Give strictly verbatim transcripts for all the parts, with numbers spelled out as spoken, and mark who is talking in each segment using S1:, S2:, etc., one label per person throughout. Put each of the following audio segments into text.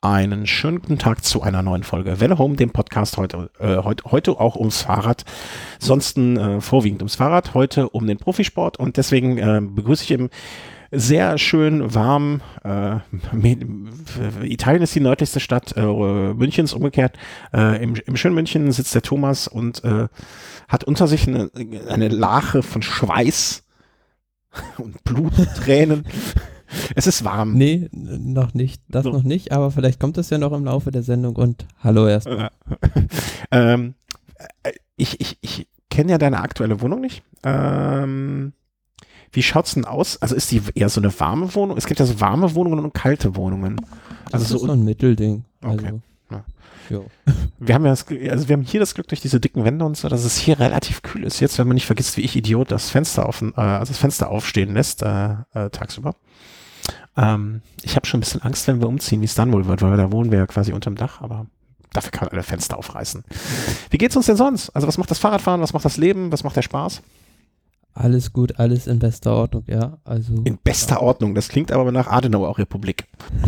S1: einen schönen guten Tag zu einer neuen Folge Welle Home, dem Podcast heute, äh, heute, heute auch ums Fahrrad, sonst äh, vorwiegend ums Fahrrad, heute um den Profisport und deswegen äh, begrüße ich im sehr schön warm, äh, Italien ist die nördlichste Stadt äh, Münchens, umgekehrt, äh, im, im schönen München sitzt der Thomas und äh, hat unter sich eine, eine Lache von Schweiß und Bluttränen. Es ist warm.
S2: Nee, noch nicht. Das so. noch nicht, aber vielleicht kommt es ja noch im Laufe der Sendung und hallo erstmal.
S1: ähm, ich ich, ich kenne ja deine aktuelle Wohnung nicht. Ähm, wie schaut's denn aus? Also ist die eher so eine warme Wohnung? Es gibt ja so warme Wohnungen und kalte Wohnungen.
S2: Das
S1: also
S2: ist
S1: so
S2: so ein Mittelding.
S1: Okay.
S2: Also,
S1: ja.
S2: Jo.
S1: Wir haben ja das, also wir haben hier das Glück durch diese dicken Wände und so, dass es hier relativ kühl ist. Jetzt, wenn man nicht vergisst, wie ich Idiot das Fenster auf, äh, also das Fenster aufstehen lässt äh, äh, tagsüber. Ähm, ich habe schon ein bisschen Angst, wenn wir umziehen, wie es dann wohl wird, weil da wohnen wir ja quasi unterm Dach, aber dafür kann man alle Fenster aufreißen. Wie geht's uns denn sonst? Also was macht das Fahrradfahren, was macht das Leben, was macht der Spaß?
S2: Alles gut, alles in bester Ordnung, ja. Also
S1: in bester ja. Ordnung, das klingt aber nach Adenauer Republik.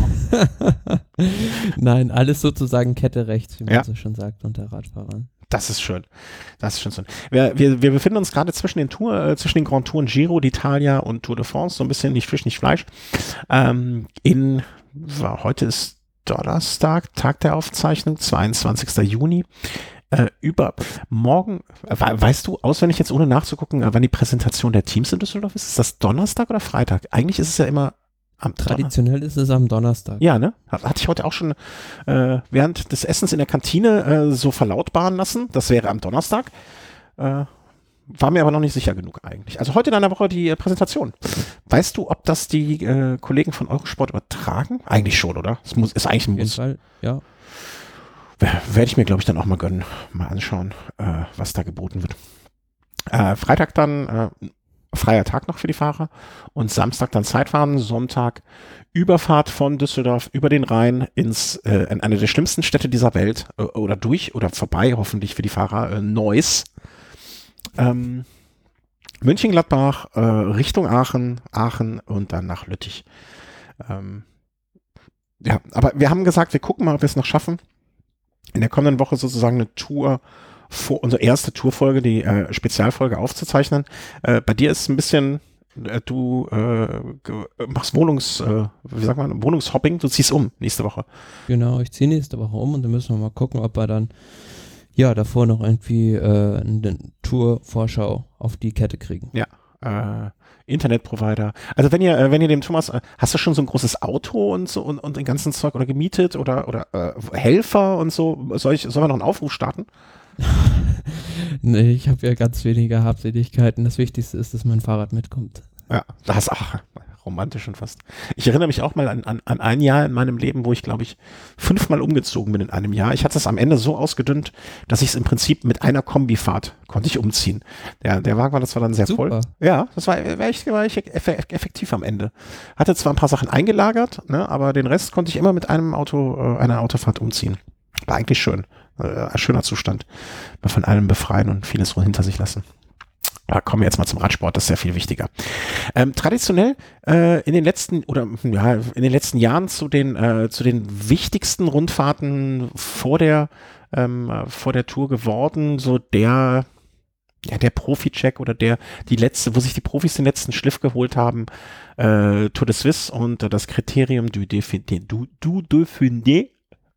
S2: Nein, alles sozusagen Kette rechts, wie man
S1: ja.
S2: so schon sagt, unter Radfahrern.
S1: Das ist schön. Das ist schön. Wir, wir, wir befinden uns gerade zwischen den Tour, äh, zwischen den Grand Touren Giro d'Italia und Tour de France, so ein bisschen nicht Fisch, nicht Fleisch. Ähm, in, war, heute ist Donnerstag, Tag der Aufzeichnung, zweiundzwanzigster Juni. Äh, über morgen, äh, weißt du auswendig jetzt, ohne nachzugucken, äh, wann die Präsentation der Teams in Düsseldorf ist? Ist das Donnerstag oder Freitag? Eigentlich ist es ja immer am
S2: Traditionell ist es am Donnerstag.
S1: Ja, ne? Hatte ich heute auch schon äh, während des Essens in der Kantine äh, so verlautbaren lassen. Das wäre am Donnerstag. Äh, war mir aber noch nicht sicher genug eigentlich. Also heute in einer Woche die äh, Präsentation. Weißt du, ob das die äh, Kollegen von Eurosport übertragen? Eigentlich schon, oder? Es muss, ist eigentlich ein Muss.
S2: Auf jeden Fall, ja.
S1: Werde ich mir, glaube ich, dann auch mal gönnen. Mal anschauen, äh, was da geboten wird. Äh, Freitag dann äh, freier Tag noch für die Fahrer und Samstag dann Zeitfahren, Sonntag Überfahrt von Düsseldorf über den Rhein ins äh, in eine der schlimmsten Städte dieser Welt äh, oder durch oder vorbei, hoffentlich für die Fahrer, äh, Neuss. Ähm, München-Gladbach, äh, Richtung Aachen, Aachen und dann nach Lüttich. Ähm, ja, aber wir haben gesagt, wir gucken mal, ob wir es noch schaffen. In der kommenden Woche sozusagen eine Tour, vor, unsere erste Tourfolge, die äh, Spezialfolge aufzuzeichnen. Äh, bei dir ist es ein bisschen, äh, du äh, machst Wohnungs, äh, wie sagt man, Wohnungshopping, du ziehst um nächste Woche.
S2: Genau, ich ziehe nächste Woche um und dann müssen wir mal gucken, ob wir dann ja davor noch irgendwie äh, eine Tour-Vorschau auf die Kette kriegen.
S1: Ja, äh, Internetprovider. Also wenn ihr, wenn ihr dem Thomas, äh, hast du schon so ein großes Auto und so und, und den ganzen Zeug oder gemietet oder oder äh, Helfer und so, soll ich, sollen wir noch einen Aufruf starten?
S2: Nee, ich habe ja ganz wenige Habseligkeiten. Das Wichtigste ist, dass mein Fahrrad mitkommt.
S1: Ja, das, ach, romantisch schon fast. Ich erinnere mich auch mal an, an, an ein Jahr in meinem Leben, wo ich, glaube ich, fünfmal umgezogen bin in einem Jahr. Ich hatte es am Ende so ausgedünnt, dass ich es im Prinzip mit einer Kombifahrt konnte ich umziehen. Der, der Wagen war, das war dann sehr
S2: Super.
S1: voll. Ja, das war, war, echt, war echt effektiv am Ende. Hatte zwar ein paar Sachen eingelagert, ne, aber den Rest konnte ich immer mit einem Auto, äh, einer Autofahrt umziehen. War eigentlich schön. Äh, ein schöner Zustand. Mal von allem befreien und vieles hinter sich lassen. Da kommen wir jetzt mal zum Radsport, das ist sehr viel wichtiger. Ähm, traditionell äh, in den letzten oder ja in den letzten Jahren zu den äh, zu den wichtigsten Rundfahrten vor der ähm, vor der Tour geworden, so der ja der Profi-Check oder der die letzte, wo sich die Profis den letzten Schliff geholt haben, äh, Tour de Suisse und äh, das Kriterium du Dauphiné, du, du Dauphiné,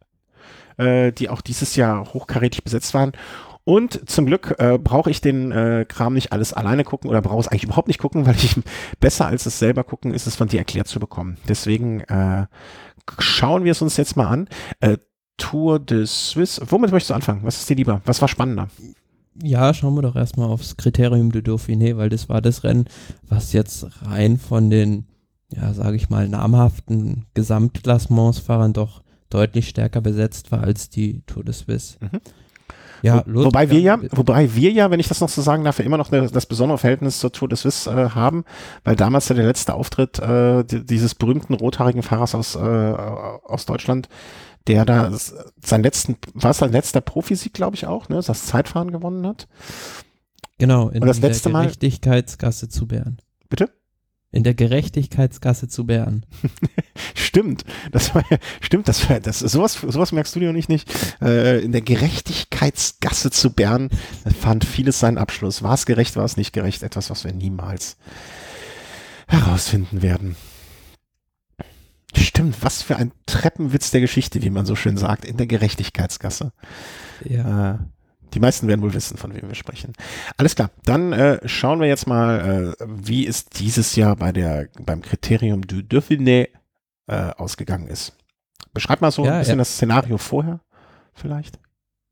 S1: äh, die auch dieses Jahr hochkarätig besetzt waren. Und zum Glück äh, brauche ich den äh, Kram nicht alles alleine gucken oder brauche es eigentlich überhaupt nicht gucken, weil ich besser als es selber gucken, ist es von dir erklärt zu bekommen. Deswegen äh, schauen wir es uns jetzt mal an. Äh, Tour de Suisse. Womit möchtest du anfangen? Was ist dir lieber? Was war spannender?
S2: Ja, schauen wir doch erstmal aufs Kriterium du Dauphiné, weil das war das Rennen, was jetzt rein von den, ja, sage ich mal, namhaften Gesamtklassementsfahrern doch deutlich stärker besetzt war als die Tour de Suisse. Mhm.
S1: Ja, Wo, wobei wir ja, wobei wir ja, wenn ich das noch so sagen darf, immer noch eine, das besondere Verhältnis zur Tour de Suisse äh, haben, weil damals ja der letzte Auftritt äh, die, dieses berühmten rothaarigen Fahrers aus äh, aus Deutschland, der da sein letzten, war es sein letzter Profisieg, glaube ich auch, ne, das Zeitfahren gewonnen hat.
S2: Genau, in
S1: Und das
S2: der
S1: letzte Mal
S2: Gerechtigkeitsgasse zu Bern.
S1: Bitte?
S2: In der Gerechtigkeitsgasse zu Bern.
S1: Stimmt, das war ja, stimmt, das war, das, sowas, sowas merkst du dir und ich nicht. Äh, in der Gerechtigkeitsgasse zu Bern fand vieles seinen Abschluss. War es gerecht, war es nicht gerecht? Etwas, was wir niemals herausfinden werden. Stimmt, was für ein Treppenwitz der Geschichte, wie man so schön sagt, in der Gerechtigkeitsgasse.
S2: Ja.
S1: Äh, die meisten werden wohl wissen, von wem wir sprechen. Alles klar, dann äh, schauen wir jetzt mal, äh, wie es dieses Jahr bei der, beim Kriterium du Dauphiné äh, ausgegangen ist. Beschreib mal so
S2: Ja,
S1: ein bisschen
S2: ja.
S1: das Szenario vorher, vielleicht.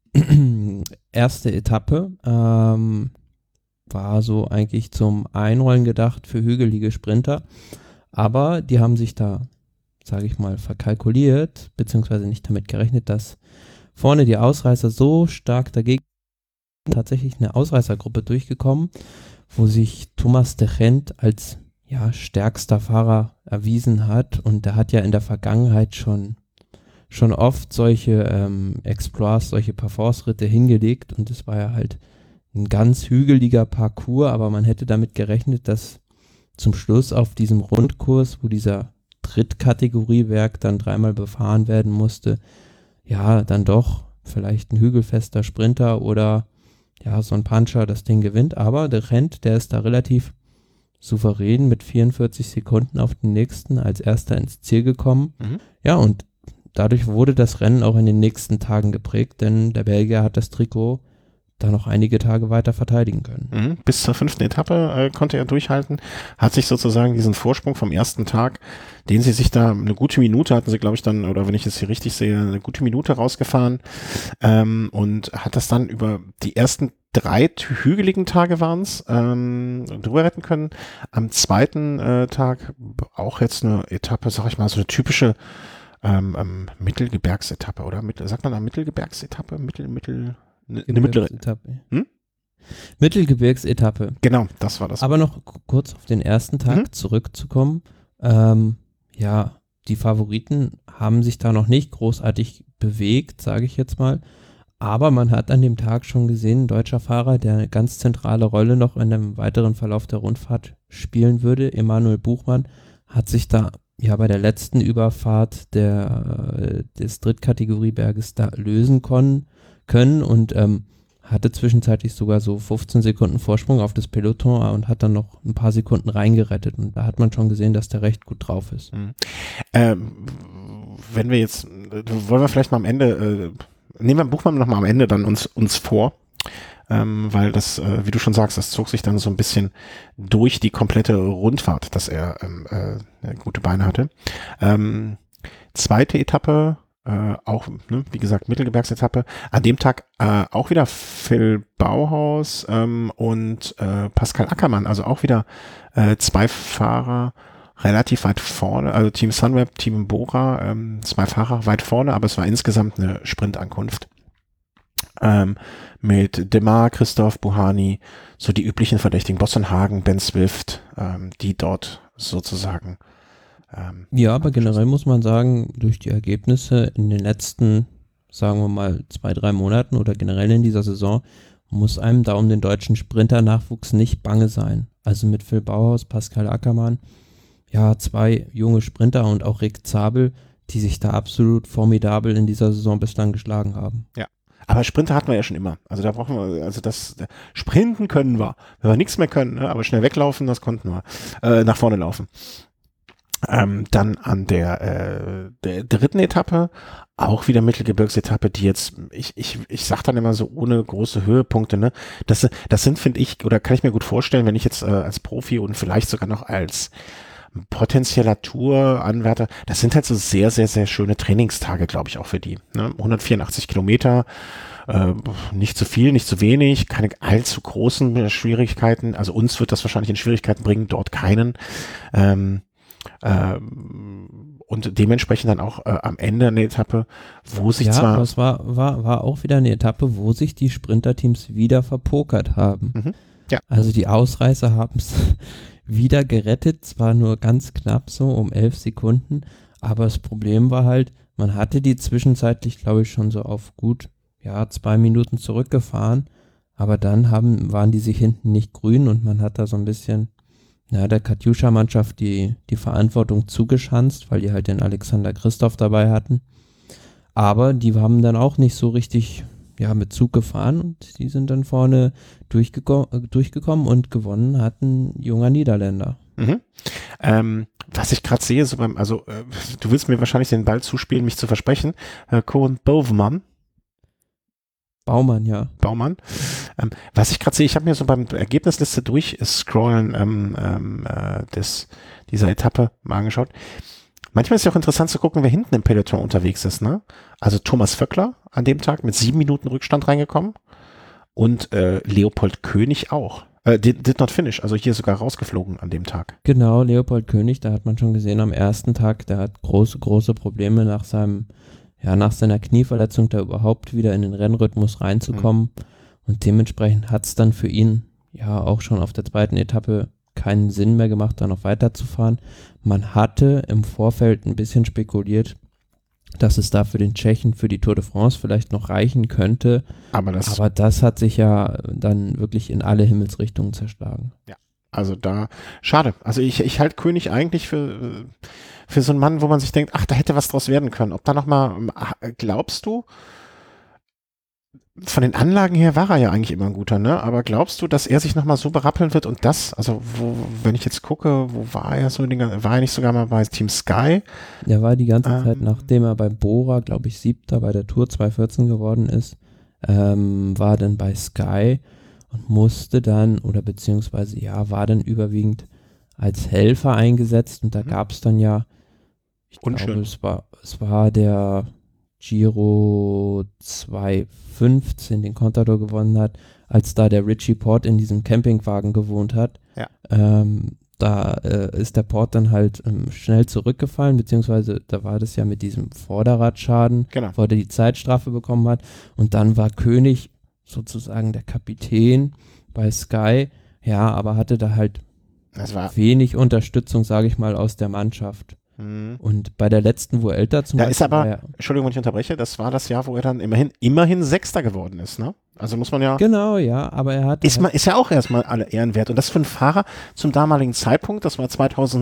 S2: Erste Etappe ähm, war so eigentlich zum Einrollen gedacht für hügelige Sprinter, aber die haben sich da, sage ich mal, verkalkuliert, beziehungsweise nicht damit gerechnet, dass vorne die Ausreißer so stark dagegen tatsächlich eine Ausreißergruppe durchgekommen, wo sich Thomas de Gendt als ja, stärkster Fahrer erwiesen hat, und der hat ja in der Vergangenheit schon schon oft solche ähm, Exploits, solche Parforce-Ritte hingelegt, und es war ja halt ein ganz hügeliger Parcours, aber man hätte damit gerechnet, dass zum Schluss auf diesem Rundkurs, wo dieser Drittkategorieberg dann dreimal befahren werden musste, ja, dann doch vielleicht ein hügelfester Sprinter oder ja, so ein Puncher das Ding gewinnt, aber der Gendt, der ist da relativ souverän mit vierundvierzig Sekunden auf den nächsten als erster ins Ziel gekommen.
S1: Mhm.
S2: Ja, und dadurch wurde das Rennen auch in den nächsten Tagen geprägt, denn der Belgier hat das Trikot da noch einige Tage weiter verteidigen können.
S1: Mhm. Bis zur fünften Etappe äh, konnte er durchhalten, hat sich sozusagen diesen Vorsprung vom ersten Tag, den sie sich da eine gute Minute hatten sie, glaube ich, dann, oder wenn ich es hier richtig sehe, eine gute Minute rausgefahren ähm, und hat das dann über die ersten drei hügeligen Tage waren es, ähm, drüber retten können. Am zweiten äh, Tag auch jetzt eine Etappe, sag ich mal, so eine typische ähm, ähm, Mittelgebirgsetappe, oder? Mittel, sagt man da Mittelgebirgsetappe? Mittel, Mittel, ne, eine mittlere
S2: Etappe.
S1: Hm?
S2: Mittelgebirgsetappe.
S1: Genau, das war das.
S2: Aber noch k- kurz auf den ersten Tag
S1: Mhm.
S2: zurückzukommen. Ähm, ja, die Favoriten haben sich da noch nicht großartig bewegt, sage ich jetzt mal. Aber man hat an dem Tag schon gesehen, ein deutscher Fahrer, der eine ganz zentrale Rolle noch in dem weiteren Verlauf der Rundfahrt spielen würde, Emanuel Buchmann, hat sich da ja bei der letzten Überfahrt der, des Drittkategorieberges da lösen kon- können und ähm, hatte zwischenzeitlich sogar so fünfzehn Sekunden Vorsprung auf das Peloton und hat dann noch ein paar Sekunden reingerettet. Und da hat man schon gesehen, dass der recht gut drauf ist.
S1: Mhm. Ähm, wenn wir jetzt, wollen wir vielleicht mal am Ende, äh, nehmen wir Buchmann noch mal am Ende dann uns, uns vor, ähm, weil das, äh, wie du schon sagst, das zog sich dann so ein bisschen durch die komplette Rundfahrt, dass er ähm, äh, gute Beine hatte. Ähm, zweite Etappe, äh, auch, ne, wie gesagt, Mittelgebirgsetappe. An dem Tag äh, auch wieder Phil Bauhaus ähm, und äh, Pascal Ackermann, also auch wieder äh, zwei Fahrer relativ weit vorne, also Team Sunweb, Team Bora, ähm, zwei Fahrer weit vorne, aber es war insgesamt eine Sprintankunft. Ähm, mit Demar, Christoph, Buhani, so die üblichen Verdächtigen, Bossenhagen, Ben Swift, ähm, die dort sozusagen ähm,
S2: Ja, aber generell muss man sagen, durch die Ergebnisse in den letzten, sagen wir mal, zwei, drei Monaten oder generell in dieser Saison, muss einem da um den deutschen Sprinternachwuchs nicht bange sein. Also mit Phil Bauhaus, Pascal Ackermann, ja, zwei junge Sprinter und auch Rick Zabel, die sich da absolut formidabel in dieser Saison bislang geschlagen haben.
S1: Ja. Aber Sprinter hatten wir ja schon immer. Also da brauchen wir, also das, Sprinten können wir. Wenn wir nichts mehr können, ne, aber schnell weglaufen, das konnten wir. Äh, nach vorne laufen. Ähm, dann an der, äh, der dritten Etappe, auch wieder Mittelgebirgsetappe, die jetzt, ich, ich, ich sag dann immer so ohne große Höhepunkte, ne, das, das sind, finde ich, oder kann ich mir gut vorstellen, wenn ich jetzt äh, als Profi und vielleicht sogar noch als potenzieller Touranwärter, das sind halt so sehr, sehr, sehr schöne Trainingstage, glaube ich, auch für die. Ne? hundertvierundachtzig Kilometer, äh, nicht zu viel, nicht zu wenig, keine allzu großen Schwierigkeiten. Also uns wird das wahrscheinlich in Schwierigkeiten bringen, dort keinen. Ähm, ähm, und dementsprechend dann auch äh, am Ende eine Etappe, wo sich
S2: ja,
S1: zwar...
S2: aber es war, war, war auch wieder eine Etappe, wo sich die Sprinterteams wieder verpokert haben.
S1: Mhm. Ja.
S2: Also die Ausreißer haben es wieder gerettet, zwar nur ganz knapp so um elf Sekunden, aber das Problem war halt, man hatte die zwischenzeitlich, glaube ich, schon so auf gut, ja, zwei Minuten zurückgefahren, aber dann haben, waren die sich hinten nicht grün und man hat da so ein bisschen, ja, der Katjuscha-Mannschaft die, die Verantwortung zugeschanzt, weil die halt den Alexander Christoph dabei hatten. Aber die haben dann auch nicht so richtig ja, mit Zug gefahren und die sind dann vorne durchgeko- durchgekommen und gewonnen hat ein junger Niederländer.
S1: Mhm. Ähm, was ich gerade sehe, so beim, also äh, du willst mir wahrscheinlich den Ball zuspielen, mich zu versprechen. Äh, Koen Bouwman.
S2: Baumann, ja.
S1: Baumann. Ähm, was ich gerade sehe, ich habe mir so beim Ergebnisliste durchscrollen ähm, ähm, äh, des, dieser Etappe mal angeschaut. Manchmal ist es ja auch interessant zu gucken, wer hinten im Peloton unterwegs ist, ne? Also Thomas Vöckler an dem Tag mit sieben Minuten Rückstand reingekommen und äh, Leopold König auch. Äh, did, did not finish, also hier sogar rausgeflogen an dem Tag.
S2: Genau, Leopold König, da hat man schon gesehen am ersten Tag, der hat große, große Probleme nach seinem, ja, nach seiner Knieverletzung da überhaupt wieder in den Rennrhythmus reinzukommen. Mhm. Und dementsprechend hat es dann für ihn ja auch schon auf der zweiten Etappe keinen Sinn mehr gemacht, da noch weiterzufahren. Man hatte im Vorfeld ein bisschen spekuliert, dass es da für den Tschechen, für die Tour de France vielleicht noch reichen könnte.
S1: Aber das,
S2: Aber das hat sich ja dann wirklich in alle Himmelsrichtungen zerschlagen.
S1: Ja, also da, schade. Also ich, ich halte König eigentlich für, für so einen Mann, wo man sich denkt, ach, da hätte was draus werden können. Ob da nochmal, glaubst du, von den Anlagen her war er ja eigentlich immer ein guter, ne? Aber glaubst du, dass er sich nochmal so berappeln wird und das, also wo, wenn ich jetzt gucke, wo war er so, war er nicht sogar mal bei Team Sky?
S2: Er war die ganze
S1: ähm,
S2: Zeit, nachdem er bei Bora, glaube ich, siebter bei der Tour zwanzig vierzehn geworden ist, ähm, war dann bei Sky und musste dann, oder beziehungsweise ja, war dann überwiegend als Helfer eingesetzt und da mhm. gab es dann ja, ich
S1: Unschön.
S2: glaube, es war, es war der Giro zwanzig fünfzehn, den Contador gewonnen hat, als da der Richie Port in diesem Campingwagen gewohnt hat.
S1: Ja.
S2: Ähm, da äh, ist der Port dann halt ähm, schnell zurückgefallen, beziehungsweise da war das ja mit diesem Vorderradschaden,
S1: genau.
S2: wo er die Zeitstrafe bekommen hat. Und dann war König sozusagen der Kapitän bei Sky, ja, aber hatte da halt
S1: das war
S2: wenig Unterstützung, sage ich mal, aus der Mannschaft. Und bei der letzten Vuelta zum
S1: da
S2: Beispiel.
S1: Ist aber,
S2: ja,
S1: Entschuldigung, wenn ich unterbreche, das war das Jahr, wo er dann immerhin, immerhin Sechster geworden ist, ne? Also muss man ja.
S2: Genau, ja, aber er hat.
S1: Ist,
S2: halt
S1: man, ist ja auch erstmal alle Ehren wert. Und das für einen Fahrer zum damaligen Zeitpunkt, das war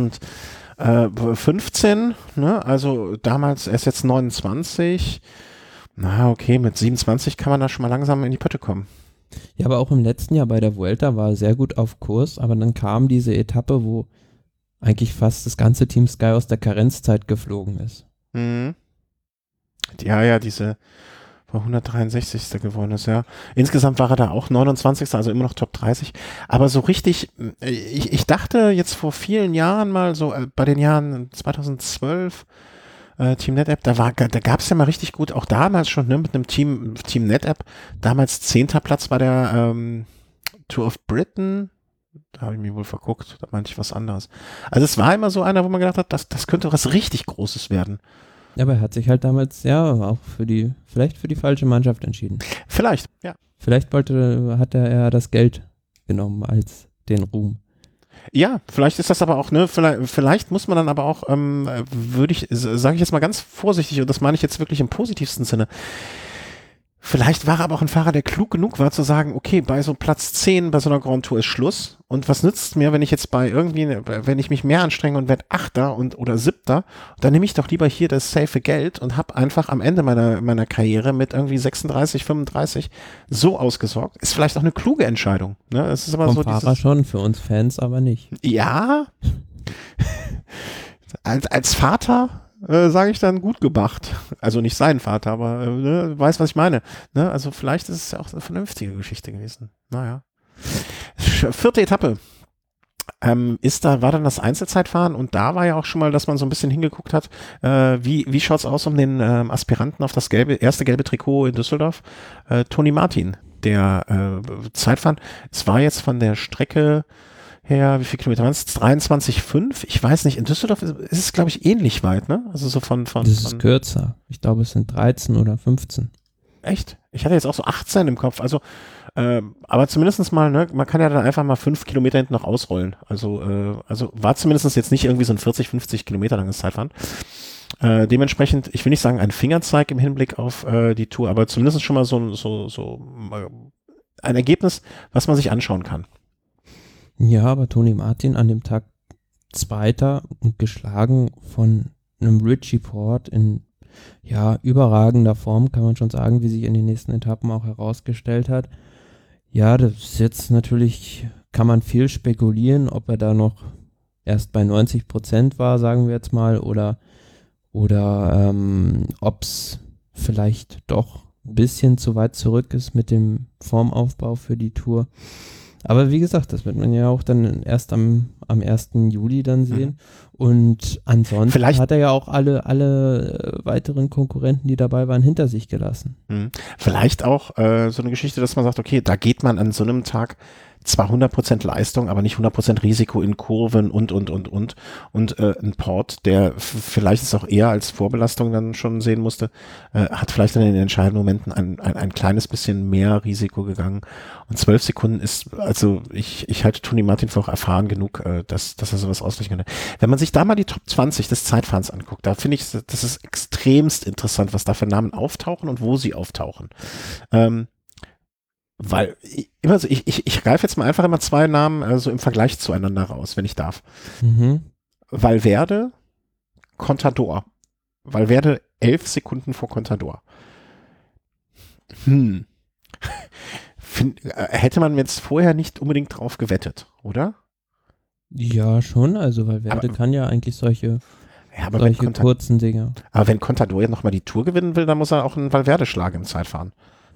S1: zweitausendfünfzehn, ne? Also damals, er ist jetzt neunundzwanzig. Na, okay, mit siebenundzwanzig kann man da schon mal langsam in die Pötte kommen.
S2: Ja, aber auch im letzten Jahr bei der Vuelta war er sehr gut auf Kurs, aber dann kam diese Etappe, wo eigentlich fast das ganze Team Sky aus der Karenzzeit geflogen ist.
S1: Mhm. Ja, ja, diese wo hundertdreiundsechzigster geworden ist, ja. Insgesamt war er da auch neunundzwanzigster, also immer noch Top dreißig. Aber so richtig, ich, ich dachte jetzt vor vielen Jahren mal so, äh, bei den Jahren zweitausendzwölf, äh, Team NetApp, da war, da gab es ja mal richtig gut, auch damals schon, ne, mit einem Team, Team NetApp, damals zehnter Platz bei der ähm, Tour of Britain. Da habe ich mich wohl verguckt, da meinte ich was anderes. Also es war immer so einer, wo man gedacht hat, das, das könnte was richtig Großes werden.
S2: Ja, aber er hat sich halt damals, ja, auch für die, vielleicht für die falsche Mannschaft entschieden.
S1: Vielleicht, ja.
S2: Vielleicht wollte, hat er eher das Geld genommen als den Ruhm.
S1: Ja, vielleicht ist das aber auch, ne, vielleicht, vielleicht muss man dann aber auch, ähm, würde ich, sage ich jetzt mal ganz vorsichtig, und das meine ich jetzt wirklich im positivsten Sinne, vielleicht war er aber auch ein Fahrer, der klug genug war zu sagen, okay, bei so Platz zehn bei so einer Grand Tour ist Schluss. Und was nützt es mir, wenn ich jetzt bei irgendwie, wenn ich mich mehr anstrenge und werde Achter und oder Siebter, dann nehme ich doch lieber hier das safe Geld und habe einfach am Ende meiner meiner Karriere mit irgendwie sechsunddreißig, fünfunddreißig so ausgesorgt. Ist vielleicht auch eine kluge Entscheidung. Ne? Es ist aber
S2: Vom
S1: so
S2: Fahrer
S1: dieses,
S2: schon, für uns Fans aber nicht.
S1: Ja, als, als Vater Äh, sage ich dann gut gemacht. Also nicht sein Vater, aber äh, ne, weiß, was ich meine. Ne? Also vielleicht ist es ja auch eine vernünftige Geschichte gewesen. Naja. Vierte Etappe. Ähm, ist da, war dann das Einzelzeitfahren und da war ja auch schon mal, dass man so ein bisschen hingeguckt hat, äh, wie, wie schaut's aus um den ähm, Aspiranten auf das gelbe, erste gelbe Trikot in Düsseldorf? Äh, Toni Martin, der äh, Zeitfahren. Es war jetzt von der Strecke her, wie viele Kilometer waren es? dreiundzwanzig Komma fünf? Ich weiß nicht. In Düsseldorf ist, ist es, glaube ich, ähnlich weit, ne? Also so von, von.
S2: Das ist
S1: von,
S2: kürzer. Ich glaube, es sind dreizehn oder fünfzehn.
S1: Echt? Ich hatte jetzt auch so achtzehn im Kopf. Also, äh, aber zumindest mal, ne, man kann ja dann einfach mal fünf Kilometer hinten noch ausrollen. Also, äh, also war zumindest jetzt nicht irgendwie so ein vierzig, fünfzig Kilometer langes Zeitfahren. Äh, dementsprechend, ich will nicht sagen ein Fingerzeig im Hinblick auf äh, die Tour, aber zumindest schon mal so, so, so äh, ein Ergebnis, was man sich anschauen kann.
S2: Ja, aber Tony Martin an dem Tag Zweiter und geschlagen von einem Richie Port in ja, überragender Form, kann man schon sagen, wie sich in den nächsten Etappen auch herausgestellt hat. Ja, das ist jetzt natürlich, kann man viel spekulieren, ob er da noch erst bei neunzig Prozent war, sagen wir jetzt mal, oder, oder ähm, ob es vielleicht doch ein bisschen zu weit zurück ist mit dem Formaufbau für die Tour. Aber wie gesagt, das wird man ja auch dann erst am, am ersten Juli dann sehen. Mhm. Und ansonsten
S1: Vielleicht
S2: hat er ja auch alle, alle weiteren Konkurrenten, die dabei waren, hinter sich gelassen.
S1: Mhm. Vielleicht auch äh, so eine Geschichte, dass man sagt, okay, da geht man an so einem Tag zwar hundert Prozent Leistung, aber nicht hundert Prozent Risiko in Kurven und, und, und, und. Und äh, ein Port, der f- vielleicht es auch eher als Vorbelastung dann schon sehen musste, äh, hat vielleicht dann in den entscheidenden Momenten ein, ein, ein kleines bisschen mehr Risiko gegangen. Und zwölf Sekunden ist, also ich, ich halte Tony Martin für auch erfahren genug, äh, dass, dass er sowas ausgleichen kann. Wenn man sich da mal die Top zwanzig des Zeitfahrens anguckt, da finde ich, das ist extremst interessant, was da für Namen auftauchen und wo sie auftauchen. Ähm, Weil ich, immer so, ich, ich, ich greife jetzt mal einfach immer zwei Namen äh, so im Vergleich zueinander raus, wenn ich darf.
S2: Mhm.
S1: Valverde, Contador. Valverde elf Sekunden vor Contador. Hm. Find, äh, hätte man jetzt vorher nicht unbedingt drauf gewettet, oder?
S2: Ja, schon, also weil Werde
S1: Aber-
S2: kann ja eigentlich solche,
S1: Ja, aber wenn,
S2: solche
S1: Conta-
S2: kurzen Dinge.
S1: aber wenn Contador jetzt nochmal die Tour gewinnen will, dann muss er auch einen Valverde schlagen im Zeitfahren.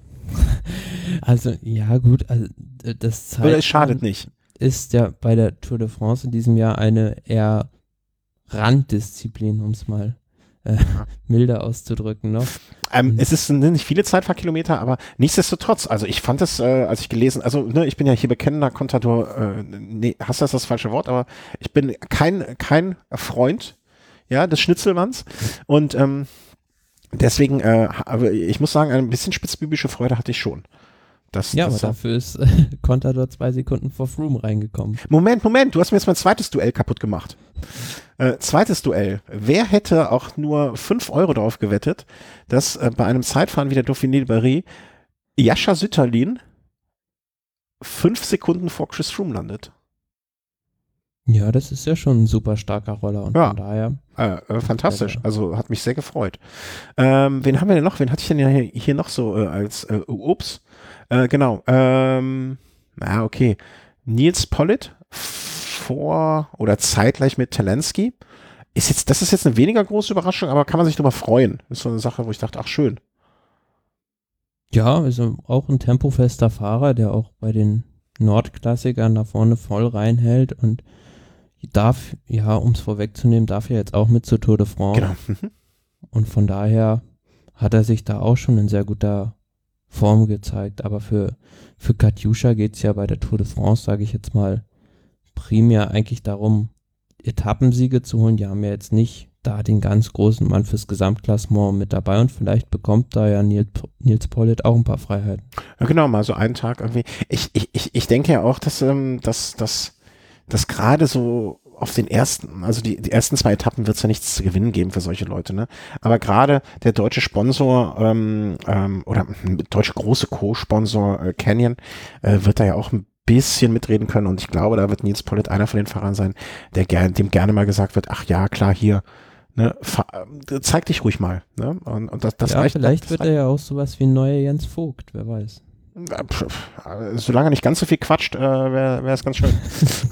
S2: Also, ja gut, also d- das
S1: Oder es
S2: Zeitfahren
S1: schadet nicht.
S2: ist ja bei der Tour de France in diesem Jahr eine eher Randdisziplin, um es mal äh, milder auszudrücken noch.
S1: Ähm,
S2: Mhm.
S1: es ist, sind nicht viele Zeitfahrkilometer, aber nichtsdestotrotz, also ich fand es, äh, als ich gelesen, also ne, ich bin ja hier bekennender Contador, äh, nee, Hasser ist das falsche Wort, aber ich bin kein, kein Freund, ja, des Schnitzelmanns und ähm, deswegen, äh, aber ich muss sagen, ein bisschen spitzbübische Freude hatte ich schon. Das,
S2: Ja, aber
S1: das,
S2: dafür ist äh, Contador zwei Sekunden vor Froome reingekommen.
S1: Moment, Moment, du hast mir jetzt mein zweites Duell kaputt gemacht. Äh, zweites Duell. Wer hätte auch nur fünf Euro drauf gewettet, dass äh, bei einem Zeitfahren wie der Dauphiné de Paris Jascha Sütterlin fünf Sekunden vor Chris Froome landet?
S2: Ja, das ist ja schon ein super starker Roller und
S1: Ja.
S2: von daher.
S1: Äh, äh, fantastisch,
S2: Ja.
S1: also hat mich sehr gefreut. Ähm, wen haben wir denn noch? Wen hatte ich denn ja hier, hier noch so äh, als äh, Ups? Äh, genau. Ähm, na, okay. Nils Pollitt vor oder zeitgleich mit Talansky. Ist jetzt, das ist jetzt eine weniger große Überraschung, aber kann man sich drüber freuen. Das ist so eine Sache, wo ich dachte, ach schön.
S2: Ja, ist auch ein tempofester Fahrer, der auch bei den Nordklassikern da vorne voll reinhält und darf, ja, um es vorwegzunehmen, darf er jetzt auch mit zur Tour de France.
S1: Genau. Mhm.
S2: Und von daher hat er sich da auch schon in sehr guter Form gezeigt. Aber für, für Katjuscha geht es ja bei der Tour de France, sage ich jetzt mal, primär eigentlich darum, Etappensiege zu holen. Die haben ja jetzt nicht da den ganz großen Mann fürs Gesamtklassement mit dabei und vielleicht bekommt da ja Nils, Nils Pollitt auch ein paar Freiheiten.
S1: Ja, genau, mal so einen Tag irgendwie. Ich, ich, ich, ich denke ja auch, dass, ähm, dass, dass, dass gerade so auf den ersten, also die, die ersten zwei Etappen wird es ja nichts zu gewinnen geben für solche Leute, ne? Aber gerade der deutsche Sponsor ähm, ähm, oder deutsche große Co-Sponsor äh, Canyon äh, wird da ja auch ein bisschen mitreden können und ich glaube, da wird Nils Pollitt einer von den Fahrern sein, der gern, dem gerne mal gesagt wird, ach ja, klar, hier, ne, fahr, zeig dich ruhig mal, ne? Und, und das, das
S2: ja,
S1: reicht.
S2: vielleicht
S1: das
S2: wird
S1: reicht.
S2: er ja auch sowas wie ein neuer Jens Vogt, wer weiß.
S1: Solange er nicht ganz so viel quatscht, äh, wäre es ganz schön.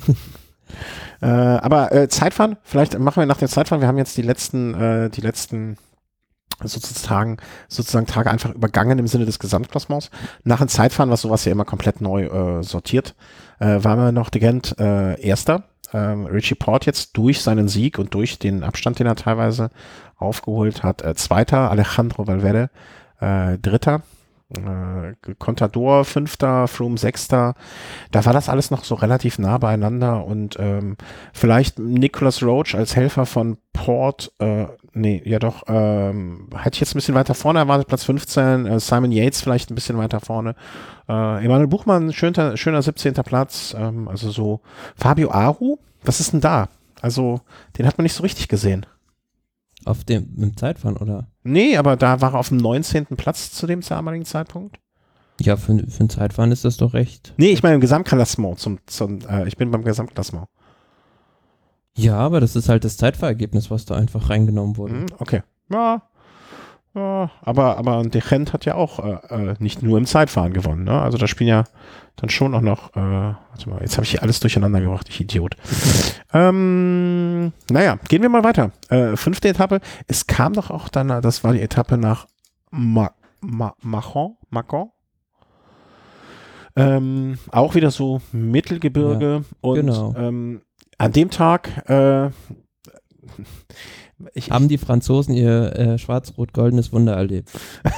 S1: äh, aber äh, Zeitfahren, vielleicht machen wir nach dem Zeitfahren, wir haben jetzt die letzten, äh, die letzten sozusagen, sozusagen Tage einfach übergangen im Sinne des Gesamtklassements. Nach dem Zeitfahren, was sowas ja immer komplett neu äh, sortiert, äh, waren wir noch Gent äh, Erster. Ähm, Richie Port jetzt durch seinen Sieg und durch den Abstand, den er teilweise aufgeholt hat, äh, Zweiter, Alejandro Valverde, äh, Dritter. Äh, Contador Fünfter, Froome Sechster, da war das alles noch so relativ nah beieinander und ähm, vielleicht Nicholas Roach als Helfer von Port, äh, nee, ja doch, ähm, hätte ich jetzt ein bisschen weiter vorne erwartet, Platz fünfzehn, äh, Simon Yates vielleicht ein bisschen weiter vorne, äh, Emanuel Buchmann, schöner, schöner siebzehnter Platz, ähm, also so, Fabio Aru, was ist denn da? Also, den hat man nicht so richtig gesehen.
S2: Auf dem im Zeitfahren, oder?
S1: Nee, aber da war er auf dem neunzehnten Platz zu dem damaligen Zeitpunkt.
S2: Ja, für, für ein Zeitfahren ist das doch recht.
S1: Nee, ich meine im Gesamtklassement. Zum, zum, äh, ich bin beim Gesamtklassement.
S2: Ja, aber das ist halt das Zeitfahrergebnis, was da einfach reingenommen wurde.
S1: Mhm, okay. Ja, ja, aber, aber De Gent hat ja auch äh, äh, nicht nur im Zeitfahren gewonnen. Ne? Also da spielen ja dann schon auch noch, äh, warte mal, jetzt habe ich hier alles durcheinander gebracht, ich Idiot. Ähm, naja, gehen wir mal weiter. Äh, fünfte Etappe. Es kam doch auch dann, das war die Etappe nach Ma Ma Machon, Macon. Ähm, auch wieder so Mittelgebirge
S2: Ja,
S1: und
S2: genau.
S1: ähm, an dem Tag äh, ich,
S2: Haben die Franzosen ihr äh, schwarz-rot-goldenes Wunder erlebt?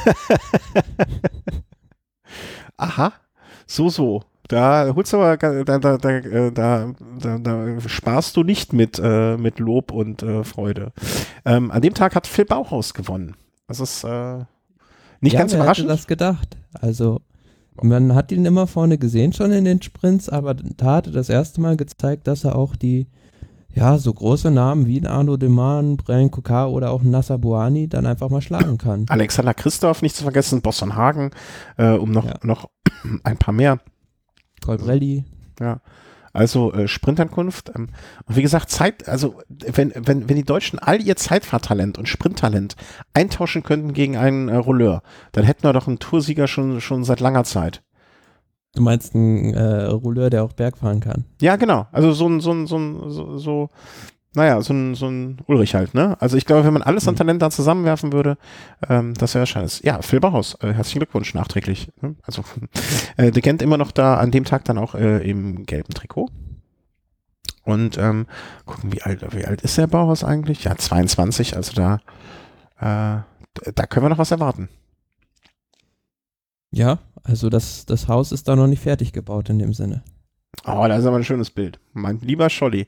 S1: Aha, so, so. Da holst du aber, da, da, da, da, da, da, da sparst du nicht mit, äh, mit Lob und äh, Freude. Ähm, an dem Tag hat Phil Bauhaus gewonnen. Das ist äh, nicht
S2: Ja,
S1: ganz
S2: wer
S1: überraschend.
S2: hätte das gedacht? Also, man hat ihn immer vorne gesehen schon in den Sprints, aber da hat er das erste Mal gezeigt, dass er auch die, ja, so große Namen wie ein Arnaud Deman, Brian Kokar oder auch ein Nasser Bouhanni dann einfach mal schlagen kann.
S1: Alexander Christoph, nicht zu vergessen, Boston Hagen, äh, um noch,
S2: Ja.
S1: noch ein paar mehr.
S2: Colbrelli.
S1: Ja, also äh, Sprintankunft. Ähm, und wie gesagt, Zeit, also wenn, wenn, wenn die Deutschen all ihr Zeitfahrtalent und Sprinttalent eintauschen könnten gegen einen äh, Rolleur, dann hätten wir doch einen Toursieger schon, schon seit langer Zeit.
S2: Du meinst einen äh, Rouleur, der auch Berg fahren kann?
S1: Ja, genau. Also so ein, so ein, so ein, so, so naja, so ein, so ein Ulrich halt, ne? Also ich glaube, wenn man alles an Talent da zusammenwerfen würde, ähm, das wäre wahrscheinlich. Ja, Phil Bauhaus, äh, herzlichen Glückwunsch nachträglich. Ne? Also äh, De Gent immer noch da an dem Tag dann auch äh, im gelben Trikot. Und ähm, gucken, wie alt, wie alt ist der Bauhaus eigentlich? Ja, zweiundzwanzig, also da, äh, da können wir noch was erwarten.
S2: Ja, also das, das Haus ist da noch nicht fertig gebaut in dem Sinne.
S1: Oh, da ist aber ein schönes Bild. Mein lieber Scholli.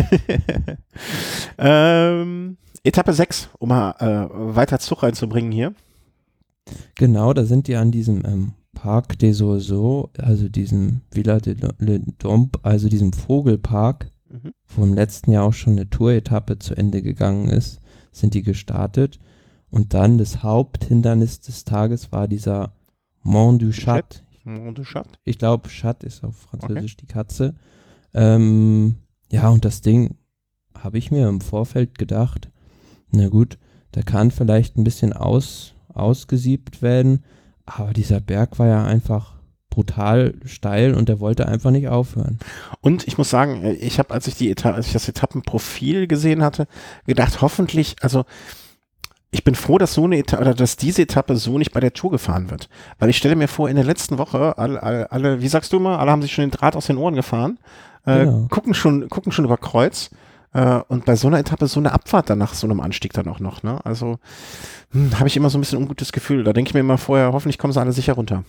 S1: ähm, Etappe sechs, um mal äh, weiter Zug reinzubringen hier.
S2: Genau, da sind die an diesem ähm, Parc des Oiseaux, also diesem Villa de Le Dompe, also diesem Vogelpark,
S1: Mhm.
S2: wo im letzten Jahr auch schon eine Tour-Etappe zu Ende gegangen ist, sind die gestartet. Und dann das Haupthindernis des Tages war dieser Mont du Chat.
S1: Mont du Chat.
S2: Ich glaube, Chat ist auf Französisch die Katze. Ähm, ja, und das Ding habe ich mir im Vorfeld gedacht, na gut, der kann vielleicht ein bisschen aus, ausgesiebt werden, aber dieser Berg war ja einfach brutal steil und der wollte einfach nicht aufhören.
S1: Und ich muss sagen, ich habe, als ich die Eta- als ich das Etappenprofil gesehen hatte, gedacht, hoffentlich, also ich bin froh, dass so eine Etappe, oder dass diese Etappe so nicht bei der Tour gefahren wird. Weil ich stelle mir vor, in der letzten Woche, alle, alle, alle wie sagst du mal, alle haben sich schon den Draht aus den Ohren gefahren, äh,
S2: Genau.
S1: gucken schon, gucken schon über Kreuz. Äh, und bei so einer Etappe so eine Abfahrt dann nach so einem Anstieg dann auch noch, ne? Also hm, habe ich immer so ein bisschen ein ungutes Gefühl. Da denke ich mir immer vorher, hoffentlich kommen sie alle sicher runter.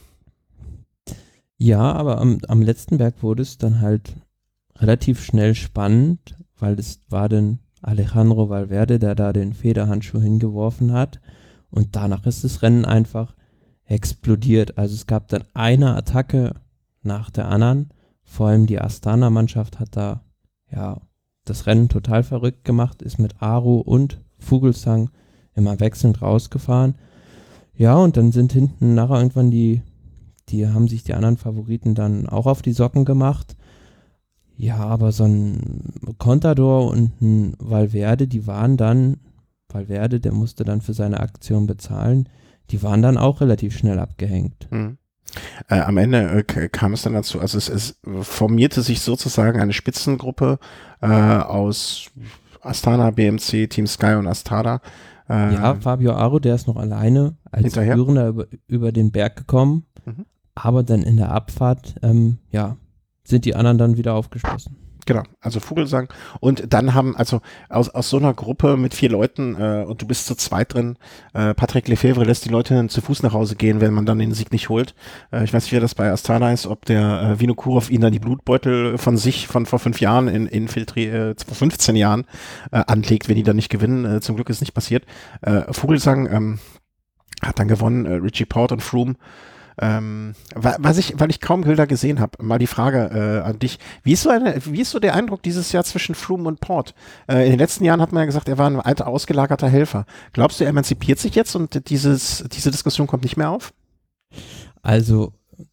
S2: Ja, aber am, am letzten Berg wurde es dann halt relativ schnell spannend, weil es war dann Alejandro Valverde, der da den Federhandschuh hingeworfen hat. Und danach ist das Rennen einfach explodiert. Also es gab dann eine Attacke nach der anderen. Vor allem die Astana-Mannschaft hat da ja das Rennen total verrückt gemacht, ist mit Aru und Vogelsang immer wechselnd rausgefahren. Ja, und dann sind hinten nachher irgendwann die, die haben sich die anderen Favoriten dann auch auf die Socken gemacht. Ja, aber so ein Contador und ein Valverde, die waren dann, Valverde, der musste dann für seine Aktion bezahlen, die waren dann auch relativ schnell abgehängt.
S1: Hm. Äh, am Ende äh, k- kam es dann dazu, also es, es formierte sich sozusagen eine Spitzengruppe äh, aus Astana, B M C, Team Sky und Astada. Äh,
S2: Ja, Fabio Aru, der ist noch alleine als
S1: Hinterher?
S2: Führender über, über den Berg gekommen,
S1: Mhm.
S2: aber dann in der Abfahrt, ähm, ja, sind die anderen dann wieder aufgeschlossen.
S1: Genau, also Vogelsang. Und dann haben, also aus, aus so einer Gruppe mit vier Leuten äh, und du bist zu zweit drin, äh, Patrick Lefevre lässt die Leute dann zu Fuß nach Hause gehen, wenn man dann den Sieg nicht holt. Äh, ich weiß nicht, wer das bei Astana ist, ob der äh, Vinokurov ihn dann die Blutbeutel von sich von vor fünf Jahren in, infiltri äh, vor fünfzehn Jahren äh, anlegt, wenn die dann nicht gewinnen. Äh, zum Glück ist nicht passiert. Äh, Vogelsang ähm, hat dann gewonnen, äh, Richie Port und Froome. Ähm, wa- was ich, weil ich kaum Bilder gesehen habe, mal die Frage äh, an dich. Wie ist so eine, wie ist so der Eindruck dieses Jahr zwischen Froome und Port? Äh, in den letzten Jahren hat man ja gesagt, er war ein alter ausgelagerter Helfer. Glaubst du, er emanzipiert sich jetzt und dieses, diese Diskussion kommt nicht mehr auf?
S2: Also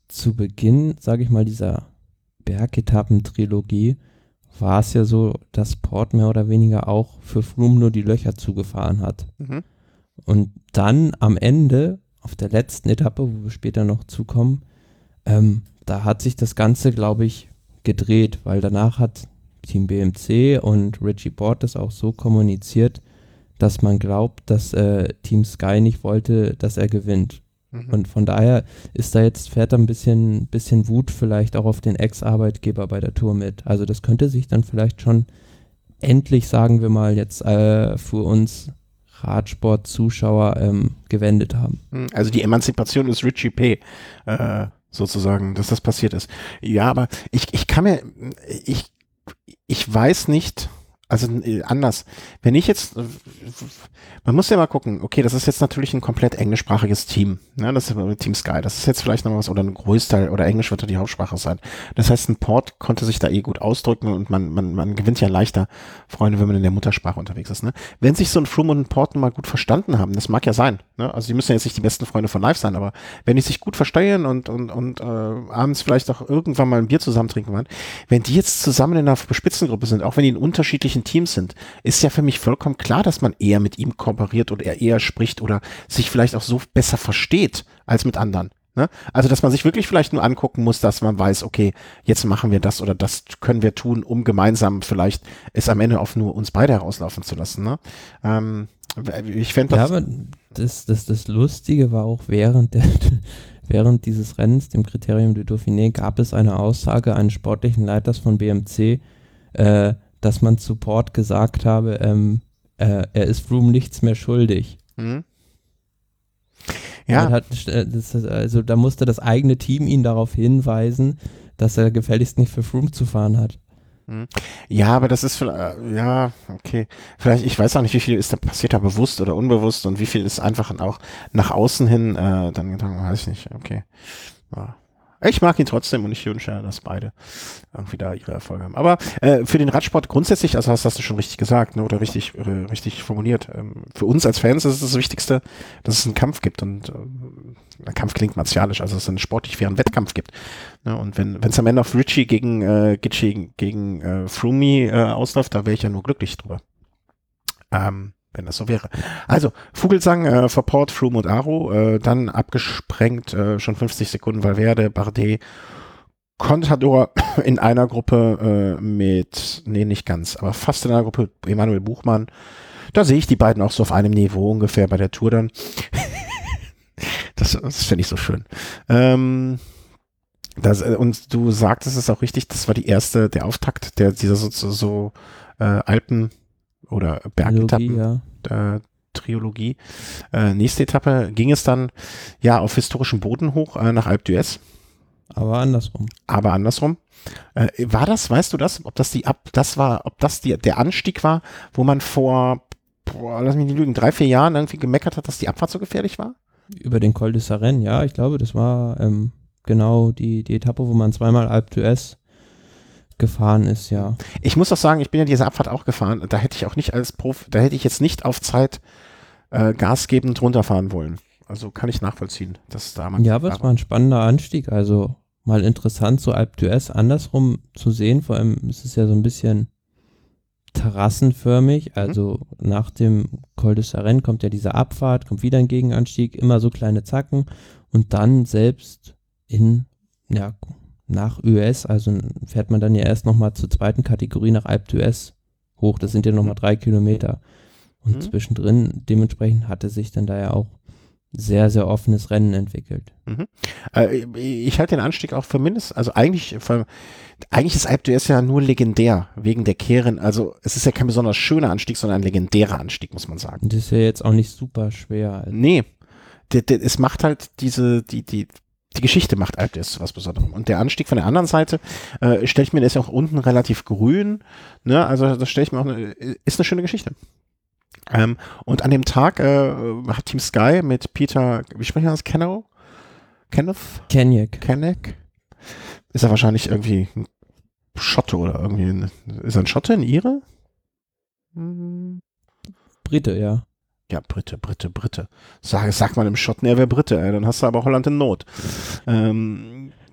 S2: zu Beginn, sage ich mal, dieser Bergetappen-Trilogie war es ja so, dass Port mehr oder weniger auch für Froome nur die Löcher zugefahren hat.
S1: Mhm.
S2: Und dann am Ende, auf der letzten Etappe, wo wir später noch zukommen, ähm, da hat sich das Ganze, glaube ich, gedreht, weil danach hat Team B M C und Richie Porte das auch so kommuniziert, dass man glaubt, dass äh, Team Sky nicht wollte, dass er gewinnt. Mhm. Und von daher ist da jetzt, fährt da ein bisschen, bisschen Wut vielleicht auch auf den Ex-Arbeitgeber bei der Tour mit. Also das könnte sich dann vielleicht schon endlich, sagen wir mal, jetzt äh, für uns Radsport-Zuschauer ähm, gewendet haben.
S1: Also die Emanzipation ist Richie P. Äh, sozusagen, dass das passiert ist. Ja, aber ich, ich kann mir, ich, ich weiß nicht, also anders, wenn ich jetzt, man muss ja mal gucken, okay, das ist jetzt natürlich ein komplett englischsprachiges Team, ne, das ist Team Sky, das ist jetzt vielleicht noch was, oder ein Großteil, oder Englisch wird ja die Hauptsprache sein. Das heißt, ein Port konnte sich da eh gut ausdrücken und man, man, man gewinnt ja leichter Freunde, wenn man in der Muttersprache unterwegs ist, ne. Wenn sich so ein Froome und ein Port mal gut verstanden haben, das mag ja sein, ne, also die müssen ja jetzt nicht die besten Freunde von Live sein, aber wenn die sich gut verstehen und, und, und äh, abends vielleicht auch irgendwann mal ein Bier zusammen trinken wollen, wenn die jetzt zusammen in einer Spitzengruppe sind, auch wenn die in unterschiedlichen Teams sind, ist ja für mich vollkommen klar, dass man eher mit ihm kooperiert oder er eher spricht oder sich vielleicht auch so besser versteht als mit anderen. Ne? Also, dass man sich wirklich vielleicht nur angucken muss, dass man weiß, okay, jetzt machen wir das oder das können wir tun, um gemeinsam vielleicht es am Ende auf nur uns beide herauslaufen zu lassen. Ne? Ähm, ich fände das...
S2: Ja, aber das, das, das Lustige war auch während der während dieses Rennens, dem Kriterium du Dauphiné, gab es eine Aussage eines sportlichen Leiters von B M C, äh, dass man zu Port gesagt habe, ähm, äh, er ist Froome nichts mehr schuldig.
S1: Mhm. Ja.
S2: Hat, das, also da musste das eigene Team ihn darauf hinweisen, dass er gefälligst nicht für Froome zu fahren hat.
S1: Ja, aber das ist vielleicht, ja, okay. Vielleicht, ich weiß auch nicht, wie viel ist da passiert, da bewusst oder unbewusst und wie viel ist einfach auch nach außen hin, äh, dann gedacht, weiß ich nicht, okay. Ja. Ich mag ihn trotzdem und ich wünsche, dass beide irgendwie da ihre Erfolge haben. Aber äh, für den Radsport grundsätzlich, also das hast du schon richtig gesagt, ne, oder richtig äh, richtig formuliert. Ähm, für uns als Fans ist es das Wichtigste, dass es einen Kampf gibt und äh, ein Kampf klingt martialisch, also dass es einen sportlich fairen Wettkampf gibt. Ne, und wenn es am Ende auf Richie gegen äh, Gitschi gegen äh, Froome äh, ausläuft, da wäre ich ja nur glücklich drüber. Ähm, wenn das so wäre. Also, Vogelsang, äh, vor Port, Froome und Aro, äh, dann abgesprengt, äh, schon fünfzig Sekunden Valverde, Bardet, Contador in einer Gruppe äh, mit, nee, nicht ganz, aber fast in einer Gruppe, Emanuel Buchmann. Da sehe ich die beiden auch so auf einem Niveau ungefähr bei der Tour dann. das das finde ich so schön. Ähm, das, und du sagtest es auch richtig, das war die erste, der Auftakt der dieser so, so, so äh, Alpen- oder Bergetappen,
S2: ja.
S1: äh, Triologie. Äh, nächste Etappe ging es dann ja auf historischem Boden hoch äh, nach Alpe d'Huez.
S2: Aber andersrum.
S1: Aber andersrum. Äh, war das, weißt du das, ob das die ab, das war, ob das die, der Anstieg war, wo man vor, boah, lass mich nicht lügen, drei, vier Jahren irgendwie gemeckert hat, dass die Abfahrt so gefährlich war?
S2: Über den Col de Sarenne, ja, ich glaube, das war ähm, genau die, die Etappe, wo man zweimal Alpe d'Huez gefahren ist, ja.
S1: Ich muss auch sagen, ich bin ja diese Abfahrt auch gefahren. Da hätte ich auch nicht als Prof, da hätte ich jetzt nicht auf Zeit äh, gasgebend runterfahren wollen. Also kann ich nachvollziehen, dass da man.
S2: Ja, aber es war ein spannender Anstieg. Also mal interessant, so Alpe d'Huez andersrum zu sehen. Vor allem ist es ja so ein bisschen terrassenförmig. Also mhm. nach dem Col de Sarenne kommt ja diese Abfahrt, kommt wieder ein Gegenanstieg, immer so kleine Zacken und dann selbst in, ja, nach U S, also fährt man dann ja erst nochmal zur zweiten Kategorie nach Alpe d'Huez hoch. Das sind ja nochmal drei Kilometer. Und mhm. zwischendrin, dementsprechend hatte sich dann da ja auch sehr, sehr offenes Rennen entwickelt.
S1: Mhm. Äh, ich halte den Anstieg auch für mindestens, also eigentlich, für, eigentlich ist Alpe d'Huez ja nur legendär, wegen der Kehren. Also es ist ja kein besonders schöner Anstieg, sondern ein legendärer Anstieg, muss man sagen.
S2: Und das ist ja jetzt auch nicht super schwer.
S1: Also. Nee, de, de, es macht halt diese, die, die, Die Geschichte macht Alpe d'Huez zu was Besonderem. Und der Anstieg von der anderen Seite, äh, stelle ich mir, der ist ja auch unten relativ grün, ne, also das stelle ich mir auch, eine, ist eine schöne Geschichte. Ähm, und an dem Tag äh, hat Team Sky mit Peter, wie sprechen wir das, Kenno? Kenneth?
S2: Kenjek.
S1: Kenneck? Ist er wahrscheinlich irgendwie ein Schotte oder irgendwie, ein, ist er ein Schotte, ein Ire?
S2: Hm. Brite, ja.
S1: Ja, Brite, Brite, Brite. Sag, sag mal im Schotten, er wäre Brite, ey, dann hast du aber Holland in Not. Ähm,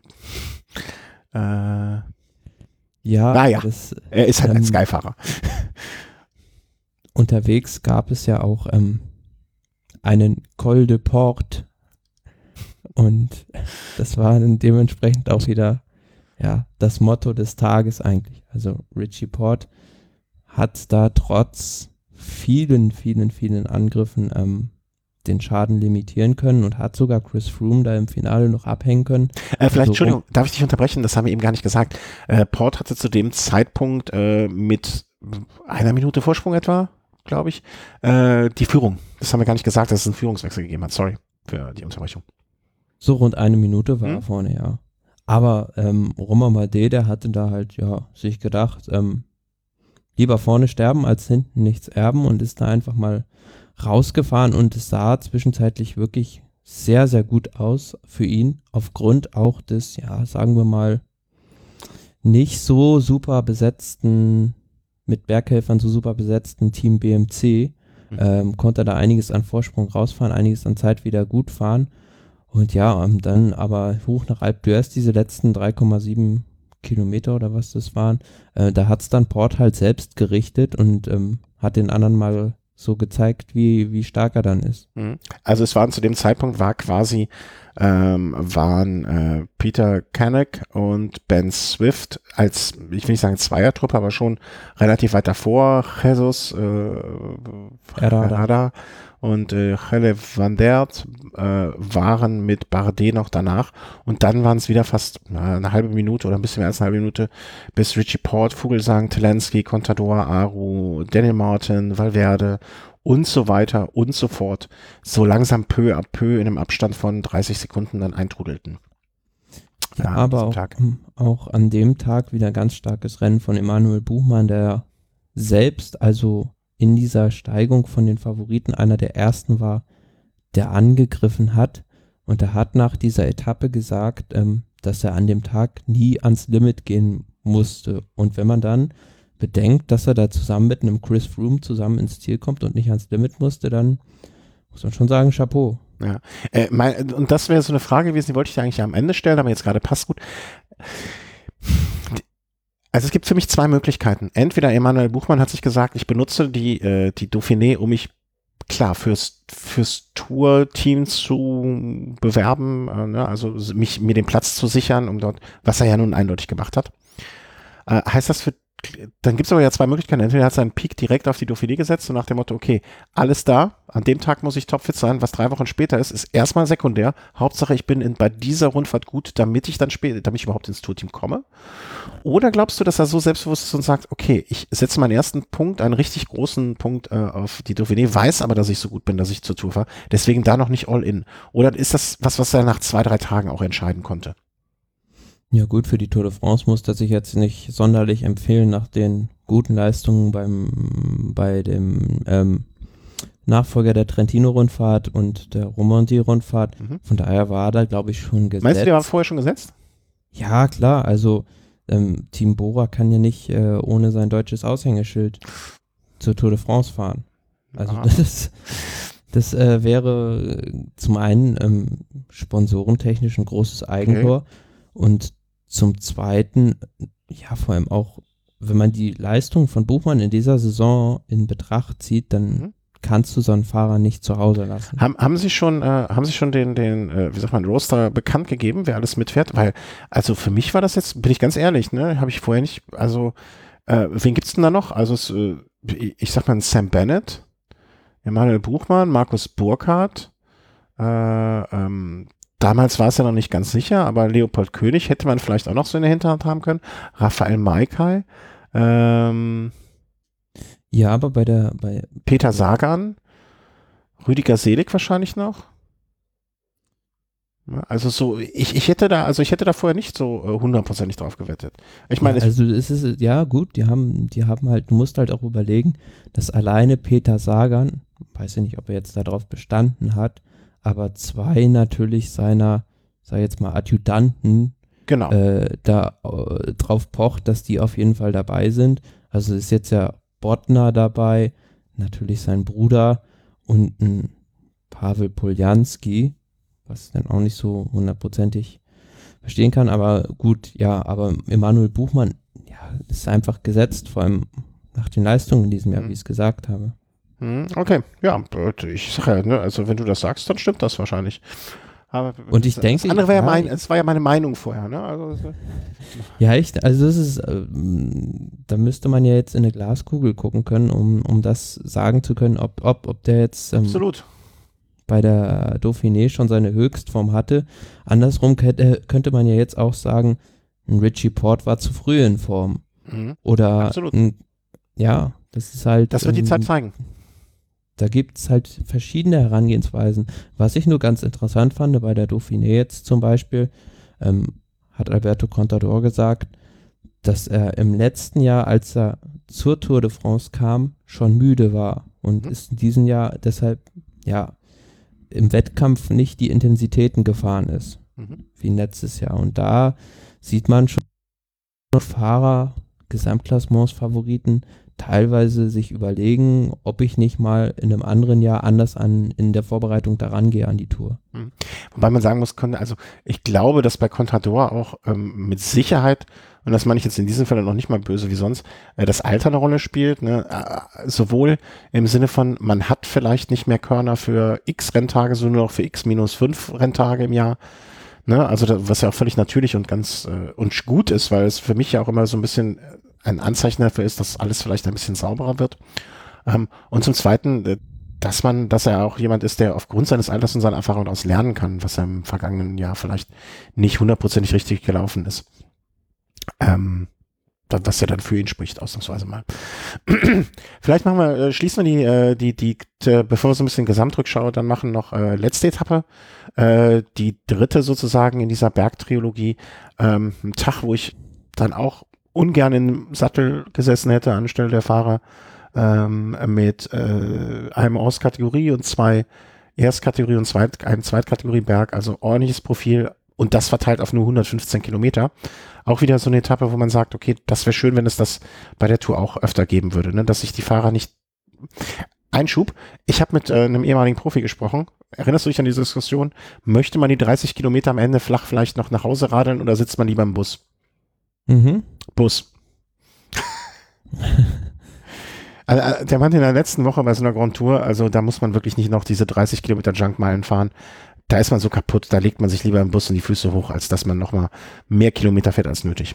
S1: Äh,
S2: Ja,
S1: naja,
S2: das,
S1: er ist halt
S2: ähm,
S1: ein Sky-Fahrer.
S2: unterwegs gab es ja auch ähm, einen Col de Port und das war dann dementsprechend auch wieder ja das Motto des Tages eigentlich. Also Richie Port hat da trotz vielen, vielen, vielen Angriffen ähm, den Schaden limitieren können und hat sogar Chris Froome da im Finale noch abhängen können.
S1: Äh, vielleicht,
S2: Also,
S1: Entschuldigung, darf ich dich unterbrechen? Das haben wir eben gar nicht gesagt. Äh, Port hatte zu dem Zeitpunkt äh, mit einer Minute Vorsprung etwa, glaube ich, äh, die Führung. Das haben wir gar nicht gesagt, dass es einen Führungswechsel gegeben hat. Sorry für die Unterbrechung.
S2: So rund eine Minute war
S1: Hm?
S2: er vorne, ja. Aber ähm, Romain Bardet, der hatte da halt ja sich gedacht, ähm, lieber vorne sterben als hinten nichts erben und ist da einfach mal rausgefahren und es sah zwischenzeitlich wirklich sehr, sehr gut aus für ihn, aufgrund auch des, ja, sagen wir mal, nicht so super besetzten, mit Berghelfern so super besetzten Team B M C,
S1: Mhm.
S2: ähm, konnte er da einiges an Vorsprung rausfahren, einiges an Zeit wieder gut fahren. Und ja, ähm, dann aber hoch nach Alpe d'Huez, diese letzten drei Komma sieben Kilometer oder was das waren, äh, da hat es dann Port halt selbst gerichtet und ähm, hat den anderen mal so gezeigt, wie, wie stark er dann ist.
S1: Mhm. Also es waren zu dem Zeitpunkt war quasi ähm, waren äh, Peter Canuck und Ben Swift als, ich will nicht sagen Zweiertruppe, aber schon relativ weit davor, Jesus äh, Herrada und äh, Helle van Dert äh, waren mit Bardet noch danach und dann waren es wieder fast na, eine halbe Minute oder ein bisschen mehr als eine halbe Minute, bis Richie Port, Vogelsang, Telensky, Contador, Aru, Daniel Martin, Valverde und so weiter und so fort, so langsam peu à peu in einem Abstand von dreißig Sekunden dann eintrudelten.
S2: Ja,
S1: Ja, an
S2: aber
S1: diesem
S2: auch,
S1: Tag.
S2: ähm, auch an dem Tag wieder ganz starkes Rennen von Emanuel Buchmann, der selbst, also in dieser Steigung von den Favoriten, einer der ersten war, der angegriffen hat. Und er hat nach dieser Etappe gesagt, ähm, dass er an dem Tag nie ans Limit gehen musste. Und wenn man dann bedenkt, dass er da zusammen mit einem Chris Froome zusammen ins Ziel kommt und nicht ans Limit musste, dann muss man schon sagen, Chapeau.
S1: Ja, äh, mein, und das wäre so eine Frage gewesen, die wollte ich dir eigentlich am Ende stellen, aber jetzt gerade passt gut. Also es gibt für mich zwei Möglichkeiten. Entweder Emanuel Buchmann hat sich gesagt, ich benutze die, äh, die Dauphiné, um mich klar fürs, fürs Tour-Team zu bewerben, äh, ne? Also mich, mir den Platz zu sichern, um dort, was er ja nun eindeutig gemacht hat. Äh, heißt das für, dann gibt es aber ja zwei Möglichkeiten. Entweder hat er seinen Peak direkt auf die Dauphiné gesetzt und nach dem Motto, okay, alles da, an dem Tag muss ich topfit sein, was drei Wochen später ist, ist erstmal sekundär. Hauptsache, ich bin in, bei dieser Rundfahrt gut, damit ich dann später, damit ich überhaupt ins Tourteam komme. Oder glaubst du, dass er so selbstbewusst ist und sagt, okay, ich setze meinen ersten Punkt, einen richtig großen Punkt äh, auf die Dauphiné, weiß aber, dass ich so gut bin, dass ich zur Tour fahre, deswegen da noch nicht all in. Oder ist das was, was er nach zwei, drei Tagen auch entscheiden konnte?
S2: Ja gut, für die Tour de France muss das sich jetzt nicht sonderlich empfehlen nach den guten Leistungen beim bei dem ähm, Nachfolger der Trentino-Rundfahrt und der Romandie-Rundfahrt.
S1: Mhm.
S2: Von daher war da, glaube ich, schon gesetzt.
S1: Meinst du, der war vorher schon gesetzt?
S2: Ja, klar, also ähm, Team Bora kann ja nicht äh, ohne sein deutsches Aushängeschild zur Tour de France fahren. Also
S1: Aha.
S2: das, das äh, wäre äh, zum einen ähm, sponsorentechnisch ein großes Eigentor und zum zweiten, ja vor allem auch, wenn man die Leistung von Buchmann in dieser Saison in Betracht zieht, dann
S1: Mhm.
S2: kannst du so einen Fahrer nicht zu Hause lassen.
S1: Haben, haben Sie schon, äh, haben Sie schon den, den, äh, wie sagt man, Roster bekannt gegeben, wer alles mitfährt? Weil, also für mich war das jetzt, bin ich ganz ehrlich, ne, habe ich vorher nicht, also, äh, wen gibt's denn da noch? Also, es, äh, ich, ich sag mal, Sam Bennett, Emanuel Buchmann, Markus Burkhardt, äh, ähm, damals war es ja noch nicht ganz sicher, aber Leopold König hätte man vielleicht auch noch so in der Hinterhand haben können. Raphael Maikai, ähm,
S2: Ja, aber bei der, bei
S1: Peter Sagan, Rüdiger Selig wahrscheinlich noch. Ja, also so, ich, ich hätte da, also ich hätte da vorher nicht so äh, hundertprozentig drauf gewettet. Ich meine,
S2: ja, also es ist, ja gut, die haben, die haben halt, du musst halt auch überlegen, dass alleine Peter Sagan, weiß ich nicht, ob er jetzt darauf bestanden hat, aber zwei natürlich seiner, sag ich jetzt mal, Adjutanten
S1: genau.
S2: äh, da äh, drauf pocht, dass die auf jeden Fall dabei sind. Also ist jetzt ja Bodnar dabei, natürlich sein Bruder und ein Pavel Poljanski, was dann auch nicht so hundertprozentig verstehen kann, aber gut, ja, aber Emanuel Buchmann, ja, ist einfach gesetzt, vor allem nach den Leistungen in diesem Jahr,
S1: Mhm.
S2: wie ich es gesagt habe.
S1: Okay, ja, ich sag ja, ne, also wenn du das sagst, dann stimmt das wahrscheinlich. Aber
S2: Und ich
S1: das,
S2: denke,
S1: das andere war ja,
S2: ja,
S1: mein, es war ja meine Meinung vorher, ne? Also,
S2: ja, echt, also das ist, ähm, da müsste man ja jetzt in eine Glaskugel gucken können, um, um das sagen zu können, ob, ob, ob der jetzt ähm,
S1: absolut.
S2: bei der Dauphiné schon seine Höchstform hatte. Andersrum könnte, könnte man ja jetzt auch sagen, ein Richie Port war zu früh in Form.
S1: Mhm.
S2: Oder
S1: Absolut.
S2: ein, ja, das ist halt.
S1: Das wird die
S2: ähm,
S1: Zeit zeigen.
S2: Da gibt es halt verschiedene Herangehensweisen. Was ich nur ganz interessant fand bei der Dauphiné jetzt zum Beispiel, ähm, hat Alberto Contador gesagt, dass er im letzten Jahr, als er zur Tour de France kam, schon müde war und
S1: Mhm.
S2: ist in diesem Jahr deshalb, ja, im Wettkampf nicht die Intensitäten gefahren ist,
S1: Mhm.
S2: wie letztes Jahr. Und da sieht man schon Fahrer, Gesamtklassements-Favoriten, teilweise sich überlegen, ob ich nicht mal in einem anderen Jahr anders an in der Vorbereitung daran gehe an die Tour.
S1: Mhm. Wobei man sagen muss, also ich glaube, dass bei Contador auch ähm, mit Sicherheit, und das meine ich jetzt in diesem Fall noch nicht mal böse wie sonst, äh, das Alter eine Rolle spielt, ne? Äh, sowohl im Sinne von, man hat vielleicht nicht mehr Körner für x Renntage, sondern nur noch für x minus fünf Renntage im Jahr. Ne? Also da, was ja auch völlig natürlich und ganz äh, und gut ist, weil es für mich ja auch immer so ein bisschen ein Anzeichen dafür ist, dass alles vielleicht ein bisschen sauberer wird. Ähm, und zum Zweiten, äh, dass man, dass er auch jemand ist, der aufgrund seines Alters und seiner Erfahrung daraus lernen kann, was er im vergangenen Jahr vielleicht nicht hundertprozentig richtig gelaufen ist. Ähm, da- was ja dann für ihn spricht, ausnahmsweise mal. Vielleicht machen wir, äh, schließen wir die, äh, die, die, die, bevor wir so ein bisschen Gesamtrückschau dann machen, noch äh, letzte Etappe, äh, die dritte sozusagen in dieser Bergtrilogie. Ähm, ein Tag, wo ich dann auch ungern im Sattel gesessen hätte anstelle der Fahrer, ähm, mit äh, einem aus Kategorie und zwei Erstkategorie und Zweit, einem Zweitkategorie Berg, also ordentliches Profil und das verteilt auf nur hundertfünfzehn Kilometer. Auch wieder so eine Etappe, wo man sagt, okay, das wäre schön, wenn es das bei der Tour auch öfter geben würde, ne? Dass sich die Fahrer nicht Einschub. Ich habe mit äh, einem ehemaligen Profi gesprochen. Erinnerst du dich an diese Diskussion? Möchte man die dreißig Kilometer am Ende flach vielleicht noch nach Hause radeln oder sitzt man lieber im Bus?
S2: Mhm.
S1: Bus. Also, der meinte in der letzten Woche bei so einer Grand Tour, also da muss man wirklich nicht noch diese dreißig Kilometer Junkmeilen fahren. Da ist man so kaputt, da legt man sich lieber im Bus und die Füße hoch, als dass man nochmal mehr Kilometer fährt als nötig.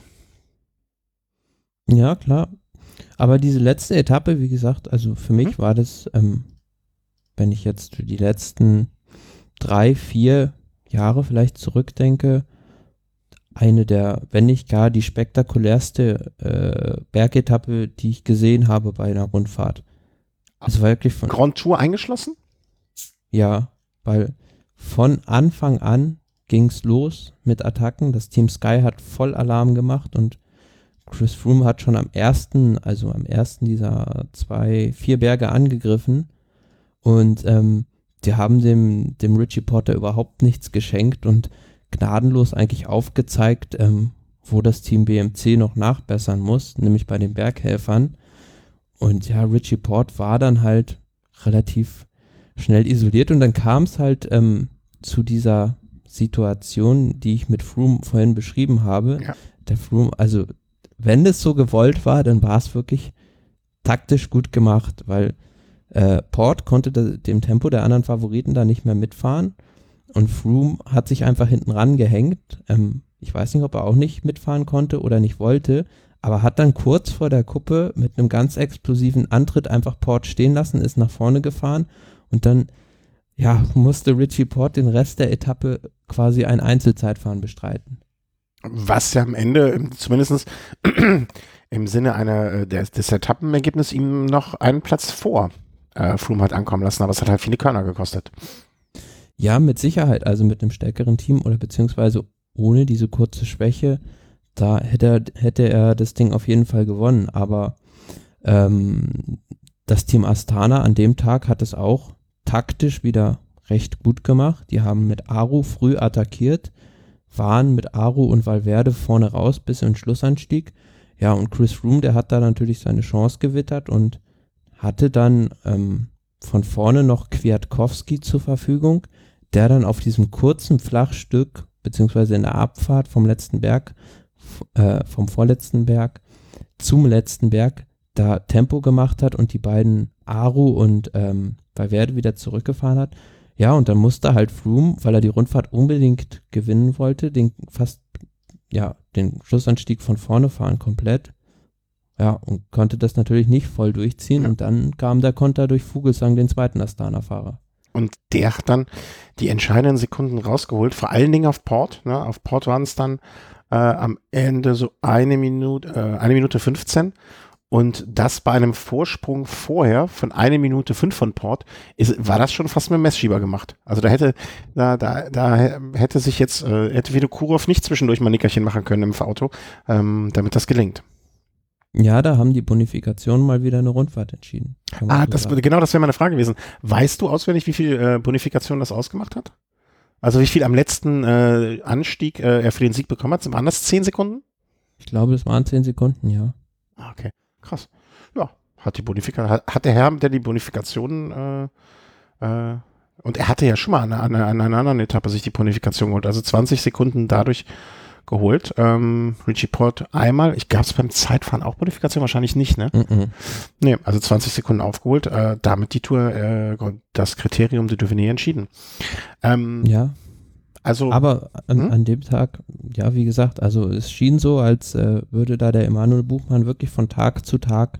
S2: Ja, klar. Aber diese letzte Etappe, wie gesagt, also für mich
S1: Mhm.
S2: war das, ähm, wenn ich jetzt für die letzten drei, vier Jahre vielleicht zurückdenke, eine der, wenn nicht gar die spektakulärste äh, Bergetappe, die ich gesehen habe bei einer Rundfahrt. Es war wirklich von,
S1: Grand Tour eingeschlossen?
S2: ja, weil von Anfang an ging es los mit Attacken. Das Team Sky hat voll Alarm gemacht und Chris Froome hat schon am ersten, also am ersten dieser zwei, vier Berge angegriffen und ähm, die haben dem, dem Richie Porter überhaupt nichts geschenkt und gnadenlos eigentlich aufgezeigt, ähm, wo das Team B M C noch nachbessern muss, nämlich bei den Berghelfern. Und ja, Richie Port war dann halt relativ schnell isoliert und dann kam es halt ähm, zu dieser Situation, die ich mit Froome vorhin beschrieben habe.
S1: Ja.
S2: Der Froome, also wenn das so gewollt war, dann war es wirklich taktisch gut gemacht, weil äh, Port konnte de, dem Tempo der anderen Favoriten da nicht mehr mitfahren und Froome hat sich einfach hinten ran gehängt. Ähm, ich weiß nicht, ob er auch nicht mitfahren konnte oder nicht wollte, aber hat dann kurz vor der Kuppe mit einem ganz explosiven Antritt einfach Port stehen lassen, ist nach vorne gefahren und dann ja, musste Richie Port den Rest der Etappe quasi ein Einzelzeitfahren bestreiten.
S1: Was ja am Ende zumindest im Sinne einer des, des Etappenergebnisses ihm noch einen Platz vor äh, Froome hat ankommen lassen, aber es hat halt viele Körner gekostet.
S2: Ja, mit Sicherheit, also mit einem stärkeren Team oder beziehungsweise ohne diese kurze Schwäche, da hätte er, hätte er das Ding auf jeden Fall gewonnen, aber ähm, das Team Astana an dem Tag hat es auch taktisch wieder recht gut gemacht. Die haben mit Aru früh attackiert, waren mit Aru und Valverde vorne raus bis in den Schlussanstieg. Ja, und Chris Froome, der hat da natürlich seine Chance gewittert und hatte dann ähm, von vorne noch Kwiatkowski zur Verfügung, der dann auf diesem kurzen Flachstück beziehungsweise in der Abfahrt vom letzten Berg, äh, vom vorletzten Berg zum letzten Berg, da Tempo gemacht hat und die beiden Aru und ähm, Valverde wieder zurückgefahren hat. Ja, und dann musste halt Froome, weil er die Rundfahrt unbedingt gewinnen wollte, den fast, ja, den Schlussanstieg von vorne fahren komplett. Ja, und konnte das natürlich nicht voll durchziehen. Ja. Und dann kam der Konter durch Vogelsang, den zweiten Astana-Fahrer.
S1: Und der hat dann die entscheidenden Sekunden rausgeholt, vor allen Dingen auf Port. Ne? Auf Port waren es dann äh, am Ende so eine Minute, äh, eine Minute fünfzehn. Und das bei einem Vorsprung vorher von einer Minute fünf von Port, ist, war das schon fast mit dem Messschieber gemacht. Also da hätte, da, da, da hätte sich jetzt, äh, hätte Vinokurov nicht zwischendurch mal ein Nickerchen machen können im Auto, ähm, damit das gelingt.
S2: Ja, da haben die Bonifikationen mal wieder eine Rundfahrt entschieden.
S1: Ah, das, genau, das wäre meine Frage gewesen. Weißt du auswendig, wie viel äh, Bonifikation das ausgemacht hat? Also wie viel am letzten äh, Anstieg äh, er für den Sieg bekommen hat? Waren das zehn Sekunden?
S2: Ich glaube, es waren zehn Sekunden, ja.
S1: Ah, okay. Krass. Ja, hat die Bonifikation, hat, hat der Herr, der die Bonifikationen äh, äh, und er hatte ja schon mal an, an, an einer anderen Etappe sich die Bonifikation geholt, also zwanzig Sekunden dadurch geholt. Ähm, Richie Port einmal, ich gab es beim Zeitfahren auch Bonifikation, wahrscheinlich nicht, ne? Mm-mm. Nee, also zwanzig Sekunden aufgeholt, äh, damit die Tour äh, das Kriterium de Dauphiné entschieden. Ähm,
S2: ja.
S1: Also,
S2: aber an,
S1: hm?
S2: an dem Tag, ja, wie gesagt, also es schien so, als äh, würde da der Emanuel Buchmann wirklich von Tag zu Tag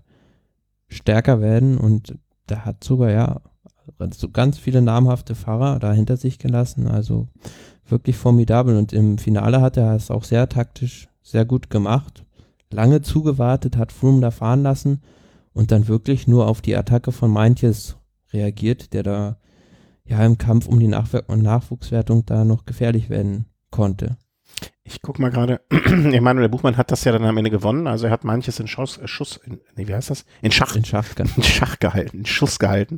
S2: stärker werden und der hat sogar, ja, so ganz viele namhafte Fahrer da hinter sich gelassen, also wirklich formidabel und im Finale hat er es auch sehr taktisch, sehr gut gemacht, lange zugewartet, hat Froome da fahren lassen und dann wirklich nur auf die Attacke von Meintjes reagiert, der da ja im Kampf um die Nachw- und Nachwuchswertung da noch gefährlich werden konnte.
S1: Ich guck mal gerade, Emanuel Buchmann hat das ja dann am Ende gewonnen, also er hat manches in Schuss, äh, Schuss in, nee, wie heißt das? In Schach.
S2: In Schach,
S1: in Schach gehalten, in Schuss gehalten.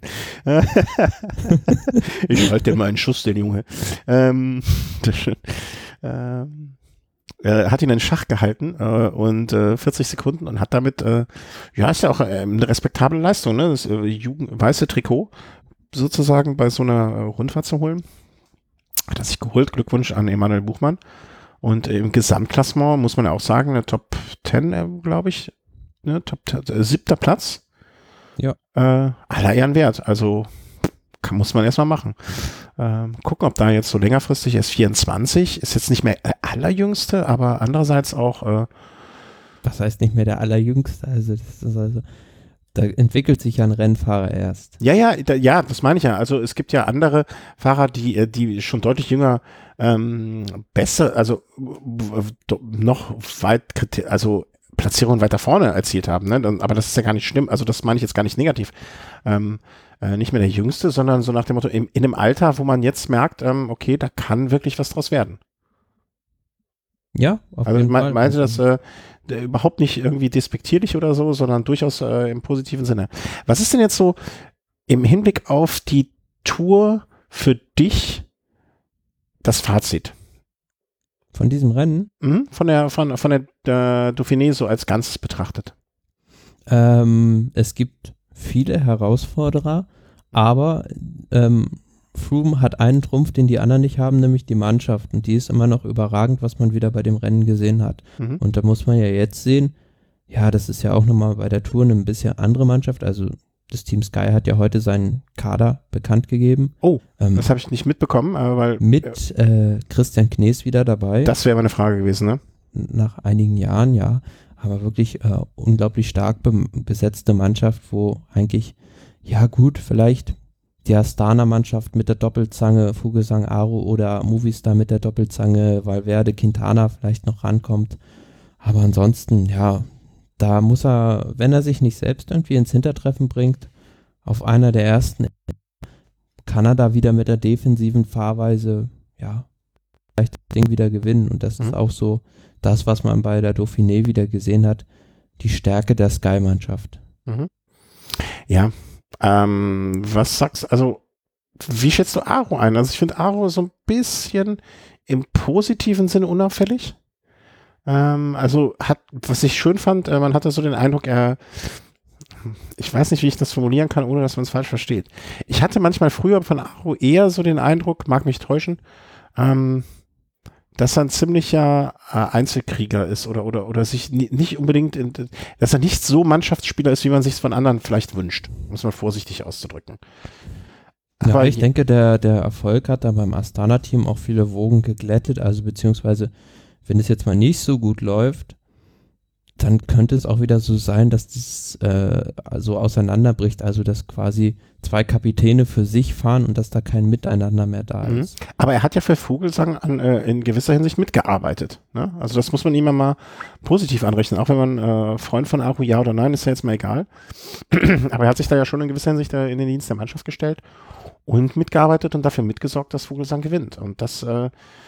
S1: Ich halte dir mal einen Schuss, den Junge. Ähm, das schön. Ähm, er hat ihn in Schach gehalten äh, und äh, vierzig Sekunden und hat damit, äh, ja, ist ja auch äh, eine respektable Leistung, ne? Das äh, Jugend, weiße Trikot sozusagen bei so einer äh, Rundfahrt zu holen. Hat er sich geholt. Glückwunsch an Emanuel Buchmann. Und im Gesamtklassement muss man ja auch sagen, eine Top zehn, äh, glaube ich, ne, Top äh, siebter Platz.
S2: Ja.
S1: Äh, aller Ehren wert. Also kann, muss man erstmal machen. Ähm, gucken, ob da jetzt so längerfristig ist. vierundzwanzig ist jetzt nicht mehr der allerjüngste, aber andererseits auch. Äh,
S2: Was heißt nicht mehr der allerjüngste? Also das ist also da entwickelt sich ja ein Rennfahrer erst.
S1: Ja, ja, da, ja, das meine ich ja. Also es gibt ja andere Fahrer, die, die schon deutlich jünger ähm, besser, also noch weit, also Platzierungen weiter vorne erzielt haben. Ne? Aber das ist ja gar nicht schlimm. Also das meine ich jetzt gar nicht negativ. Ähm, äh, nicht mehr der Jüngste, sondern so nach dem Motto, in, in einem Alter, wo man jetzt merkt, ähm, okay, da kann wirklich was draus werden.
S2: Ja, auf
S1: also
S2: jeden
S1: me-
S2: Fall.
S1: meinte das äh, überhaupt nicht irgendwie despektierlich oder so, sondern durchaus äh, im positiven Sinne. Was ist denn jetzt so im Hinblick auf die Tour für dich das Fazit?
S2: Von diesem Rennen?
S1: Mhm, von der, von, von der, der Dauphiné so als Ganzes betrachtet.
S2: Ähm, es gibt viele Herausforderer, aber ähm, Froome hat einen Trumpf, den die anderen nicht haben, nämlich die Mannschaft. Und die ist immer noch überragend, was man wieder bei dem Rennen gesehen hat. Mhm. Und da muss man ja jetzt sehen, ja, das ist ja auch nochmal bei der Tour eine ein bisschen andere Mannschaft. Also das Team Sky hat ja heute seinen Kader bekannt gegeben.
S1: Oh, ähm, das habe ich nicht mitbekommen. Aber weil,
S2: mit äh, Christian Knees wieder dabei.
S1: Das wäre meine Frage gewesen, ne?
S2: Nach einigen Jahren, ja. Aber wirklich äh, unglaublich stark be- besetzte Mannschaft, wo eigentlich, ja gut, vielleicht die Astana-Mannschaft mit der Doppelzange, Vogelsang Aru oder Movistar mit der Doppelzange, Valverde, Quintana vielleicht noch rankommt. Aber ansonsten, ja, da muss er, wenn er sich nicht selbst irgendwie ins Hintertreffen bringt, auf einer der ersten, kann er da wieder mit der defensiven Fahrweise, ja, vielleicht das Ding wieder gewinnen. Und das mhm. ist auch so das, was man bei der Dauphiné wieder gesehen hat, die Stärke der Sky-Mannschaft.
S1: Mhm. Ja, Ähm, was sagst du, also wie schätzt du Aru ein? Also ich finde Aru so ein bisschen im positiven Sinne unauffällig. Ähm, also hat, was ich schön fand, äh, man hatte so den Eindruck, er, ich weiß nicht, wie ich das formulieren kann, ohne dass man es falsch versteht. Ich hatte manchmal früher von Aru eher so den Eindruck, mag mich täuschen, ähm, dass er ein ziemlicher äh, Einzelkrieger ist oder, oder, oder sich ni- nicht unbedingt, in, dass er nicht so Mannschaftsspieler ist, wie man sich es von anderen vielleicht wünscht, muss man vorsichtig auszudrücken.
S2: Ja,
S1: Aber
S2: ich denke, der, der Erfolg hat da beim Astana-Team auch viele Wogen geglättet, also beziehungsweise, wenn es jetzt mal nicht so gut läuft, dann könnte es auch wieder so sein, dass das äh, so auseinanderbricht, also dass quasi zwei Kapitäne für sich fahren und dass da kein Miteinander mehr da
S1: Mhm.
S2: ist.
S1: Aber er hat ja für Vogelsang an, äh, in gewisser Hinsicht mitgearbeitet. Ne? Also das muss man ihm mal positiv anrechnen, auch wenn man äh, Freund von Aru ja oder nein, ist ja jetzt mal egal. Aber er hat sich da ja schon in gewisser Hinsicht äh, in den Dienst der Mannschaft gestellt und mitgearbeitet und dafür mitgesorgt, dass Vogelsang gewinnt. Und das, äh,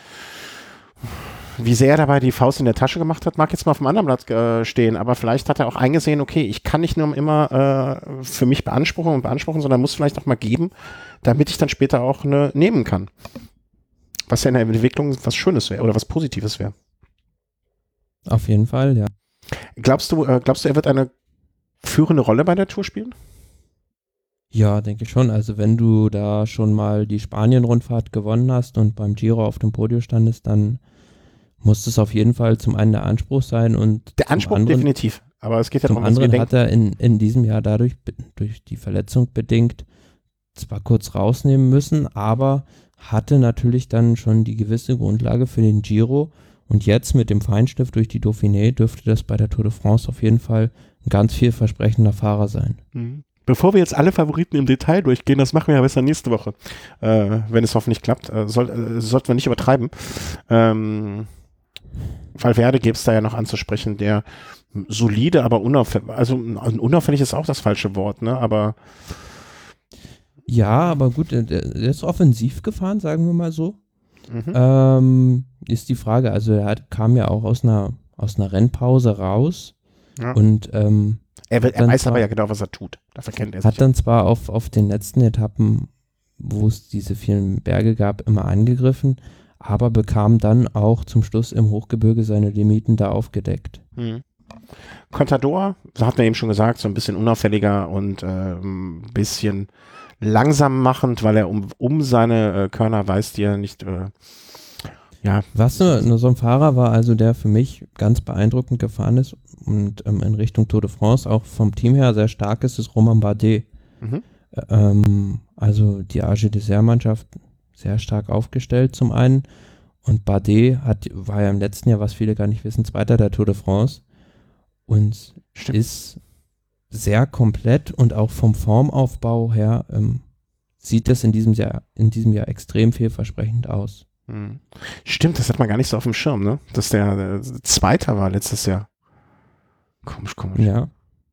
S1: wie sehr er dabei die Faust in der Tasche gemacht hat, mag jetzt mal auf dem anderen Blatt äh, stehen, aber vielleicht hat er auch eingesehen, okay, ich kann nicht nur immer äh, für mich beanspruchen und beanspruchen, sondern muss vielleicht auch mal geben, damit ich dann später auch eine nehmen kann. Was ja in der Entwicklung was Schönes wäre oder was Positives wäre.
S2: Auf jeden Fall, ja.
S1: Glaubst du, äh, glaubst du, er wird eine führende Rolle bei der Tour spielen?
S2: Ja, denke ich schon. Also wenn du da schon mal die Spanien-Rundfahrt gewonnen hast und beim Giro auf dem Podium standest, dann muss es auf jeden Fall zum einen der Anspruch sein und
S1: Der Anspruch
S2: zum anderen,
S1: definitiv, aber es geht ja
S2: zum
S1: darum, was wir
S2: anderen
S1: denken.
S2: hat er in, in diesem Jahr dadurch, be- durch die Verletzung bedingt, zwar kurz rausnehmen müssen, aber hatte natürlich dann schon die gewisse Grundlage für den Giro und jetzt mit dem Feinstift durch die Dauphiné dürfte das bei der Tour de France auf jeden Fall ein ganz vielversprechender Fahrer sein.
S1: Mhm. Bevor wir jetzt alle Favoriten im Detail durchgehen, das machen wir ja besser nächste Woche, äh, wenn es hoffentlich klappt. Äh, soll, äh, sollten wir nicht übertreiben. Ähm, Valverde gäbe es da ja noch anzusprechen, der solide, aber unauffällig, also unauffällig ist auch das falsche Wort, ne? Aber
S2: Ja, aber gut, der, der ist offensiv gefahren, sagen wir mal so.
S1: mhm.
S2: Ähm, ist die Frage, also er hat, kam ja auch aus einer, aus einer Rennpause raus
S1: Ja.
S2: und ähm,
S1: er, will, er
S2: dann
S1: weiß
S2: zwar-
S1: aber ja genau, was er tut. Dafür kennt er sich.
S2: hat dann zwar auf, auf den letzten Etappen, wo es diese vielen Berge gab, immer angegriffen, aber bekam dann auch zum Schluss im Hochgebirge seine Limiten da aufgedeckt.
S1: Mhm. Contador, so hat man eben schon gesagt, so ein bisschen unauffälliger und äh, ein bisschen langsam machend, weil er um, um seine äh, Körner weiß, die er nicht, äh, ja.
S2: Was nur, nur so ein Fahrer war, also der für mich ganz beeindruckend gefahren ist und ähm, in Richtung Tour de France auch vom Team her sehr stark ist, ist Romain Bardet.
S1: Mhm.
S2: Ähm, also die A G Dessert-Mannschaft sehr stark aufgestellt zum einen und Bardet hat, war ja im letzten Jahr, was viele gar nicht wissen, Zweiter der Tour de France und
S1: Stimmt.
S2: ist sehr komplett und auch vom Formaufbau her ähm, sieht das in diesem Jahr, in diesem Jahr extrem vielversprechend aus.
S1: Mhm. Stimmt, das hat man gar nicht so auf dem Schirm, ne? Dass der, der Zweiter war letztes Jahr. Komisch, komisch.
S2: Ja.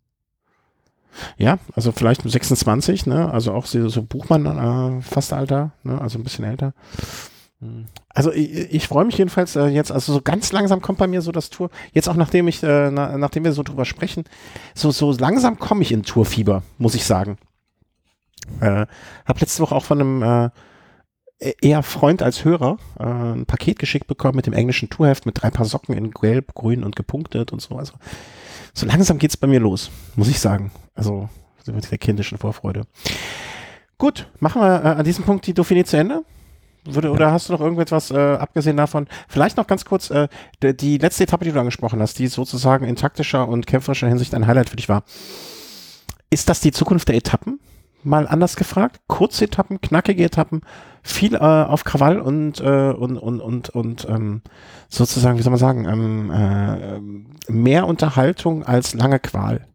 S1: Ja, also vielleicht sechsundzwanzig, ne? Also auch so, so Buchmann, äh, fast Alter, ne? Also ein bisschen älter. Also ich, ich freue mich jedenfalls äh, jetzt, also so ganz langsam kommt bei mir so das Tour, jetzt auch nachdem ich, äh, na, nachdem wir so drüber sprechen, so, so langsam komme ich in Tourfieber, muss ich sagen. Äh, hab letzte Woche auch von einem äh, eher Freund als Hörer äh, ein Paket geschickt bekommen mit dem englischen Tourheft mit drei Paar Socken in gelb, grün und gepunktet und so. Also so langsam geht's bei mir los, muss ich sagen. Also so mit der kindischen Vorfreude. Gut, machen wir äh, an diesem Punkt die Dauphiné zu Ende. Würde, oder hast du noch irgendetwas, äh, abgesehen davon, vielleicht noch ganz kurz, äh, die, die letzte Etappe, die du angesprochen hast, die sozusagen in taktischer und kämpferischer Hinsicht ein Highlight für dich war. Ist das die Zukunft der Etappen? Mal anders gefragt? Kurze Etappen, knackige Etappen, viel äh, auf Krawall und, äh, und, und, und, und ähm, sozusagen, wie soll man sagen, ähm, äh, mehr Unterhaltung als lange Qual.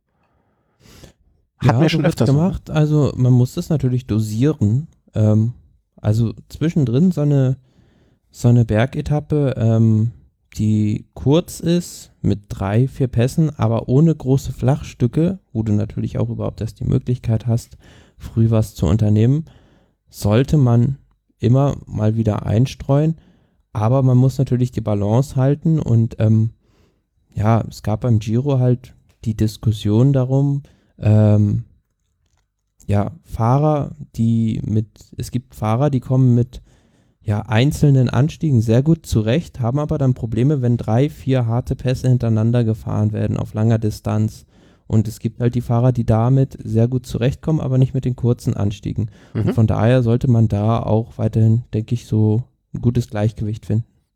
S1: Hat
S2: ja,
S1: mir schon
S2: so wird's
S1: öfters
S2: gemacht. Also man muss das natürlich dosieren. Ähm, also zwischendrin so eine, so eine Bergetappe, ähm, die kurz ist, mit drei, vier Pässen, aber ohne große Flachstücke, wo du natürlich auch überhaupt erst die Möglichkeit hast, früh was zu unternehmen, sollte man immer mal wieder einstreuen. Aber man muss natürlich die Balance halten und ähm, ja, es gab beim Giro halt die Diskussion darum, ähm, ja, Fahrer, die mit, es gibt Fahrer, die kommen mit ja, einzelnen Anstiegen sehr gut zurecht, haben aber dann Probleme, wenn drei, vier harte Pässe hintereinander gefahren werden auf langer Distanz. Und es gibt halt die Fahrer, die damit sehr gut zurechtkommen, aber nicht mit den kurzen Anstiegen.
S1: Mhm.
S2: Und von daher sollte man da auch weiterhin, denke ich, so ein gutes Gleichgewicht finden.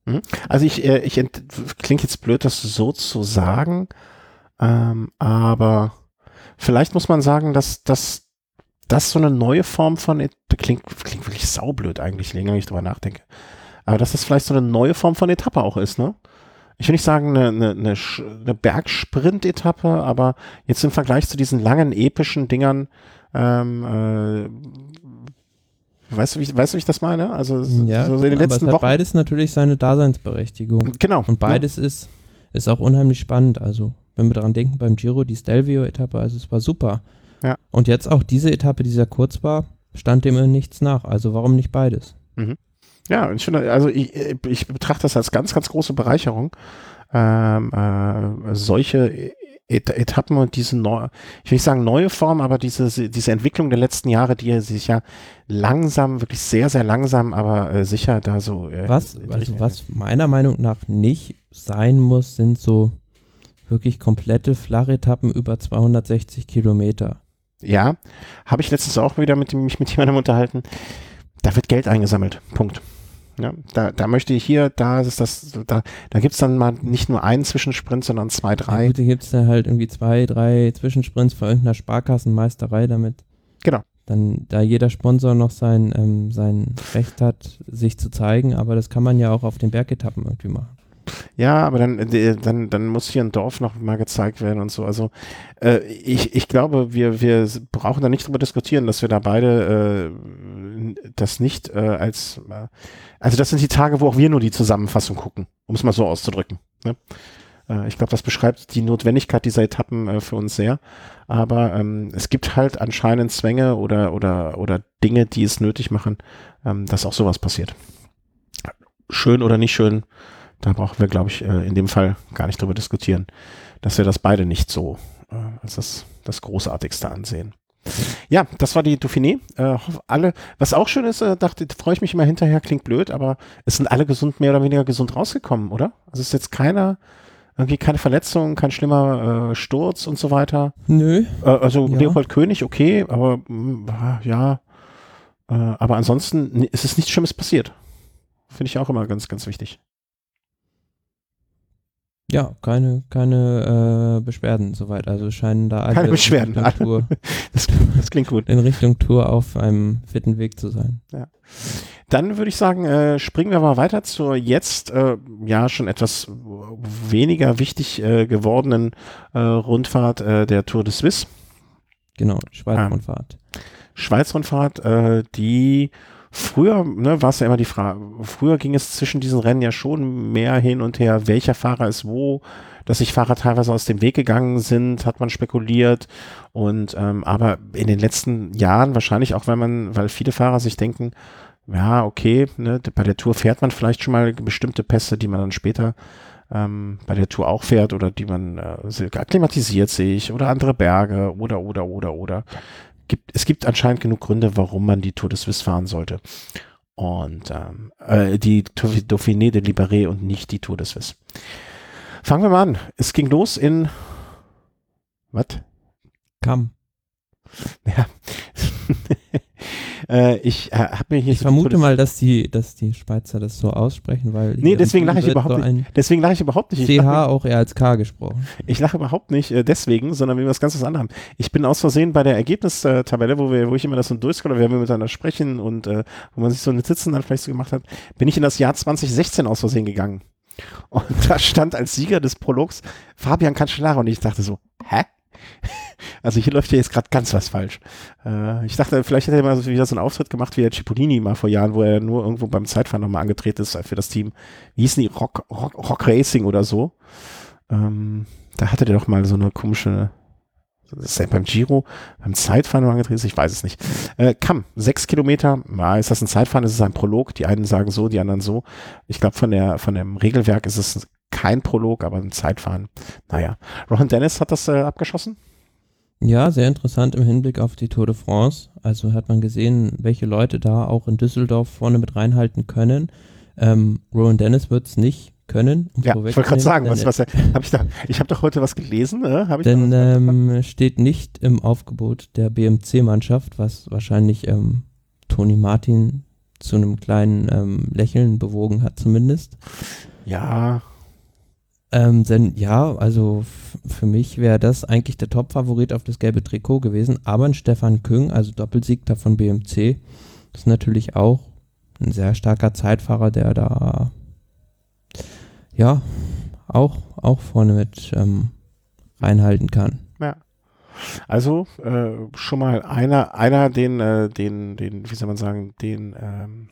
S1: Also ich, äh, ich ent- klingt jetzt blöd, das so zu sagen, ähm, aber vielleicht muss man sagen, dass dass das so eine neue Form von, Et- klingt, klingt wirklich saublöd eigentlich, länger ich drüber nachdenke, aber dass das vielleicht so eine neue Form von Etappe auch ist, ne? Ich will nicht sagen eine, eine, eine, Sch- eine Bergsprint-Etappe, aber jetzt im Vergleich zu diesen langen, epischen Dingern, ähm, äh, weißt du, wie, weißt du, wie ich das meine? Also so
S2: Ja,
S1: so in den
S2: aber es
S1: letzten
S2: hat
S1: Wochen.
S2: beides natürlich seine Daseinsberechtigung.
S1: Genau.
S2: Und beides ist, ist auch unheimlich spannend. Also, wenn wir daran denken, beim Giro, die Stelvio-Etappe, also es war super.
S1: Ja.
S2: Und jetzt auch diese Etappe, die sehr kurz war, stand dem in nichts nach. Also warum nicht beides?
S1: Mhm. Ja, und ich finde, also ich, ich betrachte das als ganz, ganz große Bereicherung, ähm, äh, solche Et Etappen und diese neue, ich will nicht sagen neue Form, aber diese, diese Entwicklung der letzten Jahre, die sich ja langsam, wirklich sehr, sehr langsam, aber äh, sicher da so. Äh,
S2: Was, also was meiner Meinung nach nicht sein muss, sind so wirklich komplette Flachetappen über zweihundertsechzig Kilometer.
S1: Ja, habe ich letztens auch wieder mit dem, mich mit jemandem unterhalten. Da wird Geld eingesammelt. Punkt. Ja, da, da möchte ich hier, da ist das, da, da gibt es dann mal nicht nur einen Zwischensprint, sondern zwei, drei.
S2: Ja, gut, da gibt es dann halt irgendwie zwei, drei Zwischensprints von irgendeiner Sparkassenmeisterei, damit
S1: Genau.
S2: dann da jeder Sponsor noch sein, ähm, sein Recht hat, sich zu zeigen, aber das kann man ja auch auf den Bergetappen irgendwie machen.
S1: Ja, aber dann, äh, dann, dann muss hier ein Dorf noch mal gezeigt werden und so. Also äh, ich, ich glaube, wir, wir brauchen da nicht drüber diskutieren, dass wir da beide äh, das nicht äh, als, äh, also das sind die Tage, wo auch wir nur die Zusammenfassung gucken, um es mal so auszudrücken. Ne? Äh, ich glaube, das beschreibt die Notwendigkeit dieser Etappen äh, für uns sehr. Aber ähm, es gibt halt anscheinend Zwänge oder, oder, oder Dinge, die es nötig machen, ähm, dass auch sowas passiert. Schön oder nicht schön, da brauchen wir, glaube ich, in dem Fall gar nicht drüber diskutieren, dass wir das beide nicht so äh, als das, das Großartigste ansehen. Ja, das war die Dauphiné. Äh, alle, was auch schön ist, äh, dachte, freue ich mich immer hinterher, klingt blöd, aber es sind alle gesund, mehr oder weniger gesund rausgekommen, oder? Also es ist jetzt keiner, irgendwie keine Verletzung, kein schlimmer äh, Sturz und so weiter.
S2: Nö.
S1: Äh, also
S2: Ja.
S1: Leopold König, okay, aber mh, ja, äh, aber ansonsten ist es nichts Schlimmes passiert. Finde ich auch immer ganz, ganz wichtig.
S2: Ja, keine, keine äh, Beschwerden soweit. Also scheinen da alle
S1: Keine Beschwerden.
S2: in Richtung Tour,
S1: Das, das klingt gut.
S2: in Richtung Tour auf einem fitten Weg zu sein.
S1: Ja. Dann würde ich sagen, äh, springen wir mal weiter zur jetzt äh, ja schon etwas weniger wichtig äh, gewordenen äh, Rundfahrt äh, der Tour de Suisse.
S2: Genau,
S1: Ah.
S2: Schweiz-Rundfahrt.
S1: Schweiz-Rundfahrt, äh, die früher, ne, war es ja immer die Frage, früher ging es zwischen diesen Rennen ja schon mehr hin und her, welcher Fahrer ist wo, dass sich Fahrer teilweise aus dem Weg gegangen sind, hat man spekuliert und ähm, aber in den letzten Jahren wahrscheinlich auch, weil man, weil viele Fahrer sich denken, ja, okay, ne, bei der Tour fährt man vielleicht schon mal bestimmte Pässe, die man dann später ähm, bei der Tour auch fährt oder die man äh, akklimatisiert sich oder andere Berge oder, oder, oder, oder. Gibt, es gibt anscheinend genug Gründe, warum man die Tour de Suisse fahren sollte. Und ähm, äh, die Dauphiné de Libéré und nicht die Tour de Suisse. Fangen wir mal an. Es ging los in was?
S2: Kamm.
S1: Ja. äh, ich äh, habe mir hier
S2: Ich
S1: so
S2: vermute mal, dass die, dass die Schweizer das so aussprechen, weil
S1: Nee,
S2: hier
S1: deswegen
S2: im
S1: lache ich
S2: Süden wird
S1: überhaupt
S2: so ein
S1: nicht. Deswegen lache ich überhaupt nicht. Ich
S2: C
S1: lache,
S2: H auch eher als K gesprochen.
S1: ich lache überhaupt nicht äh, deswegen, sondern wegen was ganz was anderem. Ich bin aus Versehen bei der Ergebnistabelle, wo wir, wo ich immer das so durchscrolle, wenn wir miteinander sprechen und äh, wo man sich so eine Sitzen dann vielleicht so gemacht hat, bin ich in das Jahr zwanzig sechzehn aus Versehen gegangen. Und da stand als Sieger des Prologs Fabian Cancellara und ich dachte so, hä? Also hier läuft ja jetzt gerade ganz was falsch. Äh, ich dachte, vielleicht hätte er mal so wieder so einen Auftritt gemacht wie der Cipollini mal vor Jahren, wo er nur irgendwo beim Zeitfahren nochmal angetreten ist für das Team. Wie hießen die? Rock, Rock, Rock Racing oder so. Ähm, da hatte der doch mal so eine komische, das ist ja beim Giro, beim Zeitfahren noch angetreten ist, ich weiß es nicht. Äh, Kamm, sechs Kilometer, na, ist das ein Zeitfahren, ist es ein Prolog, die einen sagen so, die anderen so. Ich glaube, von der, von dem Regelwerk ist es kein Prolog, aber ein Zeitfahren. Naja, Rohan Dennis hat das äh, abgeschossen?
S2: Ja, sehr interessant im Hinblick auf die Tour de France. Also hat man gesehen, welche Leute da auch in Düsseldorf vorne mit reinhalten können. Ähm, Rohan Dennis wird es nicht können. Um
S1: Ja, ich wollte gerade sagen, was, was, hab ich da, ich habe doch heute was gelesen. Äh, hab ich
S2: denn
S1: da
S2: ähm, steht nicht im Aufgebot der B M C-Mannschaft, was wahrscheinlich ähm, Toni Martin zu einem kleinen ähm, Lächeln bewogen hat zumindest.
S1: Ja.
S2: Ähm, denn ja, also f- für mich wäre das eigentlich der Top-Favorit auf das gelbe Trikot gewesen, aber ein Stefan Küng, also Doppelsiegter von B M C, ist natürlich auch ein sehr starker Zeitfahrer, der da ja auch, auch vorne mit ähm, reinhalten kann.
S1: Ja. Also äh, schon mal einer, einer den, äh, den, den, wie soll man sagen, den ähm,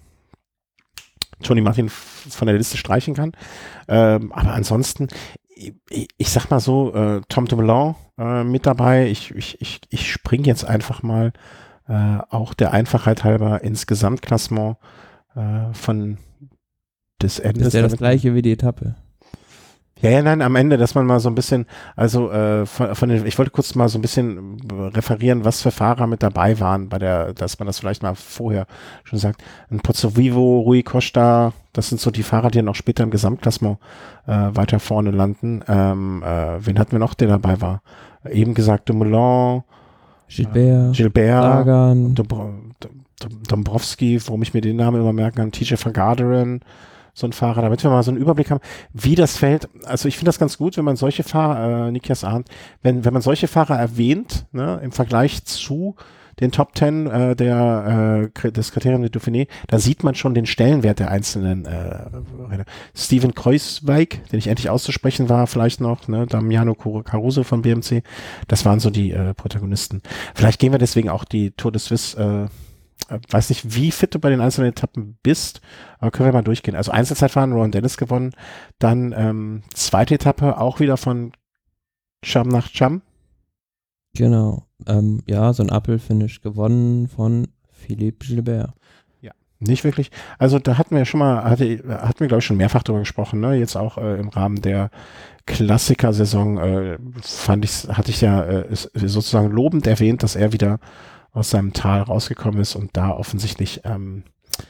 S1: Tony Martin f- von der Liste streichen kann. Ähm, aber ansonsten, ich, ich sag mal so, äh, Tom Dumoulin äh, mit dabei. Ich, ich, ich, ich springe jetzt einfach mal äh, auch der Einfachheit halber ins Gesamtklassement äh, von des Endes.
S2: Das ist ja das
S1: damit-
S2: gleiche wie die Etappe.
S1: Ja, ja, nein, am Ende, dass man mal so ein bisschen, also äh, von, von den, ich wollte kurz mal so ein bisschen referieren, was für Fahrer mit dabei waren bei der, dass man das vielleicht mal vorher schon sagt. Ein Pozzovivo, Rui Costa, das sind so die Fahrer, die dann auch später im Gesamtklassement äh, weiter vorne landen. Ähm, äh, wen hatten wir noch, der dabei war? Eben gesagt, Dumoulin,
S2: Gilbert,
S1: Gilbert,
S2: Sagan,
S1: Dombro- Dom- Dombrowski, warum ich mir den Namen immer merken kann, T J van Garderen, so ein Fahrer, damit wir mal so einen Überblick haben, wie das Feld, also ich finde das ganz gut, wenn man solche Fahrer, äh, Nikias Arndt, wenn, wenn man solche Fahrer erwähnt, ne, im Vergleich zu den Top Ten äh, der, äh, des Kriterium de Dauphiné, da sieht man schon den Stellenwert der einzelnen äh, Rennen. Steven Kruijswijk, den ich endlich auszusprechen war, vielleicht noch, ne, Damiano Caruso von B M C, das waren so die äh, Protagonisten. Vielleicht gehen wir deswegen auch die Tour de Suisse, äh, weiß nicht, wie fit du bei den einzelnen Etappen bist, aber können wir mal durchgehen. Also Einzelzeitfahren, Ron Dennis gewonnen, dann ähm, zweite Etappe auch wieder von Cham nach Cham.
S2: genau. Ähm, ja, so ein Uphill-Finish gewonnen von Philippe Gilbert.
S1: Nicht wirklich. Also da hatten wir schon mal, hatte, hatten wir glaube ich schon mehrfach drüber gesprochen, ne? Jetzt auch äh, im Rahmen der Klassiker-Saison äh, fand ich, hatte ich ja äh, ist, sozusagen lobend erwähnt, dass er wieder aus seinem Tal rausgekommen ist und da offensichtlich ähm,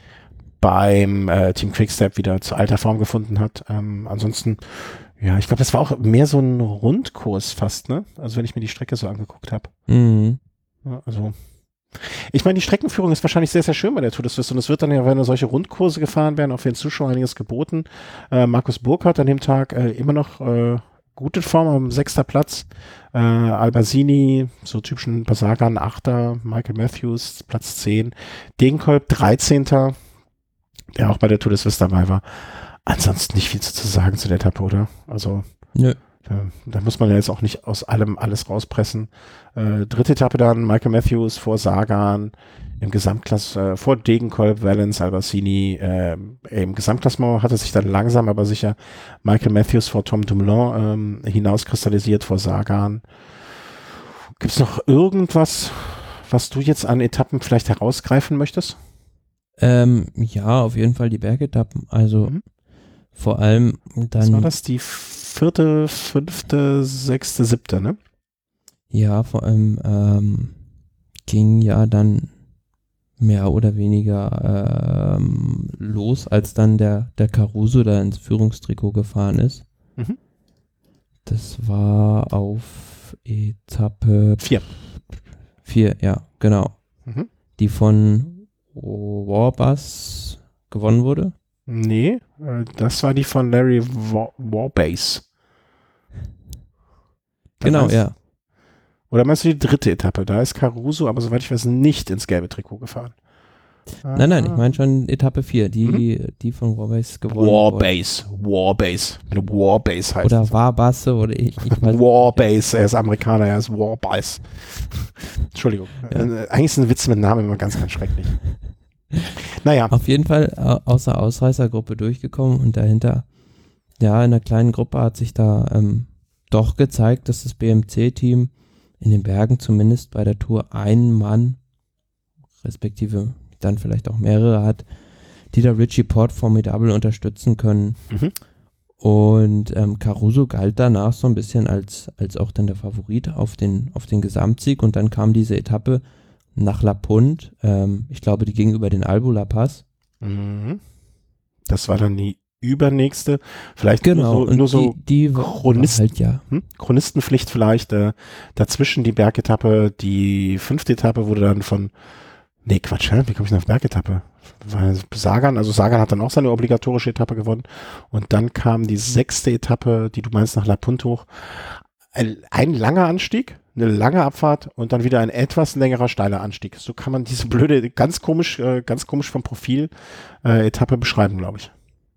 S1: beim äh, Team Quickstep wieder zu alter Form gefunden hat. Ähm, ansonsten, ja, ich glaube, das war auch mehr so ein Rundkurs fast, ne? Also wenn ich mir die Strecke so angeguckt habe.
S2: Mhm.
S1: Ja, also ich meine, die Streckenführung ist wahrscheinlich sehr, sehr schön bei der Tour de Suisse und es wird dann ja, wenn solche Rundkurse gefahren werden, auch für den Zuschauer einiges geboten. Äh, Markus Burkhardt an dem Tag äh, immer noch äh, gute Form am sechster Platz. Äh, Albasini, so typischen Sagan, Achter, Michael Matthews, Platz zehn. Degenkolb, dreizehnter der auch bei der Tour de Suisse dabei war. Ansonsten nicht viel zu, zu sagen zu der Etappe, oder? Also
S2: Nö.
S1: Da, da muss man ja jetzt auch nicht aus allem alles rauspressen. Äh, dritte Etappe dann, Michael Matthews vor Sagan, im Gesamtklasse, äh, vor Degenkolb, Valens, Albasini, äh, im Gesamtklassement hatte sich dann langsam, aber sicher Michael Matthews vor Tom Dumoulin ähm, hinauskristallisiert vor Sagan. Gibt es noch irgendwas, was du jetzt an Etappen vielleicht herausgreifen möchtest?
S2: Ähm, ja, auf jeden Fall die Bergetappen. Also
S1: Mhm.
S2: vor allem dann.
S1: Was war das? Die vierte, fünfte, sechste, siebte, ne?
S2: Ja, vor allem ähm, ging ja dann mehr oder weniger ähm, los, als dann der, der Caruso da ins Führungstrikot gefahren ist.
S1: Mhm.
S2: Das war auf Etappe
S1: Vier.
S2: Vier, ja, genau.
S1: Mhm.
S2: Die von Warbus gewonnen wurde.
S1: Nee, äh, das war die von Larry War Warbase.
S2: Genau,
S1: meinst,
S2: ja.
S1: Oder meinst du die dritte Etappe? Da ist Caruso, aber soweit ich weiß, nicht ins gelbe Trikot gefahren.
S2: Nein, nein, ich meine schon Etappe vier, die, mhm. die von Warbase gewonnen
S1: Warbase, Warbase. Warbase heißt
S2: Oder Warbasse oder ich, ich weiß
S1: Warbase, er ist Amerikaner, er ist Warbase. Entschuldigung. Ja. Äh, eigentlich ist ein Witz mit Namen immer ganz, ganz schrecklich. Naja.
S2: Auf jeden Fall äh, außer Ausreißergruppe durchgekommen und dahinter, ja, in einer kleinen Gruppe hat sich da ähm, doch gezeigt, dass das B M C-Team in den Bergen zumindest bei der Tour einen Mann, respektive dann vielleicht auch mehrere hat, die da Richie Porte formidabel unterstützen können.
S1: Mhm.
S2: Und ähm, Caruso galt danach so ein bisschen als, als auch dann der Favorit auf den, auf den Gesamtsieg und dann kam diese Etappe nach La Punt, ähm, ich glaube, die ging über den Albula Pass.
S1: Mhm. Das war dann die übernächste, vielleicht
S2: genau,
S1: nur so, nur so
S2: die, die
S1: Chronisten,
S2: halt, ja.
S1: hm? Chronistenpflicht vielleicht, äh, dazwischen die Bergetappe, die fünfte Etappe wurde dann von Nee, Quatsch, hä? Wie komme ich denn auf Bergetappe? Weil Sagan, also Sagan hat dann auch seine obligatorische Etappe gewonnen und dann kam die sechste Etappe, die du meinst, nach La Punt hoch. Ein, ein langer Anstieg, eine lange Abfahrt und dann wieder ein etwas längerer steiler Anstieg. So kann man diese blöde, ganz komisch, äh, ganz komisch vom Profil äh, Etappe beschreiben, glaube ich.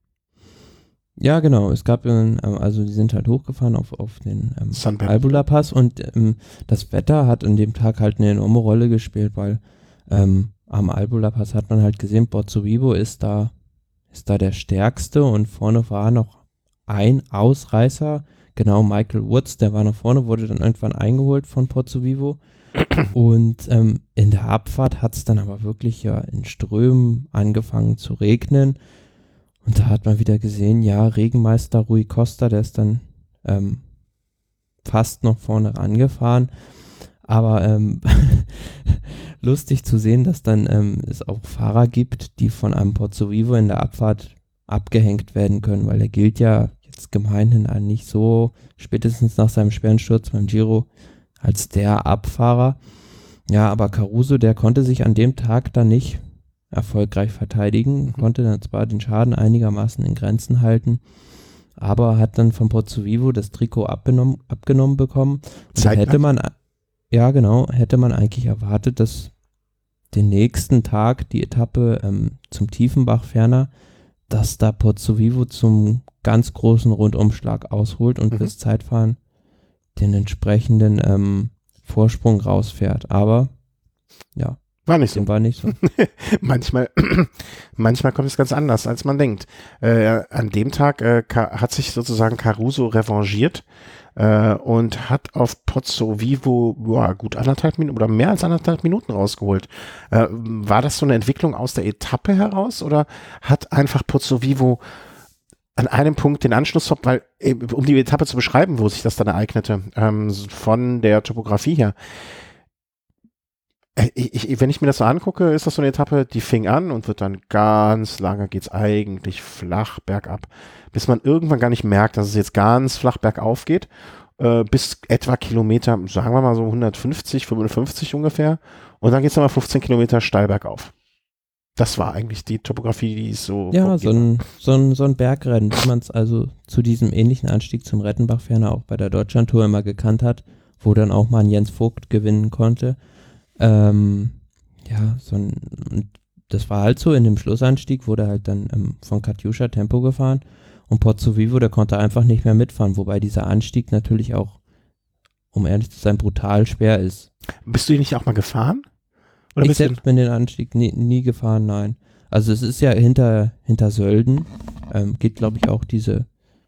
S2: Ja, genau. Es gab, ähm, also die sind halt hochgefahren auf, auf den ähm, Albula Pass und ähm, das Wetter hat an dem Tag halt eine enorme Rolle gespielt, weil ähm, am Albula Pass hat man halt gesehen, Pozzovivo ist da, ist da der Stärkste und vorne war noch ein Ausreißer, genau Michael Woods, der war noch vorne, wurde dann irgendwann eingeholt von Pozzovivo und ähm, in der Abfahrt hat es dann aber wirklich ja in Strömen angefangen zu regnen. Und da hat man wieder gesehen, ja, Regenmeister Rui Costa, der ist dann ähm, fast noch vorne rangefahren. Aber ähm, lustig zu sehen, dass dann ähm, es auch Fahrer gibt, die von einem Pozzovivo in der Abfahrt abgehängt werden können, weil er gilt ja jetzt gemeinhin nicht so, spätestens nach seinem schweren Sturz beim Giro, als der Abfahrer. Ja, aber Caruso, der konnte sich an dem Tag dann nicht erfolgreich verteidigen, mhm. konnte dann zwar den Schaden einigermaßen in Grenzen halten, aber hat dann von Pozzovivo das Trikot abgenommen, abgenommen bekommen. Und da hätte man, ja genau, hätte man eigentlich erwartet, dass den nächsten Tag die Etappe ähm, zum Tiefenbach ferner, dass da Pozzovivo zum ganz großen Rundumschlag ausholt und mhm. fürs Zeitfahren den entsprechenden ähm, Vorsprung rausfährt. Aber ja,
S1: War nicht so.
S2: War nicht so.
S1: manchmal, manchmal kommt es ganz anders, als man denkt. Äh, an dem Tag äh, hat sich sozusagen Caruso revanchiert äh, und hat auf Pozzovivo boah, gut anderthalb Minuten oder mehr als anderthalb Minuten rausgeholt. Äh, war das so eine Entwicklung aus der Etappe heraus oder hat einfach Pozzovivo an einem Punkt den Anschluss, weil, um die Etappe zu beschreiben, wo sich das dann ereignete, ähm, von der Topografie her, Ich, ich, wenn ich mir das so angucke, ist das so eine Etappe, die fing an und wird dann ganz lange, geht's eigentlich flach bergab, bis man irgendwann gar nicht merkt, dass es jetzt ganz flach bergauf geht, äh, bis etwa Kilometer, sagen wir mal so hundertfünfzig, fünfundfünfzig ungefähr, und dann geht's nochmal fünfzehn Kilometer steil bergauf. Das war eigentlich die Topografie, die ist so...
S2: Ja, so ein, so, ein, so ein Bergrennen, wie man es also zu diesem ähnlichen Anstieg zum Rettenbach ferner auch bei der Deutschlandtour immer gekannt hat, wo dann auch mal ein Jens Vogt gewinnen konnte. Ähm, ja, so ein, das war halt so, in dem Schlussanstieg wurde halt dann ähm, von Katyusha Tempo gefahren und Pozzovivo, der konnte einfach nicht mehr mitfahren, wobei dieser Anstieg natürlich auch, um ehrlich zu sein, brutal schwer ist.
S1: Bist du ihn nicht auch mal gefahren? Oder
S2: ich
S1: bist
S2: selbst bin den Anstieg nie, nie gefahren, nein. Also es ist ja hinter, hinter Sölden, ähm, geht glaube ich auch diese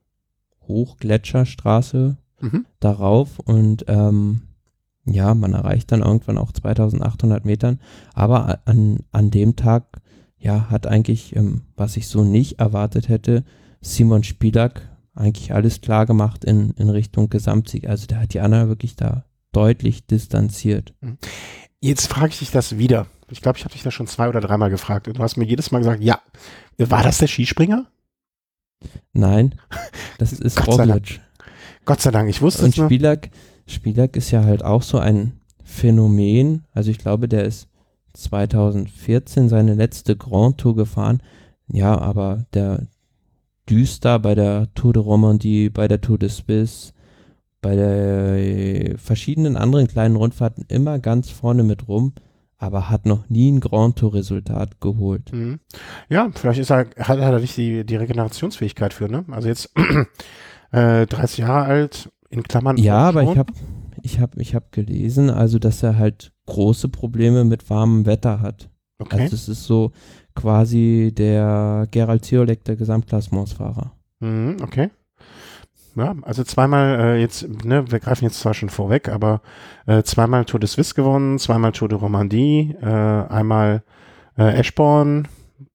S2: Hochgletscherstraße mhm. darauf und ähm, ja, man erreicht dann irgendwann auch zweitausendachthundert Metern, aber an, an dem Tag, ja, hat eigentlich, ähm, was ich so nicht erwartet hätte, Simon Spilak eigentlich alles klar gemacht in, in Richtung Gesamtsieg. Also der hat die anderen wirklich da deutlich distanziert.
S1: Jetzt frage ich dich das wieder. Ich glaube, ich habe dich das schon zwei oder dreimal gefragt und du hast mir jedes Mal gesagt, ja, war das der Skispringer?
S2: Nein, das ist
S1: Gott sei Dank.
S2: Roglic.
S1: Gott sei Dank, ich wusste
S2: und
S1: es noch.
S2: Spilak Spilak ist ja halt auch so ein Phänomen, also ich glaube, der ist zweitausendvierzehn seine letzte Grand Tour gefahren, ja, aber der düst da bei der Tour de Romandie, bei der Tour de Suisse, bei der verschiedenen anderen kleinen Rundfahrten immer ganz vorne mit rum, aber hat noch nie ein Grand Tour Resultat geholt.
S1: Mhm. Ja, vielleicht ist er, hat er nicht die, die Regenerationsfähigkeit für, ne? Also jetzt äh, dreißig Jahre alt, in Klammern.
S2: Ja, aber ich habe ich hab, ich hab gelesen, also dass er halt große Probleme mit warmem Wetter hat.
S1: Okay.
S2: Also das ist so quasi der Gerald Ciolek der Gesamtklassementsfahrer.
S1: Mhm, okay. Ja, also zweimal äh, jetzt, ne, wir greifen jetzt zwar schon vorweg, aber äh, zweimal Tour de Suisse gewonnen, zweimal Tour de Romandie, äh, einmal äh, Eschborn.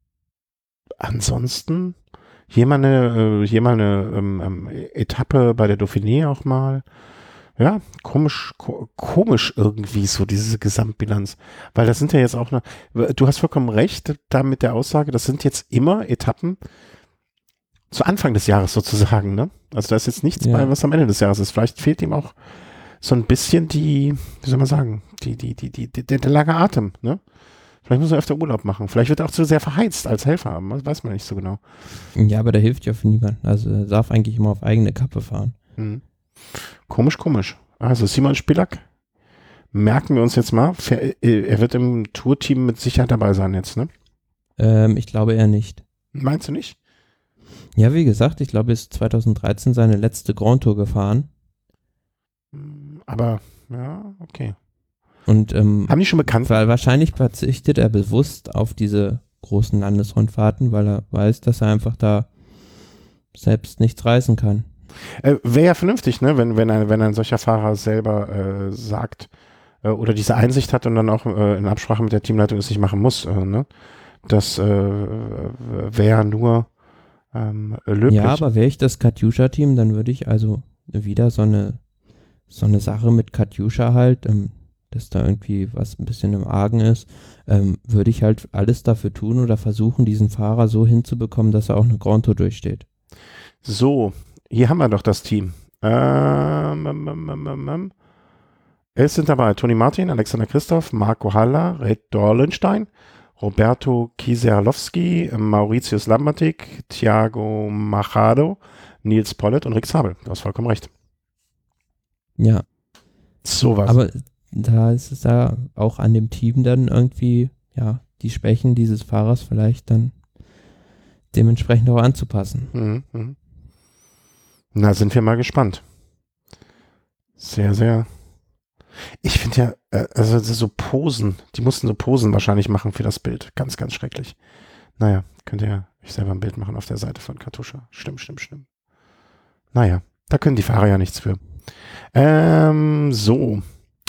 S1: Ansonsten hier mal eine, äh, hier mal eine ähm, ähm, Etappe bei der Dauphiné auch mal. Ja, komisch, ko- komisch irgendwie so diese Gesamtbilanz. Weil das sind ja jetzt auch noch, du hast vollkommen recht da mit der Aussage, das sind jetzt immer Etappen zu Anfang des Jahres sozusagen, ne? Also da ist jetzt nichts
S2: Ja.
S1: bei, was am Ende des Jahres ist. Vielleicht fehlt ihm auch so ein bisschen die, wie soll man sagen, die, die, die, die, die der, der lange Atem, ne? Vielleicht muss er öfter Urlaub machen. Vielleicht wird er auch zu sehr verheizt als Helfer haben. Das weiß man nicht so genau.
S2: Ja, aber der hilft ja für niemanden. Also er darf eigentlich immer auf eigene Kappe fahren.
S1: Hm. Komisch, komisch. Also Simon Spilak, merken wir uns jetzt mal. Er wird im Tourteam mit Sicherheit dabei sein jetzt, ne?
S2: Ähm, ich glaube eher nicht.
S1: Meinst du nicht?
S2: Ja, wie gesagt, ich glaube, er ist zweitausenddreizehn seine letzte Grand Tour gefahren.
S1: Aber, ja, okay.
S2: Und ähm,
S1: haben die schon bekannt?
S2: Weil wahrscheinlich verzichtet er bewusst auf diese großen Landesrundfahrten, weil er weiß, dass er einfach da selbst nichts reißen kann.
S1: Äh, Wäre ja vernünftig, ne, wenn, wenn, ein, wenn ein solcher Fahrer selber äh, sagt äh, oder diese Einsicht hat und dann auch äh, in Absprache mit der Teamleitung es nicht machen muss. Äh, ne? Das äh, wäre nur ähm, löblich.
S2: Ja, aber wäre ich das Katjuscha-Team, dann würde ich also wieder so eine so eine Sache mit Katjuscha halt, ähm, dass da irgendwie was ein bisschen im Argen ist, ähm, würde ich halt alles dafür tun oder versuchen, diesen Fahrer so hinzubekommen, dass er auch eine Grand Tour durchsteht.
S1: So, hier haben wir doch das Team. Ähm, ähm, ähm, ähm, ähm. Es sind dabei Toni Martin, Alexander Christoph, Marco Haller, Red Dorlenstein, Roberto Kieserlowski, Mauritius Lambertig, Thiago Machado, Nils Pollitt und Rick Sabel. Du hast vollkommen recht.
S2: Ja.
S1: Sowas.
S2: Aber da ist es da auch an dem Team dann irgendwie, ja, die Schwächen dieses Fahrers vielleicht dann dementsprechend auch anzupassen.
S1: Mhm, mh. Na, sind wir mal gespannt. Sehr, sehr. Ich finde ja, äh, also so Posen, die mussten so Posen wahrscheinlich machen für das Bild. Ganz, ganz schrecklich. Naja, könnt ihr euch selber ein Bild machen auf der Seite von Katusha. Stimmt, stimmt, stimmt. Naja, da können die Fahrer ja nichts für. Ähm, so.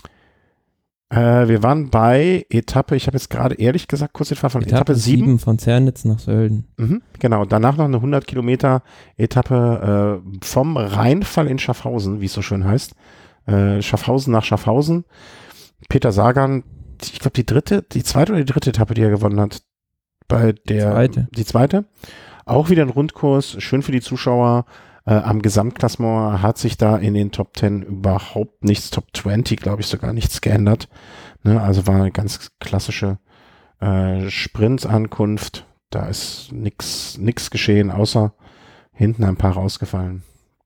S1: Äh, wir waren bei Etappe, ich habe jetzt gerade ehrlich gesagt kurz den Fall von Etappe sieben.
S2: von Zernitz nach Sölden.
S1: Mhm, genau, danach noch eine hundert Kilometer Etappe äh, vom Rheinfall in Schaffhausen, wie es so schön heißt. Äh, Schaffhausen nach Schaffhausen. Peter Sagan, ich glaube die dritte, die zweite oder die dritte Etappe, die er gewonnen hat. Bei der,
S2: Zweite.
S1: Die zweite. Auch wieder ein Rundkurs, schön für die Zuschauer. Äh, am Gesamtklassement hat sich da in den Top zehn überhaupt nichts, Top zwanzig glaube ich sogar nichts geändert. Ne, also war eine ganz klassische äh, Sprintankunft. Da ist nichts nix geschehen, außer hinten ein paar rausgefallen.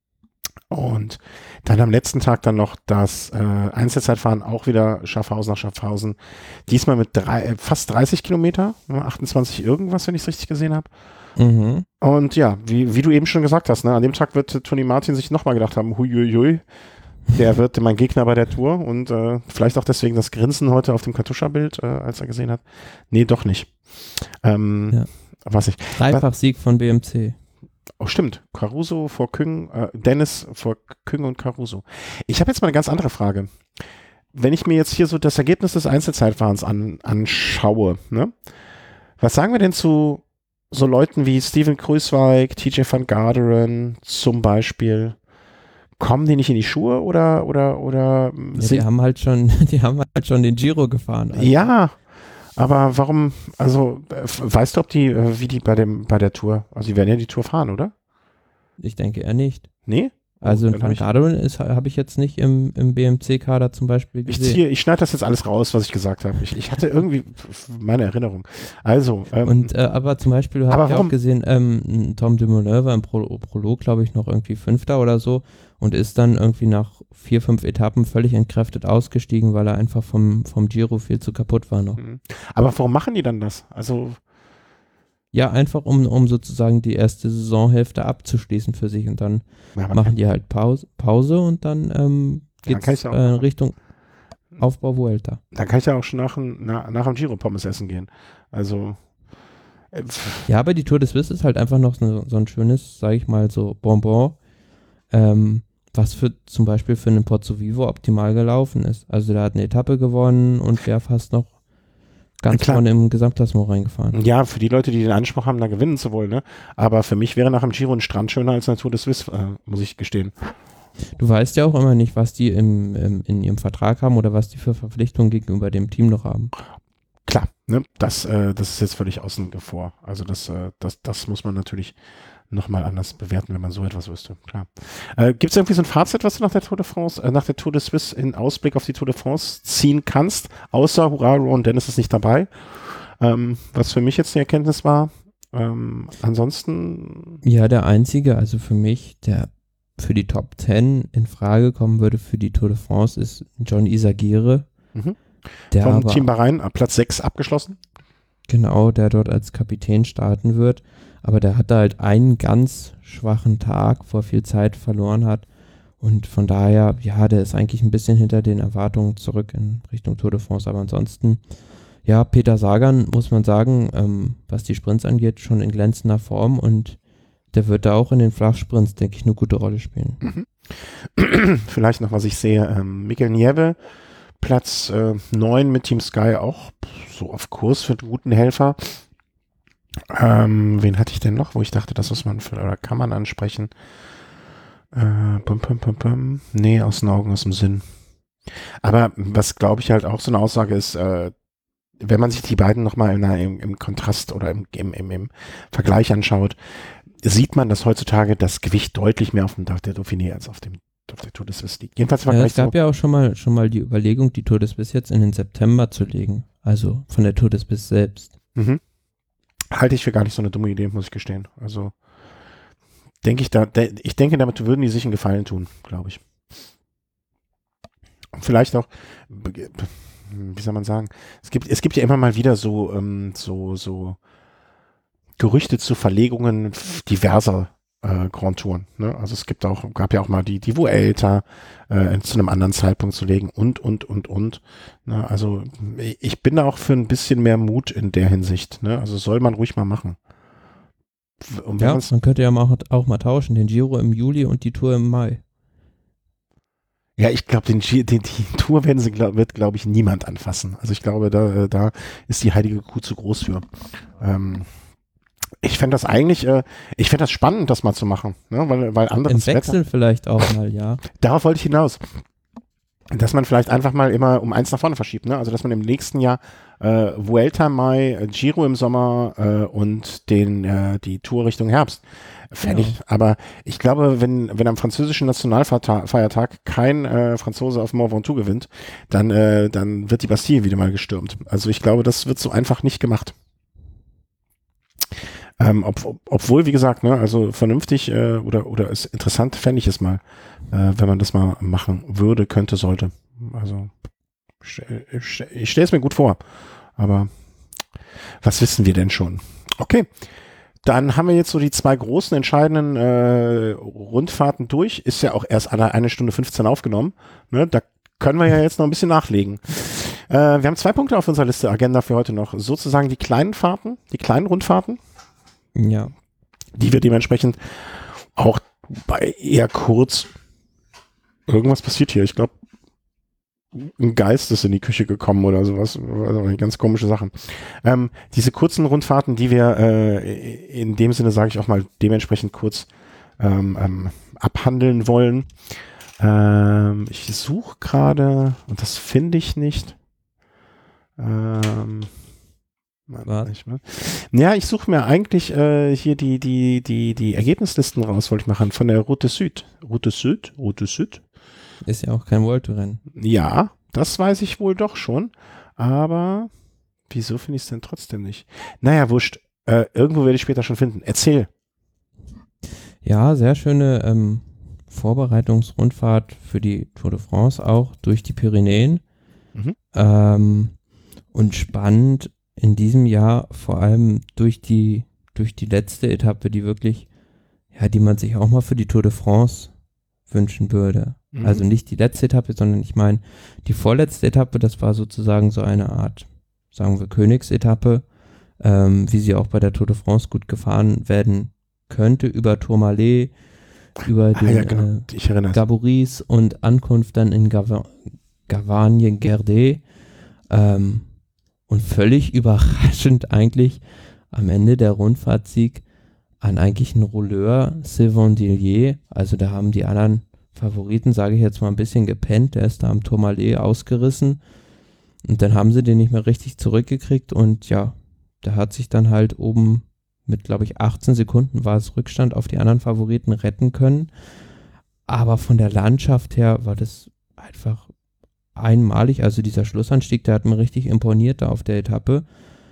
S1: Und dann am letzten Tag dann noch das äh, Einzelzeitfahren, auch wieder Schaffhausen nach Schaffhausen. Diesmal mit drei, äh, fast dreißig Kilometer, achtundzwanzig irgendwas, wenn ich es richtig gesehen habe.
S2: Mhm.
S1: Und ja, wie, wie du eben schon gesagt hast, ne, an dem Tag wird Toni Martin sich nochmal gedacht haben, huiuiui, der wird mein Gegner bei der Tour und äh, vielleicht auch deswegen das Grinsen heute auf dem Katusha-Bild, äh, als er gesehen hat. Nee, doch nicht. Ähm,
S2: ja.
S1: Was ich.
S2: Dreifach-Sieg von B M C.
S1: Oh, stimmt. Caruso vor Küng, äh, Dennis vor Küng und Caruso. Ich habe jetzt mal eine ganz andere Frage. Wenn ich mir jetzt hier so das Ergebnis des Einzelzeitfahrens an, anschaue, ne? Was sagen wir denn zu so Leuten wie Steven Kruijswijk, T J van Garderen zum Beispiel? Kommen die nicht in die Schuhe oder oder oder?
S2: Ja, die haben halt schon, die haben halt schon den Giro gefahren.
S1: Also. Ja, aber warum? Also weißt du, ob die, wie die bei dem bei der Tour? Also die werden ja die Tour fahren, oder?
S2: Ich denke eher nicht.
S1: Nee?
S2: Also
S1: oh,
S2: in Van Garderen habe ich jetzt nicht im, im B M C-Kader zum Beispiel gesehen.
S1: Ich, ziehe, ich schneide das jetzt alles raus, was ich gesagt habe. Ich, ich hatte irgendwie meine Erinnerung. Also. Ähm,
S2: und äh, aber zum Beispiel habe ich auch gesehen, ähm, Tom Dumoulin war im Pro Prolog, glaube ich, noch irgendwie Fünfter oder so und ist dann irgendwie nach vier, fünf Etappen völlig entkräftet ausgestiegen, weil er einfach vom, vom Giro viel zu kaputt war noch.
S1: Aber warum machen die dann das? Also
S2: ja, einfach um, um sozusagen die erste Saisonhälfte abzuschließen für sich und dann ja, machen die halt Pause, Pause und dann ähm, geht es ja äh, Richtung Aufbau Vuelta.
S1: Dann kann ich ja auch schon nach, nach, nach dem Giro Pommes essen gehen. Also
S2: äh, ja, aber die Tour de Suisse ist halt einfach noch so, so ein schönes, sage ich mal, so Bonbon, ähm, was für zum Beispiel für einen Pozzo Vivo optimal gelaufen ist. Also der hat eine Etappe gewonnen und wäre fast noch ganz vorne im Gesamtklassement reingefahren.
S1: Ja, für die Leute, die den Anspruch haben, da gewinnen zu wollen, ne? Aber für mich wäre nach dem Giro ein Strand schöner als eine Tour de Suisse, äh, muss ich gestehen.
S2: Du weißt ja auch immer nicht, was die im, im, in ihrem Vertrag haben oder was die für Verpflichtungen gegenüber dem Team noch haben.
S1: Klar, ne? Das, äh, das ist jetzt völlig außen vor. Also das, äh, das, das muss man natürlich nochmal anders bewerten, wenn man so etwas wüsste. Klar. Äh, Gibt es irgendwie so ein Fazit, was du nach der Tour de France, äh, nach der Tour de Suisse in Ausblick auf die Tour de France ziehen kannst? Außer, hurra, Ron Dennis ist nicht dabei. ähm, was für mich jetzt die Erkenntnis war. Ähm, ansonsten.
S2: Ja, der einzige, also für mich, der für die Top zehn in Frage kommen würde für die Tour de France, ist John Izagirre.
S1: Mhm.
S2: Der
S1: Vom
S2: aber,
S1: Team Bahrain, Platz sechs abgeschlossen.
S2: Genau, der dort als Kapitän starten wird. Aber der hatte halt einen ganz schwachen Tag, wo er viel Zeit verloren hat. Und von daher, ja, der ist eigentlich ein bisschen hinter den Erwartungen zurück in Richtung Tour de France. Aber ansonsten, ja, Peter Sagan, muss man sagen, ähm, was die Sprints angeht, schon in glänzender Form. Und der wird da auch in den Flachsprints, denke ich, eine gute Rolle spielen.
S1: Mhm. Vielleicht noch, was ich sehe, ähm, Mikel Nieve, Platz äh, neun mit Team Sky, auch so auf Kurs für einen guten Helfer. Ähm, wen hatte ich denn noch, wo ich dachte, das muss man für, oder kann man ansprechen? Äh, bum, bum, bum, bum. Nee, aus den Augen, aus dem Sinn. Aber was, glaube ich, halt auch so eine Aussage ist, äh, wenn man sich die beiden nochmal im, im Kontrast oder im, im, im, im Vergleich anschaut, sieht man, dass heutzutage das Gewicht deutlich mehr auf dem Dach der Dauphiné als auf dem auf der Tour de Suisse liegt. Jedenfalls
S2: Ja, es gab
S1: so.
S2: ja auch schon mal, schon mal die Überlegung, die Tour de Suisse jetzt in den September zu legen. Also von der Tour de Suisse selbst.
S1: Mhm. Halte ich für gar nicht so eine dumme Idee, muss ich gestehen. Also denke ich da, de, ich denke, damit würden die sich einen Gefallen tun, glaube ich. Und vielleicht auch, wie soll man sagen, es gibt, es gibt ja immer mal wieder so, ähm, so, so Gerüchte zu Verlegungen diverser äh, Grand Touren. Ne? Also es gibt auch, gab ja auch mal die, die Vuelta äh, zu einem anderen Zeitpunkt zu legen und, und, und, und. Ne? Also ich bin da auch für ein bisschen mehr Mut in der Hinsicht. Ne? Also soll man ruhig mal machen. Und
S2: ja, man könnte ja auch, auch mal tauschen, den Giro im Juli und die Tour im Mai.
S1: Ja, ich glaube, den, den, die Tour werden sie, glaub, wird, glaube ich, niemand anfassen. Also ich glaube, da, da ist die heilige Kuh zu groß für. Ähm, ich fände das eigentlich, äh, ich fände das spannend, das mal zu machen, ne? weil, weil anderes
S2: Im Wechsel Wetter, vielleicht auch mal, ja.
S1: Darauf wollte ich hinaus. Dass man vielleicht einfach mal immer um eins nach vorne verschiebt, ne? Also dass man im nächsten Jahr äh, Vuelta im Mai, Giro im Sommer äh, und den, äh, die Tour Richtung Herbst. Fände ich, ja. Aber ich glaube, wenn, wenn am französischen Nationalfeiertag kein äh, Franzose auf Mont Ventoux gewinnt, dann, äh, dann wird die Bastille wieder mal gestürmt. Also ich glaube, das wird so einfach nicht gemacht. Ähm, ob, ob, obwohl, wie gesagt, ne, also vernünftig äh, oder, oder ist interessant, fände ich es mal, äh, wenn man das mal machen würde, könnte, sollte. Also ich, ich, ich stelle es mir gut vor. Aber was wissen wir denn schon? Okay. Dann haben wir jetzt so die zwei großen entscheidenden äh, Rundfahrten durch. Ist ja auch erst eine, eine Stunde fünfzehn aufgenommen. Ne? Da können wir ja jetzt noch ein bisschen nachlegen. Äh, wir haben zwei Punkte auf unserer Liste, Agenda für heute noch. Sozusagen die kleinen Fahrten, die kleinen Rundfahrten.
S2: Ja.
S1: Die wir dementsprechend auch bei eher kurz. Irgendwas passiert hier. Ich glaube, ein Geist ist in die Küche gekommen oder sowas. Also ganz komische Sachen. Ähm, diese kurzen Rundfahrten, die wir äh, in dem Sinne, sage ich auch mal, dementsprechend kurz ähm, ähm, abhandeln wollen. Ähm, ich suche gerade, und das finde ich nicht. Ähm,
S2: Was?
S1: Ich, ja, ich suche mir eigentlich äh, hier die, die, die, die Ergebnislisten raus, wollte ich machen, von der Route Süd. Route Süd? Route Süd?
S2: Ist ja auch kein World Tour Rennen.
S1: Ja, das weiß ich wohl doch schon. Aber wieso finde ich es denn trotzdem nicht? Naja, wurscht. Äh, irgendwo werde ich später schon finden. Erzähl.
S2: Ja, sehr schöne ähm, Vorbereitungsrundfahrt für die Tour de France auch durch die Pyrenäen.
S1: Mhm.
S2: Ähm, und spannend in diesem Jahr vor allem durch die, durch die letzte Etappe, die wirklich, ja, die man sich auch mal für die Tour de France wünschen würde. Mhm. Also nicht die letzte Etappe, sondern ich meine, die vorletzte Etappe, das war sozusagen so eine Art, sagen wir, Königsetappe, ähm, wie sie auch bei der Tour de France gut gefahren werden könnte, über Tourmalet, über den ah, ja, genau. äh, Gaboris und Ankunft dann in Gav- Gavagne-Gerdé. Ähm, und völlig überraschend eigentlich am Ende der Rundfahrtsieg an eigentlich einen Rouleur, Sylvain Dillier. Also da haben die anderen Favoriten, sage ich jetzt mal, ein bisschen gepennt. Der ist da am Tourmalet ausgerissen. Und dann haben sie den nicht mehr richtig zurückgekriegt. Und ja, der hat sich dann halt oben mit, glaube ich, achtzehn Sekunden war es Rückstand auf die anderen Favoriten retten können. Aber von der Landschaft her war das einfach einmalig. Also dieser Schlussanstieg, der hat mir richtig imponiert da auf der Etappe.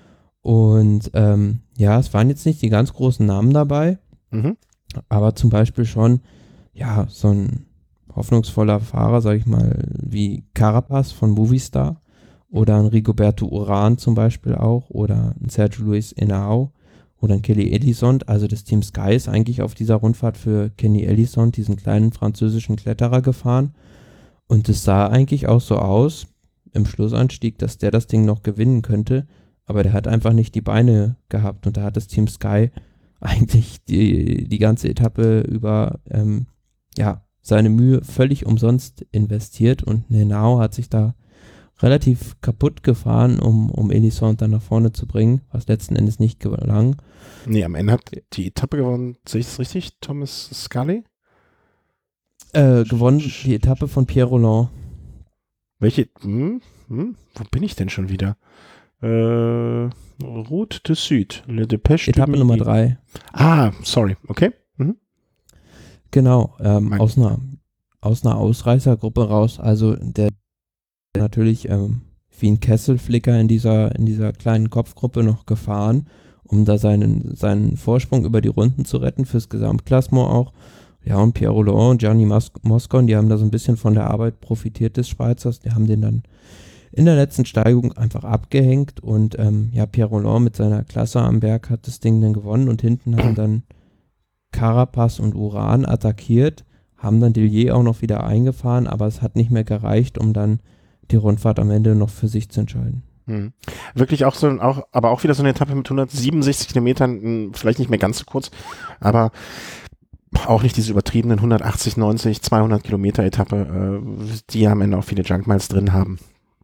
S2: Und ähm, ja, es waren jetzt nicht die ganz großen Namen dabei,
S1: Mhm.
S2: aber zum Beispiel schon, ja, so ein hoffnungsvoller Fahrer, sag ich mal, wie Carapaz von Movistar oder ein Rigoberto Urán zum Beispiel auch oder ein Sergio Luis Henao oder ein Kelly Elissonde. Also das Team Sky ist eigentlich auf dieser Rundfahrt für Kenny Elissonde, diesen kleinen französischen Kletterer, gefahren. Und es sah eigentlich auch so aus im Schlussanstieg, dass der das Ding noch gewinnen könnte, aber der hat einfach nicht die Beine gehabt und da hat das Team Sky eigentlich die, die ganze Etappe über ähm, ja, seine Mühe völlig umsonst investiert und Henao hat sich da relativ kaputt gefahren, um, um Elissonde dann nach vorne zu bringen, was letzten Endes nicht gelang.
S1: Nee, am Ende hat die Etappe gewonnen, sehe ich das richtig, Thomas Scully?
S2: Äh, gewonnen die Etappe von Pierre Rolland.
S1: Welche, hm, hm, wo bin ich denn schon wieder? Äh, Route du Sud, Le Dépêche
S2: Etappe
S1: du
S2: Nummer
S1: Midi.
S2: drei.
S1: Ah, sorry, okay. Mhm.
S2: Genau, ähm,
S1: Mein-
S2: aus einer aus einer Ausreißergruppe raus, also der natürlich ähm, wie ein Kesselflicker in dieser in dieser kleinen Kopfgruppe noch gefahren, um da seinen seinen Vorsprung über die Runden zu retten fürs Gesamtklassement auch. Ja, und Pierre Rolland und Gianni Mos- Moscon, die haben da so ein bisschen von der Arbeit profitiert des Schweizers, die haben den dann in der letzten Steigung einfach abgehängt und ähm, ja, Pierre Rolland mit seiner Klasse am Berg hat das Ding dann gewonnen und hinten haben dann Carapaz und Urán attackiert, haben dann Dillier auch noch wieder eingefahren, aber es hat nicht mehr gereicht, um dann die Rundfahrt am Ende noch für sich zu entscheiden.
S1: Hm. Wirklich auch so, auch, aber auch wieder so eine Etappe mit hundertsiebenundsechzig Kilometern, hm, vielleicht nicht mehr ganz so kurz, aber auch nicht diese übertriebenen hundertachtzig, neunzig, zweihundert Kilometer Etappe, äh, die am Ende auch viele Junk Miles drin haben.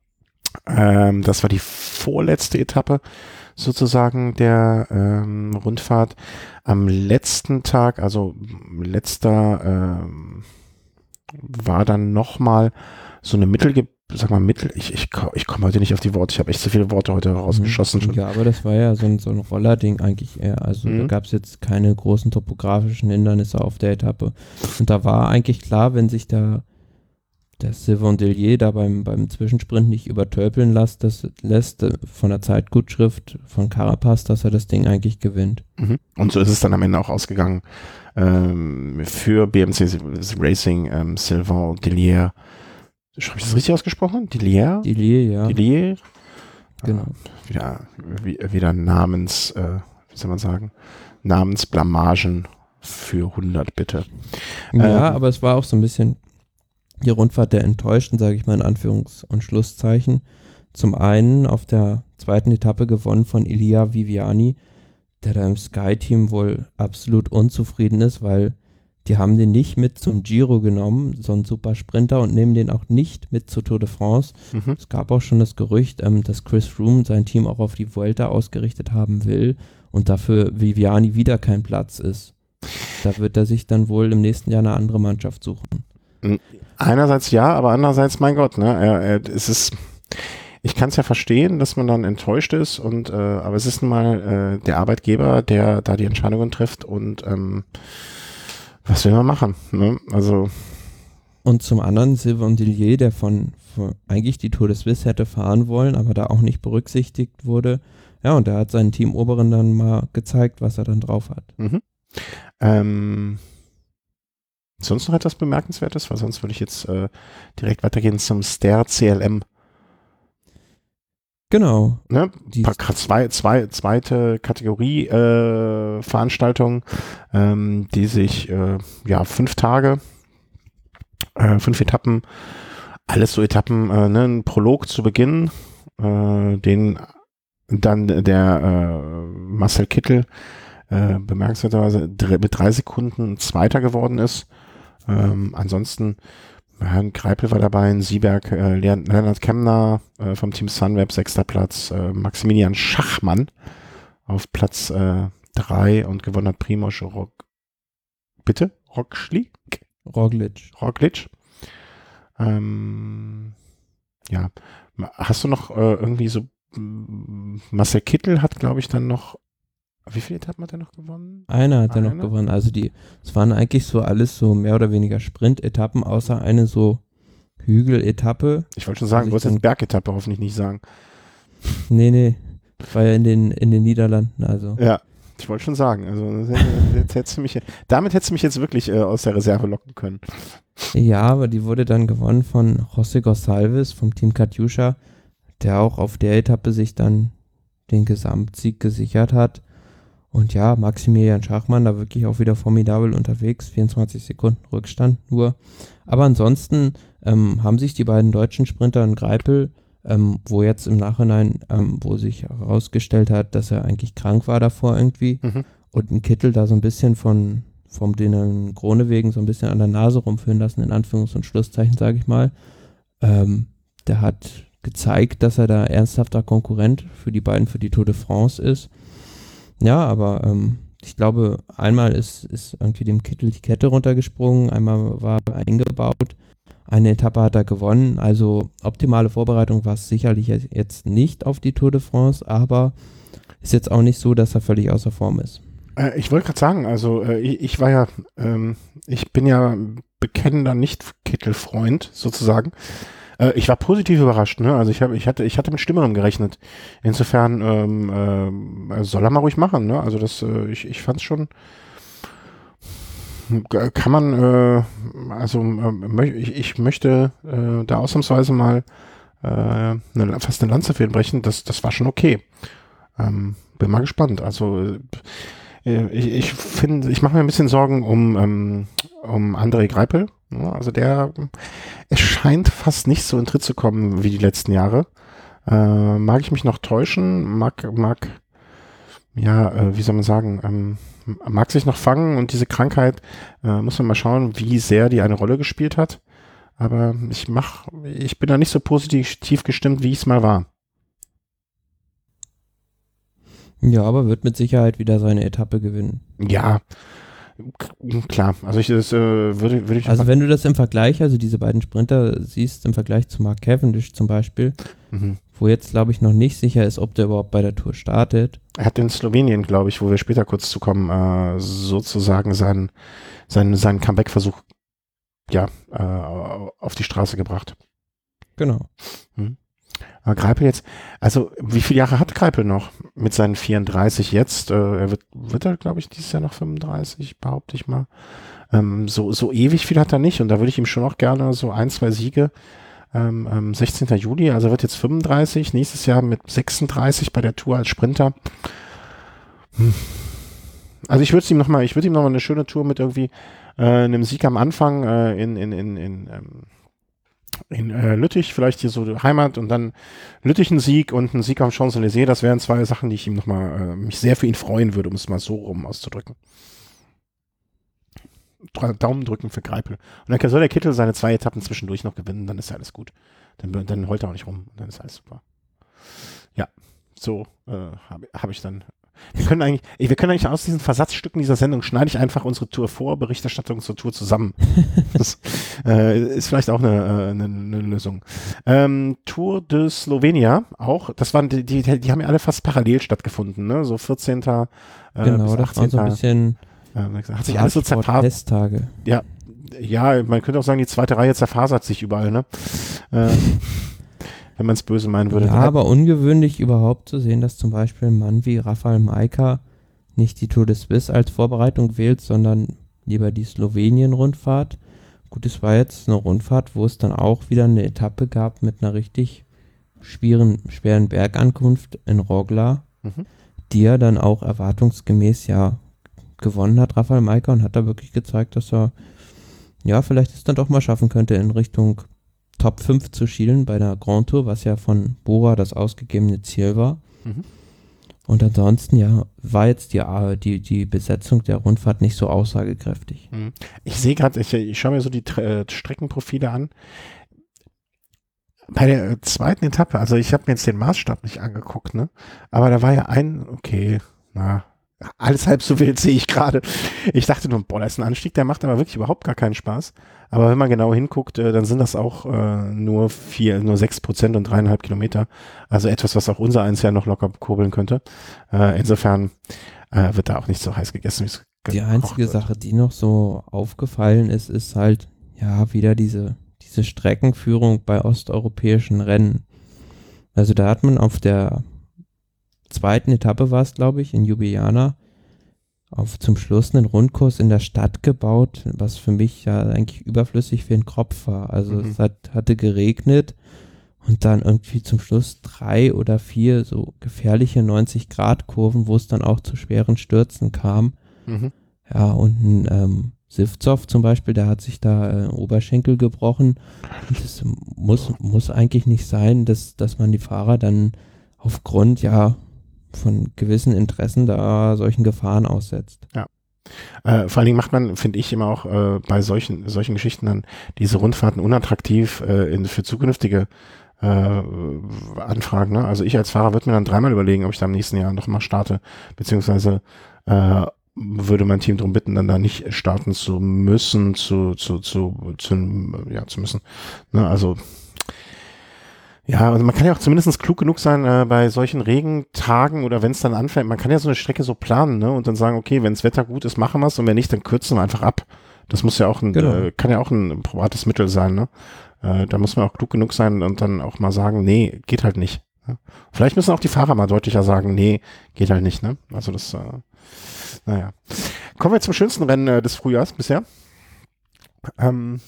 S1: Ähm, das war die vorletzte Etappe sozusagen der ähm, Rundfahrt. Am letzten Tag, also letzter, ähm, war dann nochmal so eine Mittel, sag mal Mittel, ich, ich, ich komme heute nicht auf die Worte, ich habe echt so viele Worte heute rausgeschossen schon.
S2: Ja, aber das war ja so ein, so ein Rollerding eigentlich eher. Also
S1: Mhm.
S2: da gab es jetzt keine großen topografischen Hindernisse auf der Etappe. Und da war eigentlich klar, wenn sich da der Sylvain Dillier da beim, beim Zwischensprint nicht übertölpeln lässt, das lässt äh, von der Zeitgutschrift von Carapaz, dass er das Ding eigentlich gewinnt.
S1: Mhm. Und so ist es dann am Ende auch ausgegangen. Ähm, für B M C Racing, ähm, Sylvain Dillier. Habe ich das richtig ausgesprochen? Dillier?
S2: Dillier, ja,
S1: Dillier?
S2: genau.
S1: Äh, wieder, wie- wieder Namens, äh, wie soll man sagen, Namensblamagen für hundert, bitte.
S2: Ja,
S1: Ähm,
S2: aber es war auch so ein bisschen die Rundfahrt der Enttäuschten, sage ich mal in Anführungs- und Schlusszeichen. Zum einen auf der zweiten Etappe gewonnen von Ilia Viviani, der da im Sky-Team wohl absolut unzufrieden ist, weil die haben den nicht mit zum Giro genommen, so ein super Sprinter, und nehmen den auch nicht mit zur Tour de France.
S1: Mhm.
S2: Es gab auch schon das Gerücht, ähm, dass Chris Froome sein Team auch auf die Vuelta ausgerichtet haben will und dafür Viviani wieder kein Platz ist. Da wird er sich dann wohl im nächsten Jahr eine andere Mannschaft suchen.
S1: Einerseits ja, aber andererseits, mein Gott, ne, er, er, es ist, ich kann es ja verstehen, dass man dann enttäuscht ist und, äh, aber es ist nun mal äh, der Arbeitgeber, der da die Entscheidungen trifft und ähm, was will man machen, ne? Also
S2: Und zum anderen Sylvain Dillier, der von, von eigentlich die Tour de Suisse hätte fahren wollen, aber da auch nicht berücksichtigt wurde. Ja, und der hat seinen Teamoberen dann mal gezeigt, was er dann drauf hat.
S1: mhm. ähm, sonst noch etwas Bemerkenswertes, weil sonst würde ich jetzt äh, direkt weitergehen zum Ster C L M.
S2: Genau.
S1: Ne?
S2: Die-
S1: Pa- Zwei, zwei, zweite Kategorie äh, Veranstaltung, ähm, die sich äh, ja fünf Tage, äh, fünf Etappen, alles so Etappen, äh, ne, ein Prolog zu Beginn, äh, den dann der äh, Marcel Kittel äh, bemerkenswerterweise dr- mit drei Sekunden Zweiter geworden ist. Ähm, ansonsten Herrn Greipel war dabei, ein Sieberg, äh, Leon- Leonard Kemner äh, vom Team Sunweb, sechster Platz, äh, Maximilian Schachmann auf Platz äh, drei und gewonnen hat Primož Rock. Bitte? Rockschli?
S2: Roglic.
S1: Roglic. Ähm, ja. Hast du noch äh, irgendwie so m- Marcel Kittel hat, glaube ich, dann noch wie viele Etappen hat er noch gewonnen?
S2: Einer hat er noch
S1: Einer?
S2: gewonnen. Also die, es waren eigentlich so alles so mehr oder weniger Sprint-Etappen, außer eine so Hügel-Etappe.
S1: Ich wollte schon sagen,
S2: Also
S1: du
S2: ich
S1: wolltest jetzt
S2: dann-
S1: Bergetappe hoffentlich nicht sagen.
S2: Nee, nee. war ja in den, in den Niederlanden, also.
S1: Ja, ich wollte schon sagen, also jetzt hättest du mich, damit hättest du mich jetzt wirklich äh, aus der Reserve locken können.
S2: Ja, aber die wurde dann gewonnen von José Gonçalves vom Team Katusha, der auch auf der Etappe sich dann den Gesamtsieg gesichert hat. Und ja, Maximilian Schachmann da wirklich auch wieder formidabel unterwegs, vierundzwanzig Sekunden Rückstand nur. Aber ansonsten ähm, haben sich die beiden deutschen Sprinter in Greipel, ähm, wo jetzt im Nachhinein, ähm, wo sich herausgestellt hat, dass er eigentlich krank war davor irgendwie,
S1: Mhm.
S2: und ein Kittel da so ein bisschen von vom den Krone wegen so ein bisschen an der Nase rumführen lassen, in Anführungs- und Schlusszeichen, sage ich mal. Ähm, der hat gezeigt, dass er da ernsthafter Konkurrent für die beiden für die Tour de France ist. Ja, aber ähm, ich glaube, einmal ist, ist irgendwie dem Kittel die Kette runtergesprungen, einmal war er eingebaut, eine Etappe hat er gewonnen, also optimale Vorbereitung war es sicherlich jetzt nicht auf die Tour de France, aber ist jetzt auch nicht so, dass er völlig außer Form ist.
S1: Äh, ich wollte gerade sagen, also äh, ich, ich war ja, ähm, ich bin ja bekennender Nicht-Kittel-Freund sozusagen. Äh, ich war positiv überrascht, ne? Also ich habe, ich hatte, ich hatte mit Schlimmerem gerechnet. Insofern ähm, äh, soll er mal ruhig machen, ne? Also das, äh, ich, ich fand es schon. Kann man, äh, also äh, ich, ich möchte äh, da ausnahmsweise mal äh, eine, fast eine Lanze für ihn brechen. Das, das war schon okay. Ähm, bin mal gespannt. Also äh, ich, ich finde, ich mache mir ein bisschen Sorgen um, ähm, um André Greipel. Ja, also der, es scheint fast nicht so in Tritt zu kommen wie die letzten Jahre. Äh, mag ich mich noch täuschen? Mag, mag, ja, äh, wie soll man sagen, ähm, mag sich noch fangen und diese Krankheit, äh, muss man mal schauen, wie sehr die eine Rolle gespielt hat. Aber ich mach, ich bin da nicht so positiv gestimmt, wie ich es mal war.
S2: Ja, aber wird mit Sicherheit wieder seine Etappe gewinnen.
S1: Ja, k- klar. Also ich das, äh, würde, würde ich.
S2: Also wenn du das im Vergleich, also diese beiden Sprinter siehst, im Vergleich zu Mark Cavendish zum Beispiel,
S1: Mhm.
S2: wo jetzt, glaube ich, noch nicht sicher ist, ob der überhaupt bei der Tour startet.
S1: Er hat in Slowenien, glaube ich, wo wir später kurz zu kommen, äh, sozusagen seinen, seinen, seinen Comeback-Versuch ja, äh, auf die Straße gebracht.
S2: Genau.
S1: Hm. Aber Greipel jetzt, also wie viele Jahre hat Greipel noch mit seinen vierunddreißig jetzt? Äh, er wird, wird er, glaube ich, dieses Jahr noch fünfunddreißig, behaupte ich mal. Ähm, so, so ewig viel hat er nicht und da würde ich ihm schon auch gerne so ein, zwei Siege. Ähm, ähm, sechzehnten Juli, also wird jetzt fünfunddreißig, nächstes Jahr mit sechsunddreißig bei der Tour als Sprinter. Hm. Also ich würde ihm noch mal, ich würde ihm noch mal eine schöne Tour mit irgendwie äh, einem Sieg am Anfang äh, in in in in, ähm, in äh, Lüttich, vielleicht hier so Heimat und dann Lüttich ein Sieg und ein Sieg am Champs-Élysées. Das wären zwei Sachen, die ich ihm noch mal äh, mich sehr für ihn freuen würde, um es mal so rum auszudrücken. Daumen drücken für Greipel. Und dann soll der Kittel seine zwei Etappen zwischendurch noch gewinnen, dann ist ja alles gut. Dann, dann heult er auch nicht rum, dann ist alles super. Ja, so äh, habe hab ich dann. Wir können eigentlich, wir können eigentlich aus diesen Versatzstücken dieser Sendung schneide ich einfach unsere Tour vor, Berichterstattung zur Tour zusammen. Das äh, ist vielleicht auch eine, äh, eine, eine Lösung. Ähm, Tour de Slovenia auch, das waren die, die, die haben ja alle fast parallel stattgefunden, ne? So vierzehnten Äh,
S2: Genau,
S1: bis
S2: das war so ein bisschen
S1: äh, hat sich alles so zerfasert.
S2: Testtage.
S1: Ja, ja, man könnte auch sagen, die zweite Reihe zerfasert sich überall, ne? Äh, wenn man es böse meinen würde.
S2: Ja, aber ungewöhnlich überhaupt zu sehen, dass zum Beispiel ein Mann wie Rafael Majka nicht die Tour de Suisse als Vorbereitung wählt, sondern lieber die Slowenien-Rundfahrt. Gut, es war jetzt eine Rundfahrt, wo es dann auch wieder eine Etappe gab mit einer richtig schweren, schweren Bergankunft in Rogla,
S1: Mhm.
S2: die er dann auch erwartungsgemäß ja gewonnen hat, Rafael Majka, und hat da wirklich gezeigt, dass er ja vielleicht es dann doch mal schaffen könnte, in Richtung Top fünf zu schielen bei der Grand Tour, was ja von Bora das ausgegebene Ziel war.
S1: Mhm.
S2: Und ansonsten, ja, war jetzt die, die, die Besetzung der Rundfahrt nicht so aussagekräftig.
S1: Mhm. Ich sehe gerade, ich, ich schaue mir so die äh, Streckenprofile an. Bei der äh, zweiten Etappe, also ich habe mir jetzt den Maßstab nicht angeguckt, ne? Aber da war ja ein, okay, na, alles halb so wild sehe ich gerade. Ich dachte nur, boah, da ist ein Anstieg, der macht aber wirklich überhaupt gar keinen Spaß. Aber wenn man genau hinguckt, äh, dann sind das auch äh, nur vier, nur sechs Prozent und dreieinhalb Kilometer. Also etwas, was auch unser eins ja noch locker kurbeln könnte. Äh, insofern äh, wird da auch nicht so heiß gegessen, wie es
S2: Die einzige
S1: wird.
S2: Sache, die noch so aufgefallen ist, ist halt, ja, wieder diese, diese Streckenführung bei osteuropäischen Rennen. Also da hat man auf der zweiten Etappe war es, glaube ich, in Ljubljana, auf zum Schluss einen Rundkurs in der Stadt gebaut, was für mich ja eigentlich überflüssig für den Kopf war. Also
S1: Mhm.
S2: es hat, hatte geregnet und dann irgendwie zum Schluss drei oder vier so gefährliche neunzig-Grad-Kurven, wo es dann auch zu schweren Stürzen kam.
S1: Mhm.
S2: Ja, und ein ähm, Sivtsov zum Beispiel, der hat sich da äh, Oberschenkel gebrochen. Und das muss, muss eigentlich nicht sein, dass, dass man die Fahrer dann aufgrund, ja, von gewissen Interessen da solchen Gefahren aussetzt.
S1: Äh, vor allen Dingen macht man, finde ich, immer auch äh, bei solchen, solchen Geschichten dann diese Rundfahrten unattraktiv äh, in, für zukünftige äh, Anfragen. Ne? Also ich als Fahrer würde mir dann dreimal überlegen, ob ich da im nächsten Jahr nochmal starte, beziehungsweise äh, würde mein Team darum bitten, dann da nicht starten zu müssen, zu, zu, zu, zu, ja, zu müssen. Ne? Also ja, also man kann ja auch zumindest klug genug sein äh, bei solchen Regentagen oder wenn es dann anfängt, man kann ja so eine Strecke so planen, ne, und dann sagen, okay, wenn das Wetter gut ist, machen wir es und wenn nicht, dann kürzen wir einfach ab. Das muss ja auch ein,
S2: Genau.
S1: äh, kann ja auch ein probates Mittel sein, ne. Äh, da muss man auch klug genug sein und dann auch mal sagen, nee, geht halt nicht. Ne? Vielleicht müssen auch die Fahrer mal deutlicher sagen, nee, geht halt nicht, ne. Also das, äh, naja. Kommen wir zum schönsten Rennen äh, des Frühjahrs bisher. Ähm,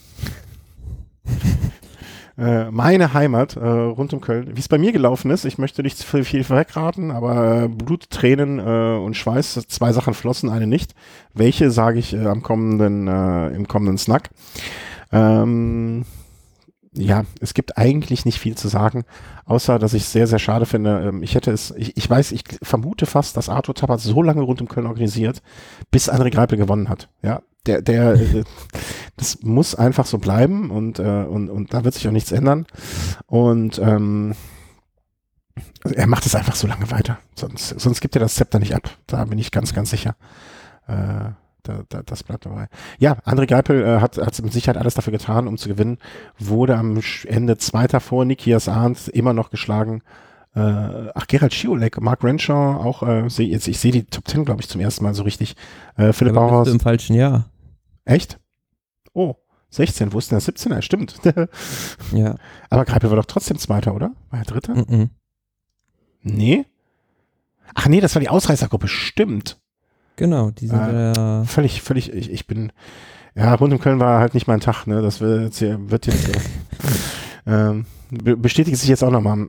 S1: äh, meine Heimat äh, rund um Köln. Wie es bei mir gelaufen ist, ich möchte nicht zu viel, viel wegraten, aber äh, Blut, Tränen äh, und Schweiß, zwei Sachen flossen, eine nicht. Welche sage ich äh, am kommenden, äh, im kommenden Snack. Ähm, ja, es gibt eigentlich nicht viel zu sagen, außer dass ich es sehr, sehr schade finde. Ähm, ich hätte es, ich, ich weiß, ich vermute fast, dass Arthur Tappert so lange rund um Köln organisiert, bis André Greipel gewonnen hat. Ja, der, der, äh, das muss einfach so bleiben und, äh, und, und da wird sich auch nichts ändern. Und ähm, er macht es einfach so lange weiter. Sonst, sonst gibt er das Zepter nicht ab. Da bin ich ganz, ganz sicher. Äh, Da, da, das bleibt dabei. Ja, André Greipel äh, hat, hat mit Sicherheit alles dafür getan, um zu gewinnen. Wurde am Ende Zweiter vor Nikias Arndt, immer noch geschlagen. Äh, ach, Gerald Schiolek, Mark Renshaw, auch, äh, seh, jetzt, ich sehe die Top Ten, glaube ich, zum ersten Mal so richtig. Äh, Philipp
S2: Aber
S1: Bauhaus.
S2: bist du im falschen Jahr.
S1: Echt? Oh, sechzehn, wo ist denn der siebzehn? Ja, stimmt.
S2: Ja.
S1: Aber Greipel war doch trotzdem Zweiter, oder? War er Dritter?
S2: Mm-mm.
S1: Nee. Ach nee, das war die Ausreißergruppe, stimmt.
S2: Genau, die sind
S1: Äh,
S2: ja.
S1: Völlig, völlig, ich, ich bin, ja, rund um Köln war halt nicht mein Tag, ne, das wird jetzt, hier- wird jetzt äh, ähm, be- bestätigt sich jetzt auch nochmal.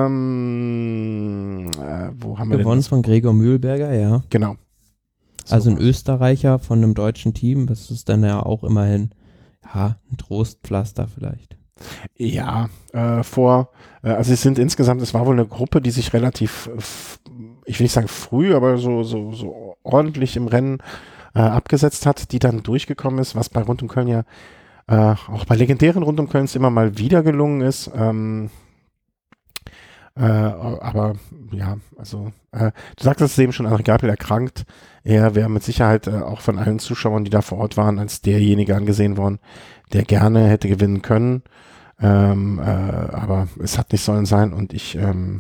S1: Ähm, äh, wo haben wir
S2: Gewonnen
S1: denn?
S2: von Gregor Mühlberger, ja.
S1: Genau.
S2: Also ein
S1: So.
S2: Österreicher von einem deutschen Team, das ist dann ja auch immerhin, ja, ein Trostpflaster vielleicht.
S1: Ja, äh, vor, äh, also es sind insgesamt, es war wohl eine Gruppe, die sich relativ, f- ich will nicht sagen früh, aber so, so, so ordentlich im Rennen äh, abgesetzt hat, die dann durchgekommen ist, was bei Rund um Köln ja äh, auch bei legendären Rund um Kölns immer mal wieder gelungen ist. Ähm, äh, aber ja, also äh, du sagtest es eben schon, André Greipel erkrankt. Er wäre mit Sicherheit äh, auch von allen Zuschauern, die da vor Ort waren, als derjenige angesehen worden, der gerne hätte gewinnen können. Ähm, äh, aber es hat nicht sollen sein und ich ähm,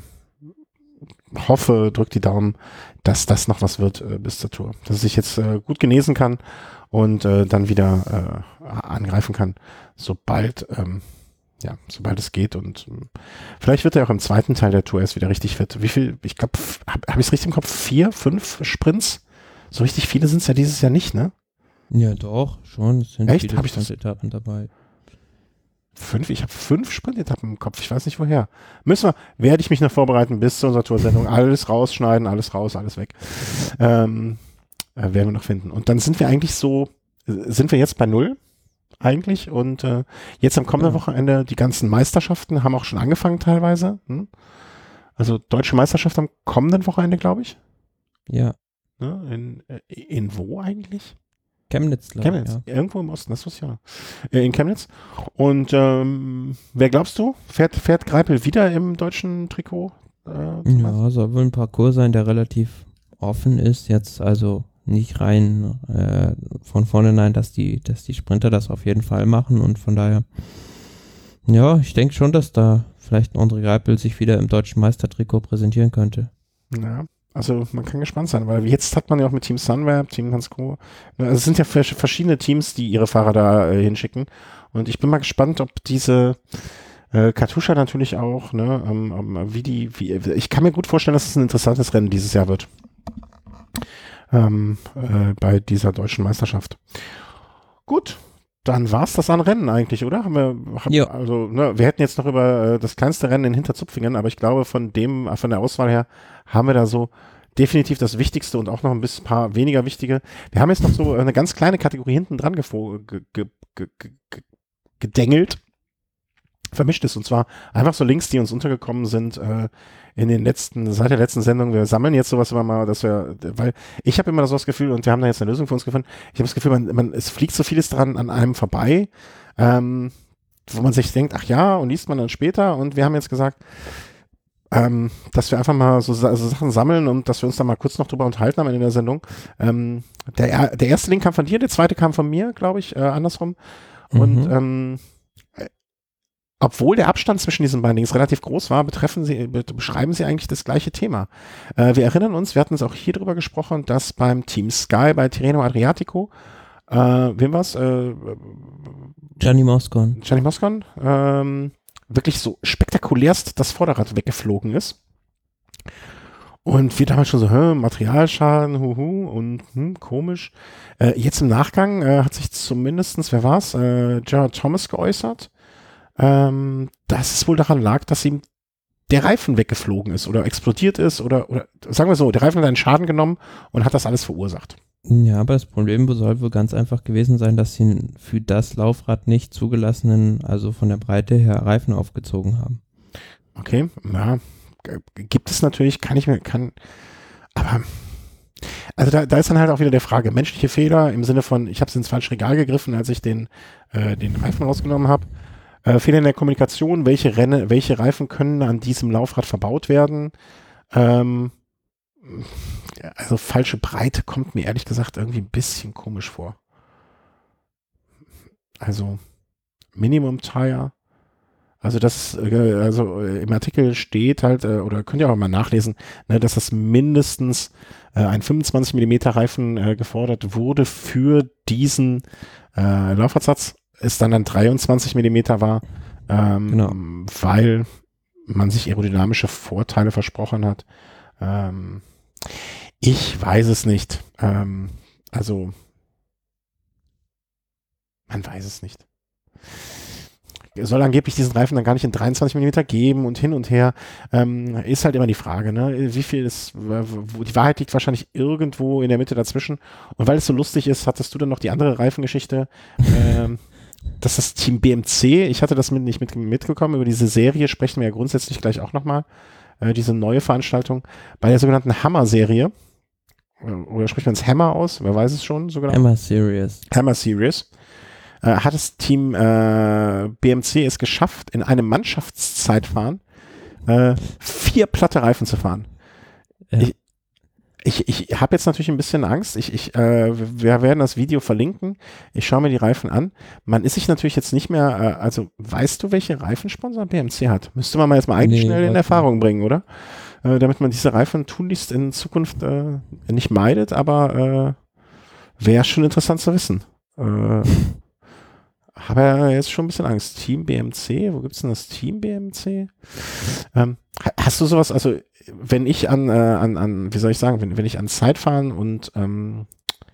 S1: hoffe, drück die Daumen, dass das noch was wird äh, bis zur Tour. Dass er sich jetzt äh, gut genesen kann und äh, dann wieder äh, angreifen kann, sobald, ähm, ja, sobald es geht. Und ähm, vielleicht wird er auch im zweiten Teil der Tour erst wieder richtig fit. Wie viel, ich glaube, habe hab ich es richtig im Kopf? Vier, fünf Sprints? So richtig viele sind es ja dieses Jahr nicht, ne?
S2: Ja, doch, schon. Es sind
S1: Echt?
S2: viele
S1: Hab ich das-
S2: Etappen dabei.
S1: Fünf? Ich habe fünf Sprintetappen im Kopf. Ich weiß nicht woher. Müssen wir, werde ich mich noch vorbereiten bis zu unserer Toursendung. Alles rausschneiden, alles raus, alles weg. Ähm, äh, werden wir noch finden. Und dann sind wir eigentlich so, äh, sind wir jetzt bei Null eigentlich und äh, jetzt am kommenden
S2: Ja.
S1: Wochenende die ganzen Meisterschaften haben auch schon angefangen teilweise. Hm? Also deutsche Meisterschaft am kommenden Wochenende, glaube ich.
S2: Ja,
S1: Ne? In, äh, in wo eigentlich?
S2: Chemnitz, glaube ich.
S1: Chemnitz,
S2: Ja.
S1: irgendwo im Osten, das wusste ich auch noch. Äh, in Chemnitz. Und ähm, wer glaubst du? Fährt, fährt Greipel wieder im deutschen Trikot? Äh,
S2: Ja, soll wohl ein Parcours sein, der relativ offen ist. Jetzt also nicht rein äh, von vornherein, dass die, dass die Sprinter das auf jeden Fall machen und von daher, ja, ich denke schon, dass da vielleicht ein André Greipel sich wieder im deutschen Meistertrikot präsentieren könnte.
S1: Ja, also man kann gespannt sein, weil jetzt hat man ja auch mit Team Sunweb, Team Hansgrohe, also es sind ja vers- verschiedene Teams, die ihre Fahrer da äh, hinschicken und ich bin mal gespannt, ob diese Äh, Katusha natürlich auch, ne? Ähm, ähm, wie die, wie, ich kann mir gut vorstellen, dass es ein interessantes Rennen dieses Jahr wird. Ähm, äh, bei dieser deutschen Meisterschaft. Gut, dann war's das an Rennen eigentlich, oder? Haben wir, haben,
S2: Ja.
S1: also, ne, wir hätten jetzt noch über äh, das kleinste Rennen in Hinterzupfingen, aber ich glaube, von dem, von der Auswahl her, haben wir da so definitiv das Wichtigste und auch noch ein bisschen paar weniger wichtige. Wir haben jetzt noch so eine ganz kleine Kategorie hinten dran gefo- ge, ge, ge, ge, ge, gedengelt. Vermischt ist, und zwar einfach so Links, die uns untergekommen sind äh, in den letzten, seit der letzten Sendung. Wir sammeln jetzt sowas immer mal, dass wir, weil ich habe immer so das Gefühl, und wir haben da jetzt eine Lösung für uns gefunden, ich habe das Gefühl, man, man, es fliegt so vieles dran an einem vorbei, ähm, wo man sich denkt, ach ja, und liest man dann später, und wir haben jetzt gesagt, ähm, dass wir einfach mal so, so Sachen sammeln und dass wir uns da mal kurz noch drüber unterhalten am Ende der Sendung. Ähm, der, der erste Link kam von dir, der zweite kam von mir, glaube ich, äh, andersrum. Und
S2: Mhm.
S1: ähm, obwohl der Abstand zwischen diesen beiden Links relativ groß war, betreffen sie, be- beschreiben sie eigentlich das gleiche Thema. Äh, wir erinnern uns, wir hatten es auch hier drüber gesprochen, dass beim Team Sky bei Tirreno Adriatico, äh, wem war's? Äh,
S2: Gianni Moscon.
S1: Gianni Moscon, ähm, wirklich so spektakulärst das Vorderrad weggeflogen ist. Und wir damals schon so, hä, Materialschaden, huhu, und hm, komisch. Äh, jetzt im Nachgang äh, hat sich zumindestens, wer war's? Äh, Gerard Thomas geäußert, ähm, dass es wohl daran lag, dass ihm der Reifen weggeflogen ist oder explodiert ist oder, oder sagen wir so, der Reifen hat einen Schaden genommen und hat das alles verursacht.
S2: Ja, aber das Problem soll wohl ganz einfach gewesen sein, dass sie für das Laufrad nicht zugelassenen, also von der Breite her, Reifen aufgezogen haben.
S1: Okay, ja, g- gibt es natürlich, kann ich mir, kann, aber, also da, da ist dann halt auch wieder der Frage, menschliche Fehler im Sinne von, ich habe es ins falsche Regal gegriffen, als ich den, äh, den Reifen rausgenommen habe. Äh, Fehler in der Kommunikation, welche Renne, welche Reifen können an diesem Laufrad verbaut werden? Ähm, also falsche Breite kommt mir ehrlich gesagt irgendwie ein bisschen komisch vor. Also Minimum Tire, also das, äh, also äh, im Artikel steht halt, äh, oder könnt ihr auch mal nachlesen, ne, dass das mindestens äh, ein fünfundzwanzig Millimeter Reifen äh, gefordert wurde für diesen äh, Laufradsatz, es dann ein dreiundzwanzig Millimeter war, ähm,
S2: Genau.
S1: weil man sich aerodynamische Vorteile versprochen hat. Ähm, ich weiß es nicht. Ähm, also man weiß es nicht. Soll angeblich diesen Reifen dann gar nicht in dreiundzwanzig Millimeter geben und hin und her, ähm, ist halt immer die Frage, ne? Wie viel ist, wo, die Wahrheit liegt wahrscheinlich irgendwo in der Mitte dazwischen. Und weil es so lustig ist, hattest du dann noch die andere Reifengeschichte, ähm, dass das Team B M C, ich hatte das mit, nicht mit, mitgekommen, über diese Serie sprechen wir ja grundsätzlich gleich auch nochmal, äh, diese neue Veranstaltung, bei der sogenannten Hammer-Serie, oder spricht man es Hammer aus? Wer weiß es schon? So genau?
S2: Hammer Series.
S1: Hammer Series. Äh, hat das Team äh, B M C es geschafft, in einem Mannschaftszeitfahren äh, vier platte Reifen zu fahren.
S2: Ja.
S1: Ich, ich, ich habe jetzt natürlich ein bisschen Angst. Ich, ich, äh, wir werden das Video verlinken. Ich schaue mir die Reifen an. Man ist sich natürlich jetzt nicht mehr, äh, also weißt du, welche Reifensponsor B M C hat? Müsste man mal jetzt mal eigentlich
S2: Nee,
S1: schnell in
S2: weiß
S1: Erfahrung bringen, oder? Äh, damit man diese Reifen tunlichst in Zukunft äh, nicht meidet, aber äh, wäre schon interessant zu wissen. Äh, habe ja jetzt schon ein bisschen Angst. Team B M C, wo gibt's denn das Team B M C? Ähm, hast du sowas, also wenn ich an, äh, an, an, wie soll ich sagen, wenn, wenn ich an Zeitfahren und ähm,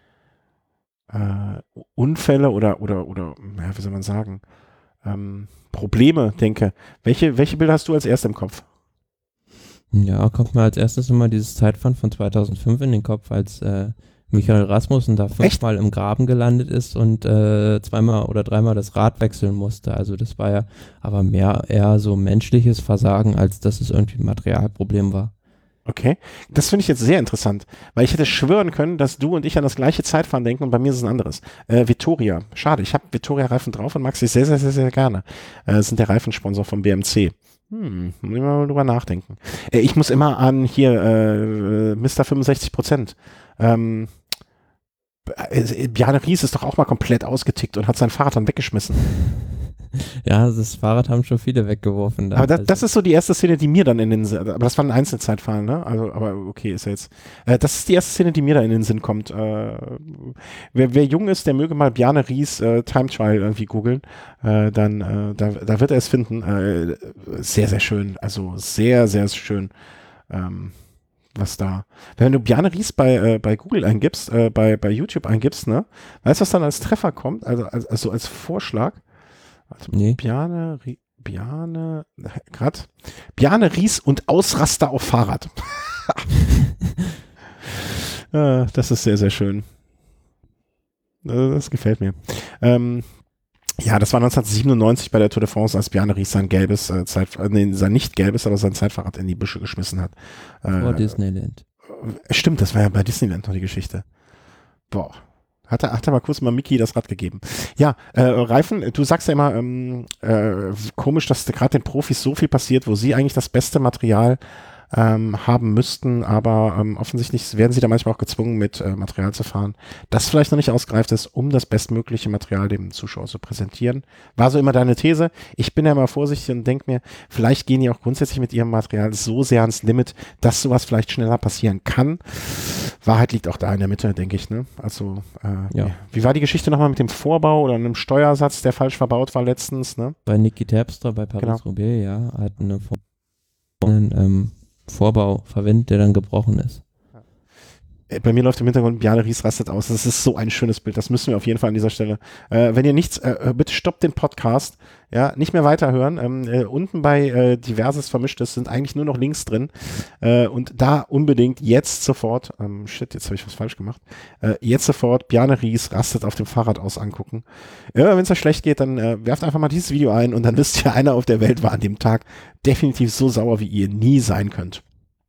S1: äh, Unfälle oder, oder, oder, ja, wie soll man sagen, ähm, Probleme denke, welche, welche Bilder hast du als erst im Kopf?
S2: Ja, kommt mir als erstes immer dieses Zeitfahren von zweitausendfünf in den Kopf, als äh, Michael Rasmussen da fünfmal im Graben gelandet ist und äh, zweimal oder dreimal das Rad wechseln musste. Also das war ja aber mehr eher so menschliches Versagen, als dass es irgendwie ein Materialproblem war.
S1: Okay, das finde ich jetzt sehr interessant, weil ich hätte schwören können, dass du und ich an das gleiche Zeitfahren denken und bei mir ist es ein anderes. Äh, Vittoria, schade, ich habe Vittoria-Reifen drauf und mag sie sehr, sehr, sehr, sehr gerne. Äh, sind der Reifensponsor von B M C. Hm, muss ich mal drüber nachdenken. Äh, ich muss immer an hier äh, Mister fünfundsechzig Prozent. Ähm, äh, Bjarne Ries ist doch auch mal komplett ausgetickt und hat sein Fahrrad dann weggeschmissen.
S2: Ja, das Fahrrad haben schon viele weggeworfen. Da.
S1: Aber das,
S2: also.
S1: das ist so die erste Szene, die mir dann in den Sinn, aber das war ein Einzelzeitfahren, ne? Also, aber okay, ist ja jetzt. Äh, das ist die erste Szene, die mir da in den Sinn kommt. Äh, wer, wer jung ist, der möge mal Bjarne Ries äh, Time Trial irgendwie googeln. Äh, dann, äh, da, da wird er es finden. Äh, sehr, sehr schön. Also sehr, sehr schön. Ähm, was da. Wenn du Bjarne Ries bei, äh, bei Google eingibst, äh, bei, bei YouTube eingibst, ne? Weißt du, was dann als Treffer kommt? Also, als, also als Vorschlag? Also
S2: Nee.
S1: Bjarne, Bjarne, grad, Bjarne Ries und Ausraster auf Fahrrad. äh, das ist sehr, sehr schön. Das gefällt mir. Ähm, ja, das war neunzehnhundertsiebenundneunzig bei der Tour de France, als Bjarne Ries sein gelbes, äh, Zeit, äh, nee, sein nicht gelbes, aber sein Zeitfahrrad in die Büsche geschmissen hat. Äh,
S2: Vor Disneyland.
S1: Stimmt, das war ja bei Disneyland noch die Geschichte. Boah. Hat er, hat er mal kurz mal Mickey das Rad gegeben. Ja, äh, Reifen, du sagst ja immer, ähm, äh, komisch, dass gerade den Profis so viel passiert, wo sie eigentlich das beste Material ähm, haben müssten, aber ähm, offensichtlich werden sie da manchmal auch gezwungen, mit äh, Material zu fahren, das vielleicht noch nicht ausgereift ist, um das bestmögliche Material dem Zuschauer zu präsentieren. War so immer deine These. Ich bin ja immer vorsichtig und denke mir, vielleicht gehen die auch grundsätzlich mit ihrem Material so sehr ans Limit, dass sowas vielleicht schneller passieren kann. Wahrheit liegt auch da in der Mitte, denke ich, ne? Also, äh,
S2: Ja.
S1: wie, wie war die Geschichte nochmal mit dem Vorbau oder einem Steuersatz, der falsch verbaut war letztens, ne?
S2: Bei Niki Terpstra bei Paris-Roubaix, ja, hat eine Vor einen, ähm, Vorbau verwendet, der dann gebrochen ist.
S1: Bei mir läuft im Hintergrund Bjarne Ries rastet aus. Das ist so ein schönes Bild. Das müssen wir auf jeden Fall an dieser Stelle. Äh, wenn ihr nichts, äh, bitte stoppt den Podcast. Ja, nicht mehr weiterhören. Ähm, äh, unten bei äh, Diverses Vermischtes sind eigentlich nur noch Links drin. Äh, und da unbedingt jetzt sofort, ähm, shit, jetzt habe ich was falsch gemacht. Äh, jetzt sofort Bjarne Ries rastet auf dem Fahrrad aus angucken. Ja, wenn es euch schlecht geht, dann äh, werft einfach mal dieses Video ein und dann wisst ihr, einer auf der Welt war an dem Tag definitiv so sauer, wie ihr nie sein könnt.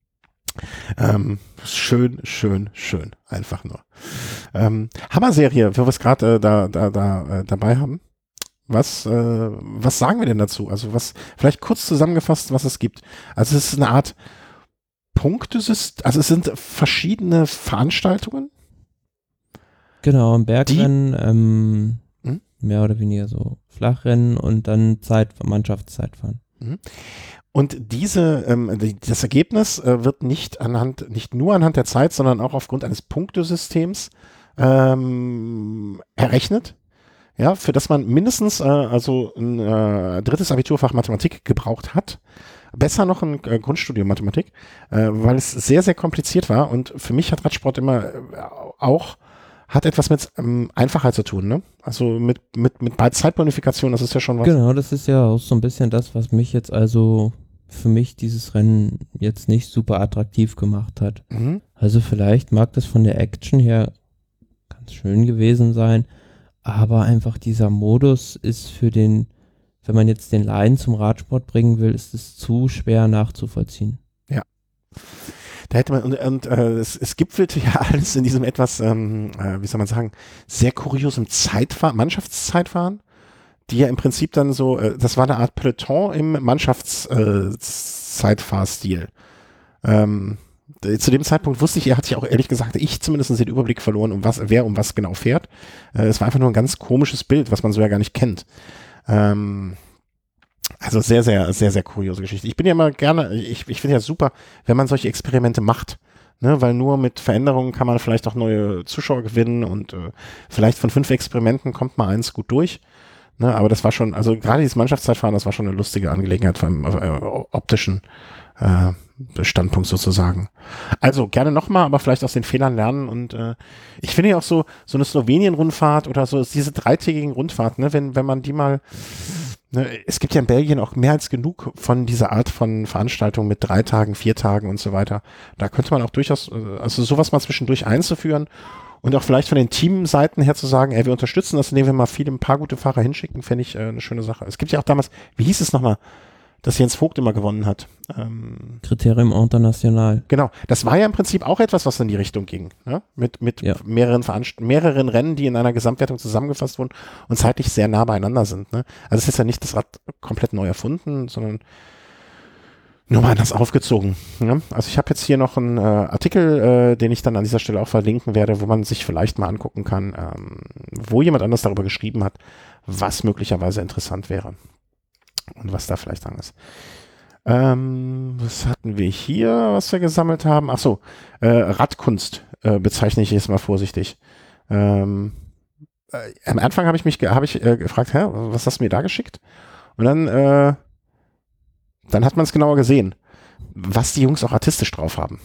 S1: Ähm, schön, schön, schön. Einfach nur. Ähm, Hammer-Serie, wo wir es gerade äh, da, da, da, äh, dabei haben. Was, äh, was sagen wir denn dazu? Also was, vielleicht kurz zusammengefasst, was es gibt. Also es ist eine Art Punktesystem, also es sind verschiedene Veranstaltungen.
S2: Genau, ein Bergrennen, ähm,
S1: Hm?
S2: mehr oder weniger so Flachrennen und dann Zeit, Mannschaftszeitfahren.
S1: Mhm. Und diese, ähm, die, das Ergebnis äh, wird nicht anhand, nicht nur anhand der Zeit, sondern auch aufgrund eines Punktesystems ähm, errechnet. Ja, für das man mindestens äh, also ein äh, drittes Abiturfach Mathematik gebraucht hat. Besser noch ein äh, Grundstudium Mathematik, äh, weil es sehr, sehr kompliziert war. Und für mich hat Radsport immer äh, auch hat etwas mit ähm, Einfachheit zu tun, ne? Also mit, mit, mit Zeitbonifikation, das ist ja schon was.
S2: Genau, das ist ja auch so ein bisschen das, was mich jetzt also für mich dieses Rennen jetzt nicht super attraktiv gemacht hat.
S1: Mhm.
S2: Also vielleicht mag das von der Action her ganz schön gewesen sein, aber einfach dieser Modus ist für den, wenn man jetzt den Laien zum Radsport bringen will, ist es zu schwer nachzuvollziehen.
S1: Ja. Da hätte man, und, und äh, es, es gipfelte ja alles in diesem etwas, ähm, äh, wie soll man sagen, sehr kuriosem Zeitfahren, Mannschaftszeitfahren, die ja im Prinzip dann so, äh, das war eine Art Peloton im Mannschaftszeitfahrstil. Äh, ähm, zu dem Zeitpunkt wusste ich, er hat sich auch ehrlich gesagt, ich zumindest den Überblick verloren, um was, wer um was genau fährt. Äh, es war einfach nur ein ganz komisches Bild, was man so ja gar nicht kennt. Ähm, Also sehr, sehr, sehr, sehr kuriose Geschichte. Ich bin ja immer gerne, ich, ich finde ja super, wenn man solche Experimente macht, ne, weil nur mit Veränderungen kann man vielleicht auch neue Zuschauer gewinnen und äh, vielleicht von fünf Experimenten kommt mal eins gut durch. Ne, aber das war schon, also gerade dieses Mannschaftszeitfahren, das war schon eine lustige Angelegenheit vom äh, optischen äh, Standpunkt sozusagen. Also gerne nochmal, aber vielleicht aus den Fehlern lernen und äh, ich finde ja auch so, so eine Slowenien-Rundfahrt oder so, diese dreitägigen Rundfahrten, ne, wenn, wenn man die mal es gibt ja in Belgien auch mehr als genug von dieser Art von Veranstaltungen mit drei Tagen, vier Tagen und so weiter. Da könnte man auch durchaus, also sowas mal zwischendurch einzuführen und auch vielleicht von den Teamseiten her zu sagen, ey, wir unterstützen das, indem wir mal viele, ein paar gute Fahrer hinschicken, fände ich äh, eine schöne Sache. Es gibt ja auch damals, wie hieß es nochmal, dass Jens Vogt immer gewonnen hat. Ähm,
S2: Kriterium International.
S1: Genau, das war ja im Prinzip auch etwas, was in die Richtung ging. Ne? Mit, mit ja. mehreren, Veranst- mehreren Rennen, die in einer Gesamtwertung zusammengefasst wurden und zeitlich sehr nah beieinander sind. Ne? Also es ist ja nicht das Rad komplett neu erfunden, sondern nur mal anders aufgezogen. Ne? Also ich habe jetzt hier noch einen äh, Artikel, äh, den ich dann an dieser Stelle auch verlinken werde, wo man sich vielleicht mal angucken kann, ähm, wo jemand anders darüber geschrieben hat, was möglicherweise interessant wäre und was da vielleicht dran ist. Ähm, was hatten wir hier, was wir gesammelt haben? Ach so, äh, Radkunst äh, bezeichne ich jetzt mal vorsichtig. Ähm, äh, am Anfang habe ich mich ge- hab ich, äh, gefragt, hä, was hast du mir da geschickt? Und dann, äh, dann hat man es genauer gesehen, was die Jungs auch artistisch drauf haben.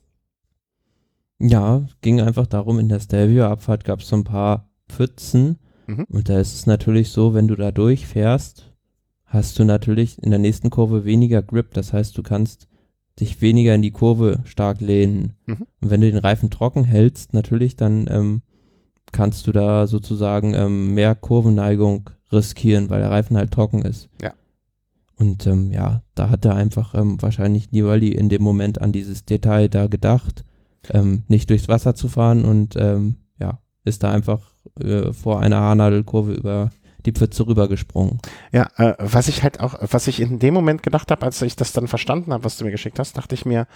S2: Ja, ging einfach darum, in der Stelvio-Abfahrt gab es so ein paar Pfützen
S1: Mhm.
S2: und da ist es natürlich so, wenn du da durchfährst, hast du natürlich in der nächsten Kurve weniger Grip, das heißt, du kannst dich weniger in die Kurve stark lehnen.
S1: Mhm.
S2: Und wenn du den Reifen trocken hältst, natürlich, dann ähm, kannst du da sozusagen ähm, mehr Kurvenneigung riskieren, weil der Reifen halt trocken ist.
S1: Ja.
S2: Und ähm, ja, da hat er einfach ähm, wahrscheinlich Nibali in dem Moment an dieses Detail da gedacht, ähm, nicht durchs Wasser zu fahren und ähm, ja, ist da einfach äh, vor einer Haarnadelkurve über die Pfütze rübergesprungen.
S1: Ja, äh, was ich halt auch, was ich in dem Moment gedacht habe, als ich das dann verstanden habe, was du mir geschickt hast, dachte ich mir,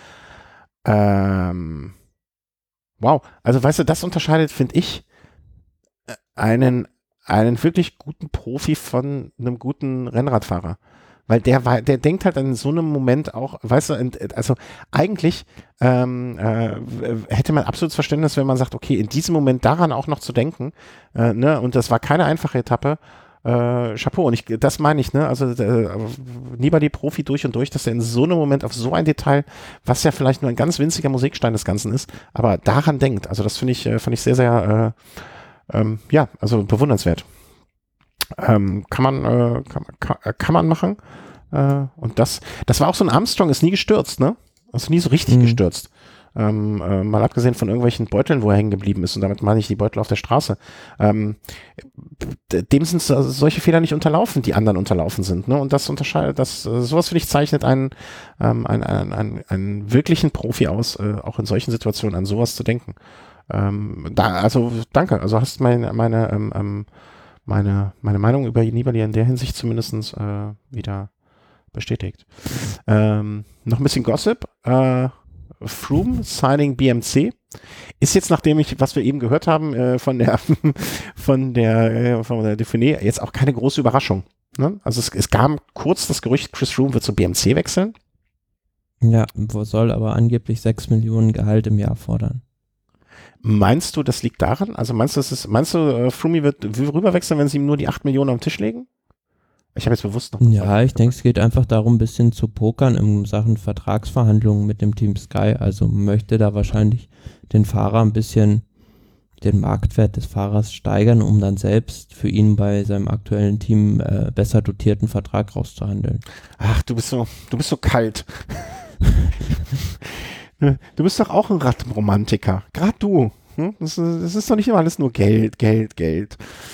S1: ähm, wow, also weißt du, das unterscheidet, finde ich, äh, einen, einen wirklich guten Profi von einem guten Rennradfahrer. Weil der, wei- der denkt halt in so einem Moment auch, weißt du, in- also eigentlich ähm, äh, hätte man absolutes Verständnis, wenn man sagt, okay, in diesem Moment daran auch noch zu denken, äh, ne, und das war keine einfache Etappe, äh, Chapeau, und ich, das meine ich, ne, also äh, Nibali Profi durch und durch, dass er in so einem Moment auf so ein Detail, was ja vielleicht nur ein ganz winziger Musikstein des Ganzen ist, aber daran denkt, also das finde ich, äh, fand ich sehr, sehr, äh, ähm, ja, also bewundernswert. Ähm, kann man, äh, kann, kann, kann man machen. Äh, und das, das war auch so ein Armstrong, ist nie gestürzt, ne? Also nie so richtig
S2: Mhm.
S1: gestürzt. Ähm, äh, mal abgesehen von irgendwelchen Beuteln, wo er hängen geblieben ist, und damit meine ich die Beutel auf der Straße. Ähm, d- dem sind so, solche Fehler nicht unterlaufen, die anderen unterlaufen sind, ne? Und das unterscheidet, das, äh, sowas finde ich zeichnet einen, ähm, einen, einen, einen, einen wirklichen Profi aus, äh, auch in solchen Situationen an sowas zu denken. Ähm, da, also danke, also hast meine, meine, ähm, ähm, meine, meine Meinung über Nibali in der Hinsicht zumindest äh, wieder bestätigt. Ähm, noch ein bisschen Gossip. Äh, Froome signing B M C ist jetzt, nachdem ich, was wir eben gehört haben, äh, von der von der, äh, von der Dauphiné, jetzt auch keine große Überraschung. Ne? Also es, es gab kurz das Gerücht, Chris Froome wird zu B M C wechseln.
S2: Ja, wo soll aber angeblich sechs Millionen Gehalt im Jahr fordern.
S1: Meinst du, das liegt daran? Also meinst du, das ist, meinst du, äh, Froome wird will rüberwechseln, wenn sie ihm nur die acht Millionen auf den Tisch legen? Ich habe jetzt bewusst noch.
S2: Ja, ich denke, es geht einfach darum, ein bisschen zu pokern in Sachen Vertragsverhandlungen mit dem Team Sky. Also man möchte da wahrscheinlich den Fahrer ein bisschen den Marktwert des Fahrers steigern, um dann selbst für ihn bei seinem aktuellen Team äh, besser dotierten Vertrag rauszuhandeln.
S1: Ach, du bist so, du bist so kalt. Du bist doch auch ein Radromantiker. Gerade du. Hm? Das, ist, das ist doch nicht immer alles nur Geld, Geld, Geld.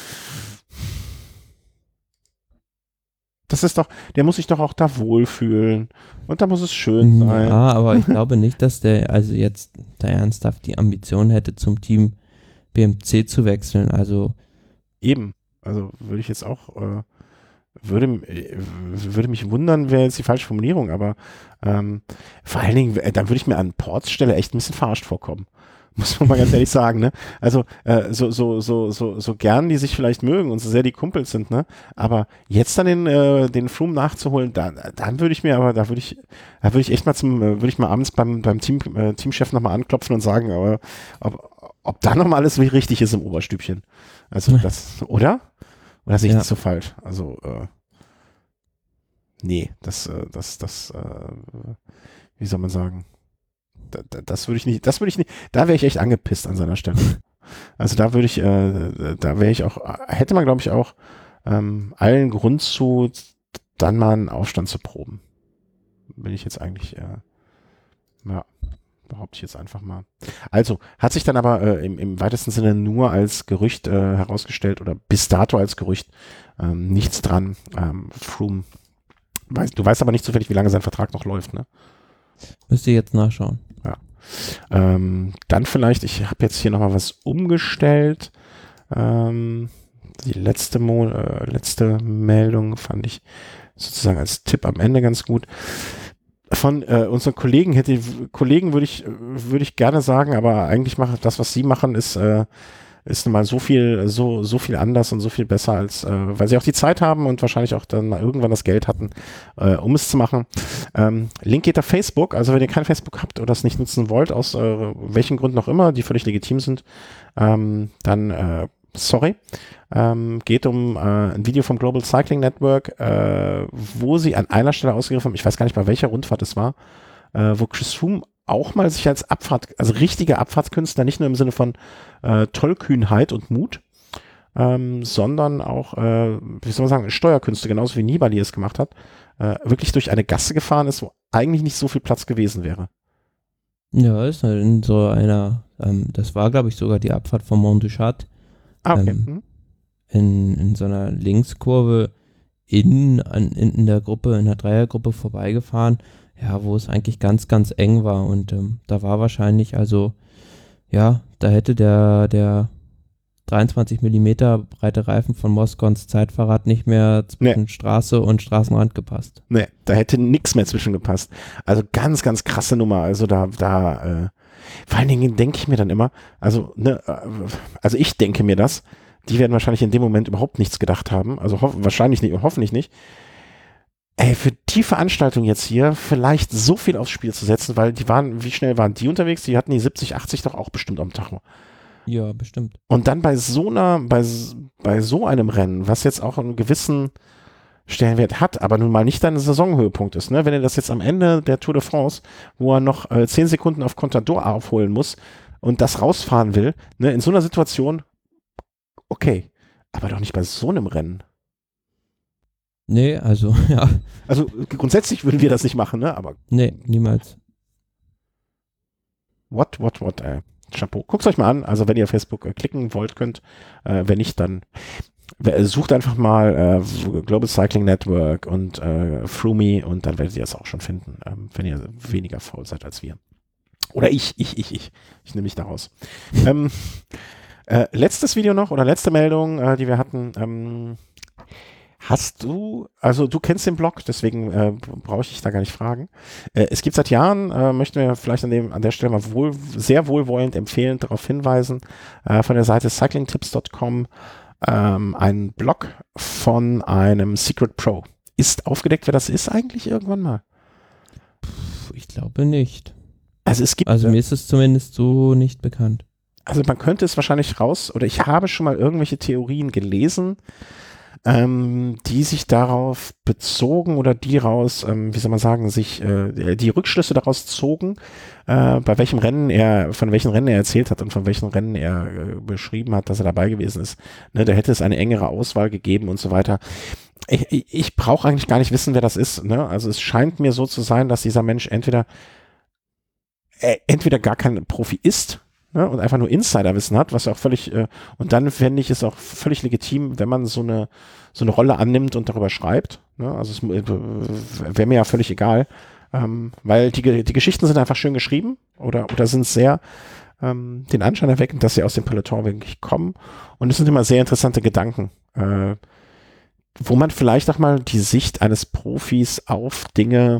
S1: Das ist doch, der muss sich doch auch da wohlfühlen. Und da muss es schön sein.
S2: Ja, aber ich glaube nicht, dass der also jetzt da ernsthaft die Ambition hätte, zum Team B M C zu wechseln. Also
S1: Eben. Also würde ich jetzt auch, äh, würde, äh, würde mich wundern, wäre jetzt die falsche Formulierung, aber ähm, vor allen Dingen, äh, dann würde ich mir an Ports Stelle echt ein bisschen verarscht vorkommen. Muss man mal ganz ehrlich sagen, ne? Also äh, so, so, so, so, so gern die sich vielleicht mögen und so sehr die Kumpels sind, ne? Aber jetzt dann den, äh, den Froome nachzuholen, da, dann würde ich mir aber, da würde ich, da würde ich echt mal zum, äh, würde ich mal abends beim, beim Team, äh, Teamchef nochmal anklopfen und sagen, aber, ob, ob da nochmal alles wie richtig ist im Oberstübchen. Also das, oder? Oder sehe ich
S2: Ja.
S1: das so falsch? Also, äh, nee, das, äh, das, das, äh, wie soll man sagen? Da, da, das würde ich nicht, das würde ich nicht, da wäre ich echt angepisst an seiner Stelle. Also da würde ich, äh, da wäre ich auch, hätte man glaube ich auch ähm, allen Grund zu, dann mal einen Aufstand zu proben. Bin ich jetzt eigentlich, äh, ja, behaupte ich jetzt einfach mal. Also, hat sich dann aber äh, im, im weitesten Sinne nur als Gerücht äh, herausgestellt oder bis dato als Gerücht, ähm, nichts dran. Ähm, Froome, weiß, du weißt aber nicht zufällig, wie lange sein Vertrag noch läuft, ne?
S2: müsst ihr jetzt nachschauen.
S1: Ähm, dann vielleicht, ich habe jetzt hier nochmal was umgestellt. Ähm, die letzte, Mo äh, letzte Meldung fand ich sozusagen als Tipp am Ende ganz gut. Von äh, unseren Kollegen hätte Kollegen würde ich würde ich gerne sagen, aber eigentlich mache das, was sie machen, ist äh, ist nun mal so viel, so, so viel anders und so viel besser als, äh, weil sie auch die Zeit haben und wahrscheinlich auch dann mal irgendwann das Geld hatten, äh, um es zu machen. Ähm, Link geht auf Facebook, also wenn ihr kein Facebook habt oder es nicht nutzen wollt, aus äh, welchen Gründen auch immer, die völlig legitim sind, ähm, dann, äh, sorry, ähm, geht um äh, ein Video vom Global Cycling Network, äh, wo sie an einer Stelle ausgegriffen haben, ich weiß gar nicht, bei welcher Rundfahrt es war, äh, wo Chris Froome auch mal sich als Abfahrt, also richtiger Abfahrtskünstler, nicht nur im Sinne von äh, Tollkühnheit und Mut, ähm, sondern auch, äh, wie soll man sagen, Steuerkünste, genauso wie Nibali es gemacht hat, äh, wirklich durch eine Gasse gefahren ist, wo eigentlich nicht so viel Platz gewesen wäre.
S2: Ja, ist halt in so einer, ähm, das war glaube ich sogar die Abfahrt von Mont du Chat,
S1: Ah, okay.
S2: ähm,
S1: Mhm.
S2: in, in so einer Linkskurve in, an, in, in der Gruppe, in der Dreiergruppe vorbeigefahren, ja, wo es eigentlich ganz, ganz eng war und ähm, da war wahrscheinlich, also, ja, da hätte der, der dreiundzwanzig Millimeter breite Reifen von Moscons Zeitfahrrad nicht mehr zwischen
S1: Nee.
S2: Straße und Straßenrand gepasst.
S1: Nee, da hätte nichts mehr zwischen gepasst. Also ganz, ganz krasse Nummer. Also da, da, äh, vor allen Dingen denke ich mir dann immer, also, ne, äh, also ich denke mir das, die werden wahrscheinlich in dem Moment überhaupt nichts gedacht haben, also hoff, wahrscheinlich nicht und hoffentlich nicht. Ey, für die Veranstaltung jetzt hier vielleicht so viel aufs Spiel zu setzen, weil die waren, wie schnell waren die unterwegs? Die hatten die siebzig, achtzig doch auch bestimmt am Tacho.
S2: Ja, bestimmt.
S1: Und dann bei so einer, bei, s- bei so einem Rennen, was jetzt auch einen gewissen Stellenwert hat, aber nun mal nicht dein Saisonhöhepunkt ist, ne? Wenn er das jetzt am Ende der Tour de France, wo er noch äh, zehn Sekunden auf Contador aufholen muss und das rausfahren will, ne? In so einer Situation, okay, aber doch nicht bei so einem Rennen.
S2: Nee, also, ja,
S1: Also grundsätzlich würden wir das nicht machen, ne? Aber
S2: nee, niemals.
S1: what, what, what, ey. Chapeau. Guckt euch mal an, also wenn ihr Facebook äh, klicken wollt, könnt, äh, wenn nicht, dann äh, sucht einfach mal äh, Global Cycling Network und äh, Froome und dann werdet ihr es auch schon finden, ähm, wenn ihr weniger faul seid als wir. Oder ich, ich, ich, ich. Ich nehme mich da raus. ähm, äh, letztes Video noch oder letzte Meldung, äh, die wir hatten. Ähm, hast du, also du kennst den Blog, deswegen äh, brauche ich dich da gar nicht fragen. Äh, es gibt seit Jahren, äh, möchten wir vielleicht an, dem, an der Stelle mal wohl, sehr wohlwollend empfehlend darauf hinweisen, äh, von der Seite cycling tips dot com ähm, einen Blog von einem Secret Pro. Ist aufgedeckt, wer das ist eigentlich irgendwann mal?
S2: Puh, ich glaube nicht.
S1: Also es gibt,
S2: Also mir ist es zumindest so nicht bekannt.
S1: also man könnte es wahrscheinlich raus, oder ich habe schon mal irgendwelche Theorien gelesen, ähm, die sich darauf bezogen oder die raus, ähm, wie soll man sagen, sich äh, die Rückschlüsse daraus zogen, äh, bei welchem Rennen er, von welchen Rennen er erzählt hat und von welchen Rennen er äh, beschrieben hat, dass er dabei gewesen ist. Ne, da hätte es eine engere Auswahl gegeben und so weiter. Ich, ich, ich brauche eigentlich gar nicht wissen, wer das ist. Ne? Also es scheint mir so zu sein, dass dieser Mensch entweder äh, entweder gar kein Profi ist, ne, und einfach nur Insiderwissen hat, was ja auch völlig, äh, und dann fände ich es auch völlig legitim, wenn man so eine, so eine Rolle annimmt und darüber schreibt. Ne? Also es äh, wäre mir ja völlig egal, ähm, weil die, die Geschichten sind einfach schön geschrieben oder, oder sind sehr ähm, den Anschein erweckend, dass sie aus dem Peloton wirklich kommen. Und es sind immer sehr interessante Gedanken, äh, wo man vielleicht auch mal die Sicht eines Profis auf Dinge,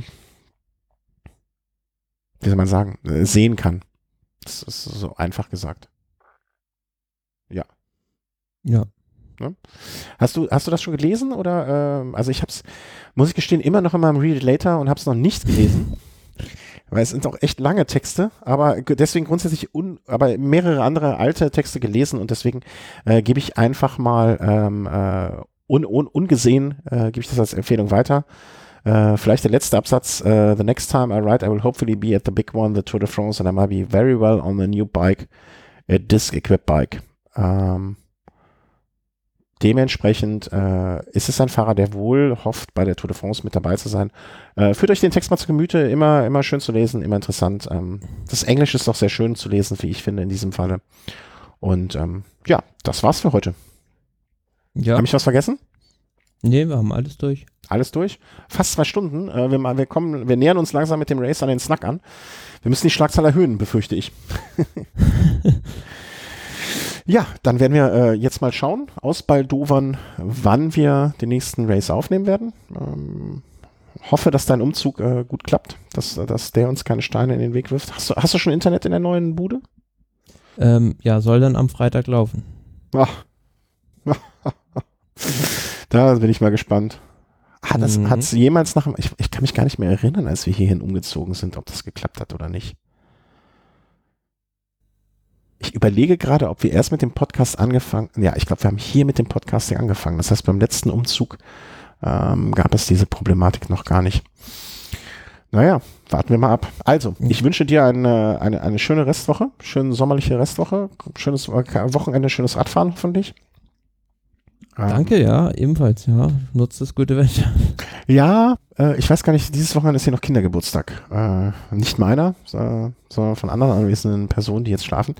S1: wie soll man sagen, äh, sehen kann. Das ist so einfach gesagt. Ja.
S2: Ja.
S1: Ne? Hast du, hast du das schon gelesen oder? Ähm, also ich habe es, muss ich gestehen, immer noch in meinem Read It Later und habe es noch nicht gelesen, weil es sind auch echt lange Texte, aber g- deswegen grundsätzlich, un, aber mehrere andere alte Texte gelesen und deswegen äh, gebe ich einfach mal ähm, äh, un, un, ungesehen, äh, gebe ich das als Empfehlung weiter. Äh, vielleicht der letzte Absatz. Uh, the next time I ride, I will hopefully be at the big one, the Tour de France, and I might be very well on a new bike, a disc-equipped bike. Ähm, dementsprechend äh, ist es ein Fahrer, der wohl hofft, bei der Tour de France mit dabei zu sein. Äh, führt euch den Text mal zu Gemüte, immer, immer schön zu lesen, immer interessant. Ähm, das Englisch ist auch sehr schön zu lesen, wie ich finde, in diesem Falle. Und ähm, ja, das war's für heute.
S2: Ja.
S1: Habe ich was vergessen?
S2: Nee, wir haben alles durch.
S1: Alles durch. Fast zwei Stunden. Äh, wir, mal- wir, kommen, wir nähern uns langsam mit dem Race an den Snack an. Wir müssen die Schlagzahl erhöhen, befürchte ich. Ja, dann werden wir äh, jetzt mal schauen, ausbaldowern, wann wir den nächsten Race aufnehmen werden. Ähm, hoffe, dass dein Umzug äh, gut klappt, dass, dass der uns keine Steine in den Weg wirft. Hast du, hast du schon Internet in der neuen Bude?
S2: Ähm, ja, soll dann am Freitag laufen.
S1: Ach. Da bin ich mal gespannt. Hat es
S2: Mhm.
S1: hat's jemals nach dem, ich, ich kann mich gar nicht mehr erinnern, als wir hierhin umgezogen sind, ob das geklappt hat oder nicht. Ich überlege gerade, ob wir erst mit dem Podcast angefangen, ja, ich glaube, wir haben hier mit dem Podcasting angefangen. Das heißt, beim letzten Umzug ähm, gab es diese Problematik noch gar nicht. Naja, warten wir mal ab. Also, ich wünsche dir eine, eine, eine schöne Restwoche, schöne sommerliche Restwoche, schönes Wochenende, schönes Radfahren hoffentlich. Ähm,
S2: Danke, ja, ebenfalls, ja. Nutzt das gute Wetter.
S1: Ja, äh, ich weiß gar nicht, dieses Wochenende ist hier noch Kindergeburtstag. Äh, nicht meiner, äh, sondern von anderen anwesenden Personen, die jetzt schlafen.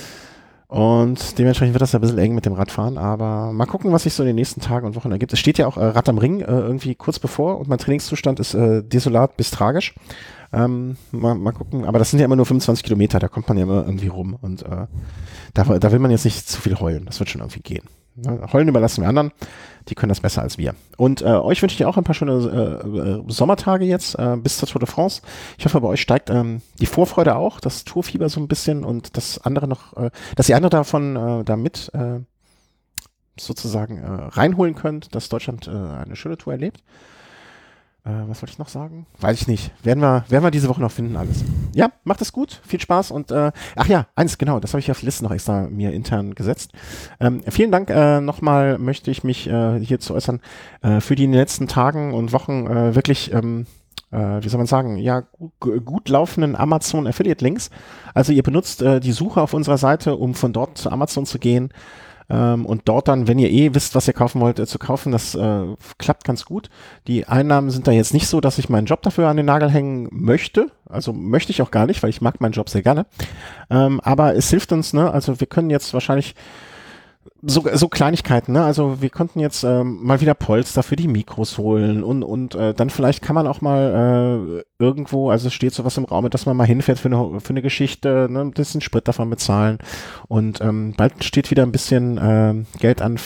S1: Und dementsprechend wird das ein bisschen eng mit dem Radfahren, aber mal gucken, was sich so in den nächsten Tagen und Wochen ergibt. Es steht ja auch äh, Rad am Ring äh, irgendwie kurz bevor und mein Trainingszustand ist äh, desolat bis tragisch. Ähm, mal, mal gucken, aber das sind ja immer nur fünfundzwanzig Kilometer, da kommt man ja immer irgendwie rum und äh, da, da will man jetzt nicht zu viel heulen, das wird schon irgendwie gehen. Ne? Heulen überlassen wir anderen, die können das besser als wir. Und äh, euch wünsche ich auch ein paar schöne äh, äh, Sommertage jetzt äh, bis zur Tour de France. Ich hoffe, bei euch steigt ähm, die Vorfreude auch, das Tourfieber so ein bisschen und das andere noch, äh, dass ihr andere davon äh, da mit äh, sozusagen äh, reinholen könnt, dass Deutschland äh, eine schöne Tour erlebt. Äh, was wollte ich noch sagen? Weiß ich nicht. Werden wir, werden wir diese Woche noch finden alles. Ja, macht es gut. Viel Spaß und äh, ach ja, eins, genau, das habe ich auf die Liste noch extra mir intern gesetzt. Ähm, vielen Dank äh, nochmal möchte ich mich äh, hier zu äußern äh, für die in den letzten Tagen und Wochen äh, wirklich ähm, äh, wie soll man sagen, ja, gut, gut laufenden Amazon Affiliate Links. Also ihr benutzt äh, die Suche auf unserer Seite, um von dort zu Amazon zu gehen. Ähm, und dort dann, wenn ihr eh wisst, was ihr kaufen wollt, äh, zu kaufen, das äh, klappt ganz gut. Die Einnahmen sind da jetzt nicht so, dass ich meinen Job dafür an den Nagel hängen möchte. Also möchte ich auch gar nicht, weil ich mag meinen Job sehr gerne. Ähm, aber es hilft uns, ne? Also wir können jetzt wahrscheinlich so, so Kleinigkeiten, ne? Also wir konnten jetzt ähm, mal wieder Polster für die Mikros holen und, und äh, dann vielleicht kann man auch mal äh, irgendwo, also es steht sowas im Raum, dass man mal hinfährt für eine, für eine Geschichte, ne? Ein bisschen Sprit davon bezahlen und ähm, bald steht wieder ein bisschen äh, Geld an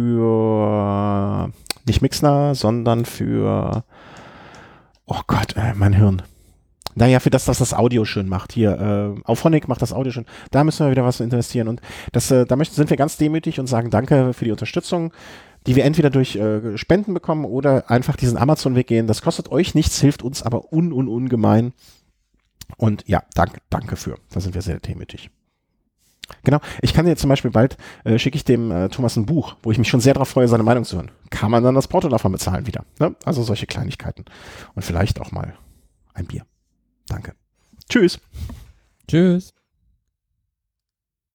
S1: für nicht Mixner, sondern für oh Gott, äh, mein Hirn. Naja, für das, dass das Audio schön macht. Hier, äh, Auphonic macht das Audio schön. Da müssen wir wieder was investieren. Und das, äh, da möchten, sind wir ganz demütig und sagen danke für die Unterstützung, die wir entweder durch äh, Spenden bekommen oder einfach diesen Amazon-Weg gehen. Das kostet euch nichts, hilft uns aber un, un, ungemein. Und ja, danke, danke für. Da sind wir sehr demütig. Genau, ich kann jetzt zum Beispiel bald, äh, schicke ich dem äh, Thomas ein Buch, wo ich mich schon sehr darauf freue, seine Meinung zu hören. Kann man dann das Porto davon bezahlen wieder. Ne? Also solche Kleinigkeiten. Und vielleicht auch mal ein Bier. Danke. Tschüss.
S2: Tschüss.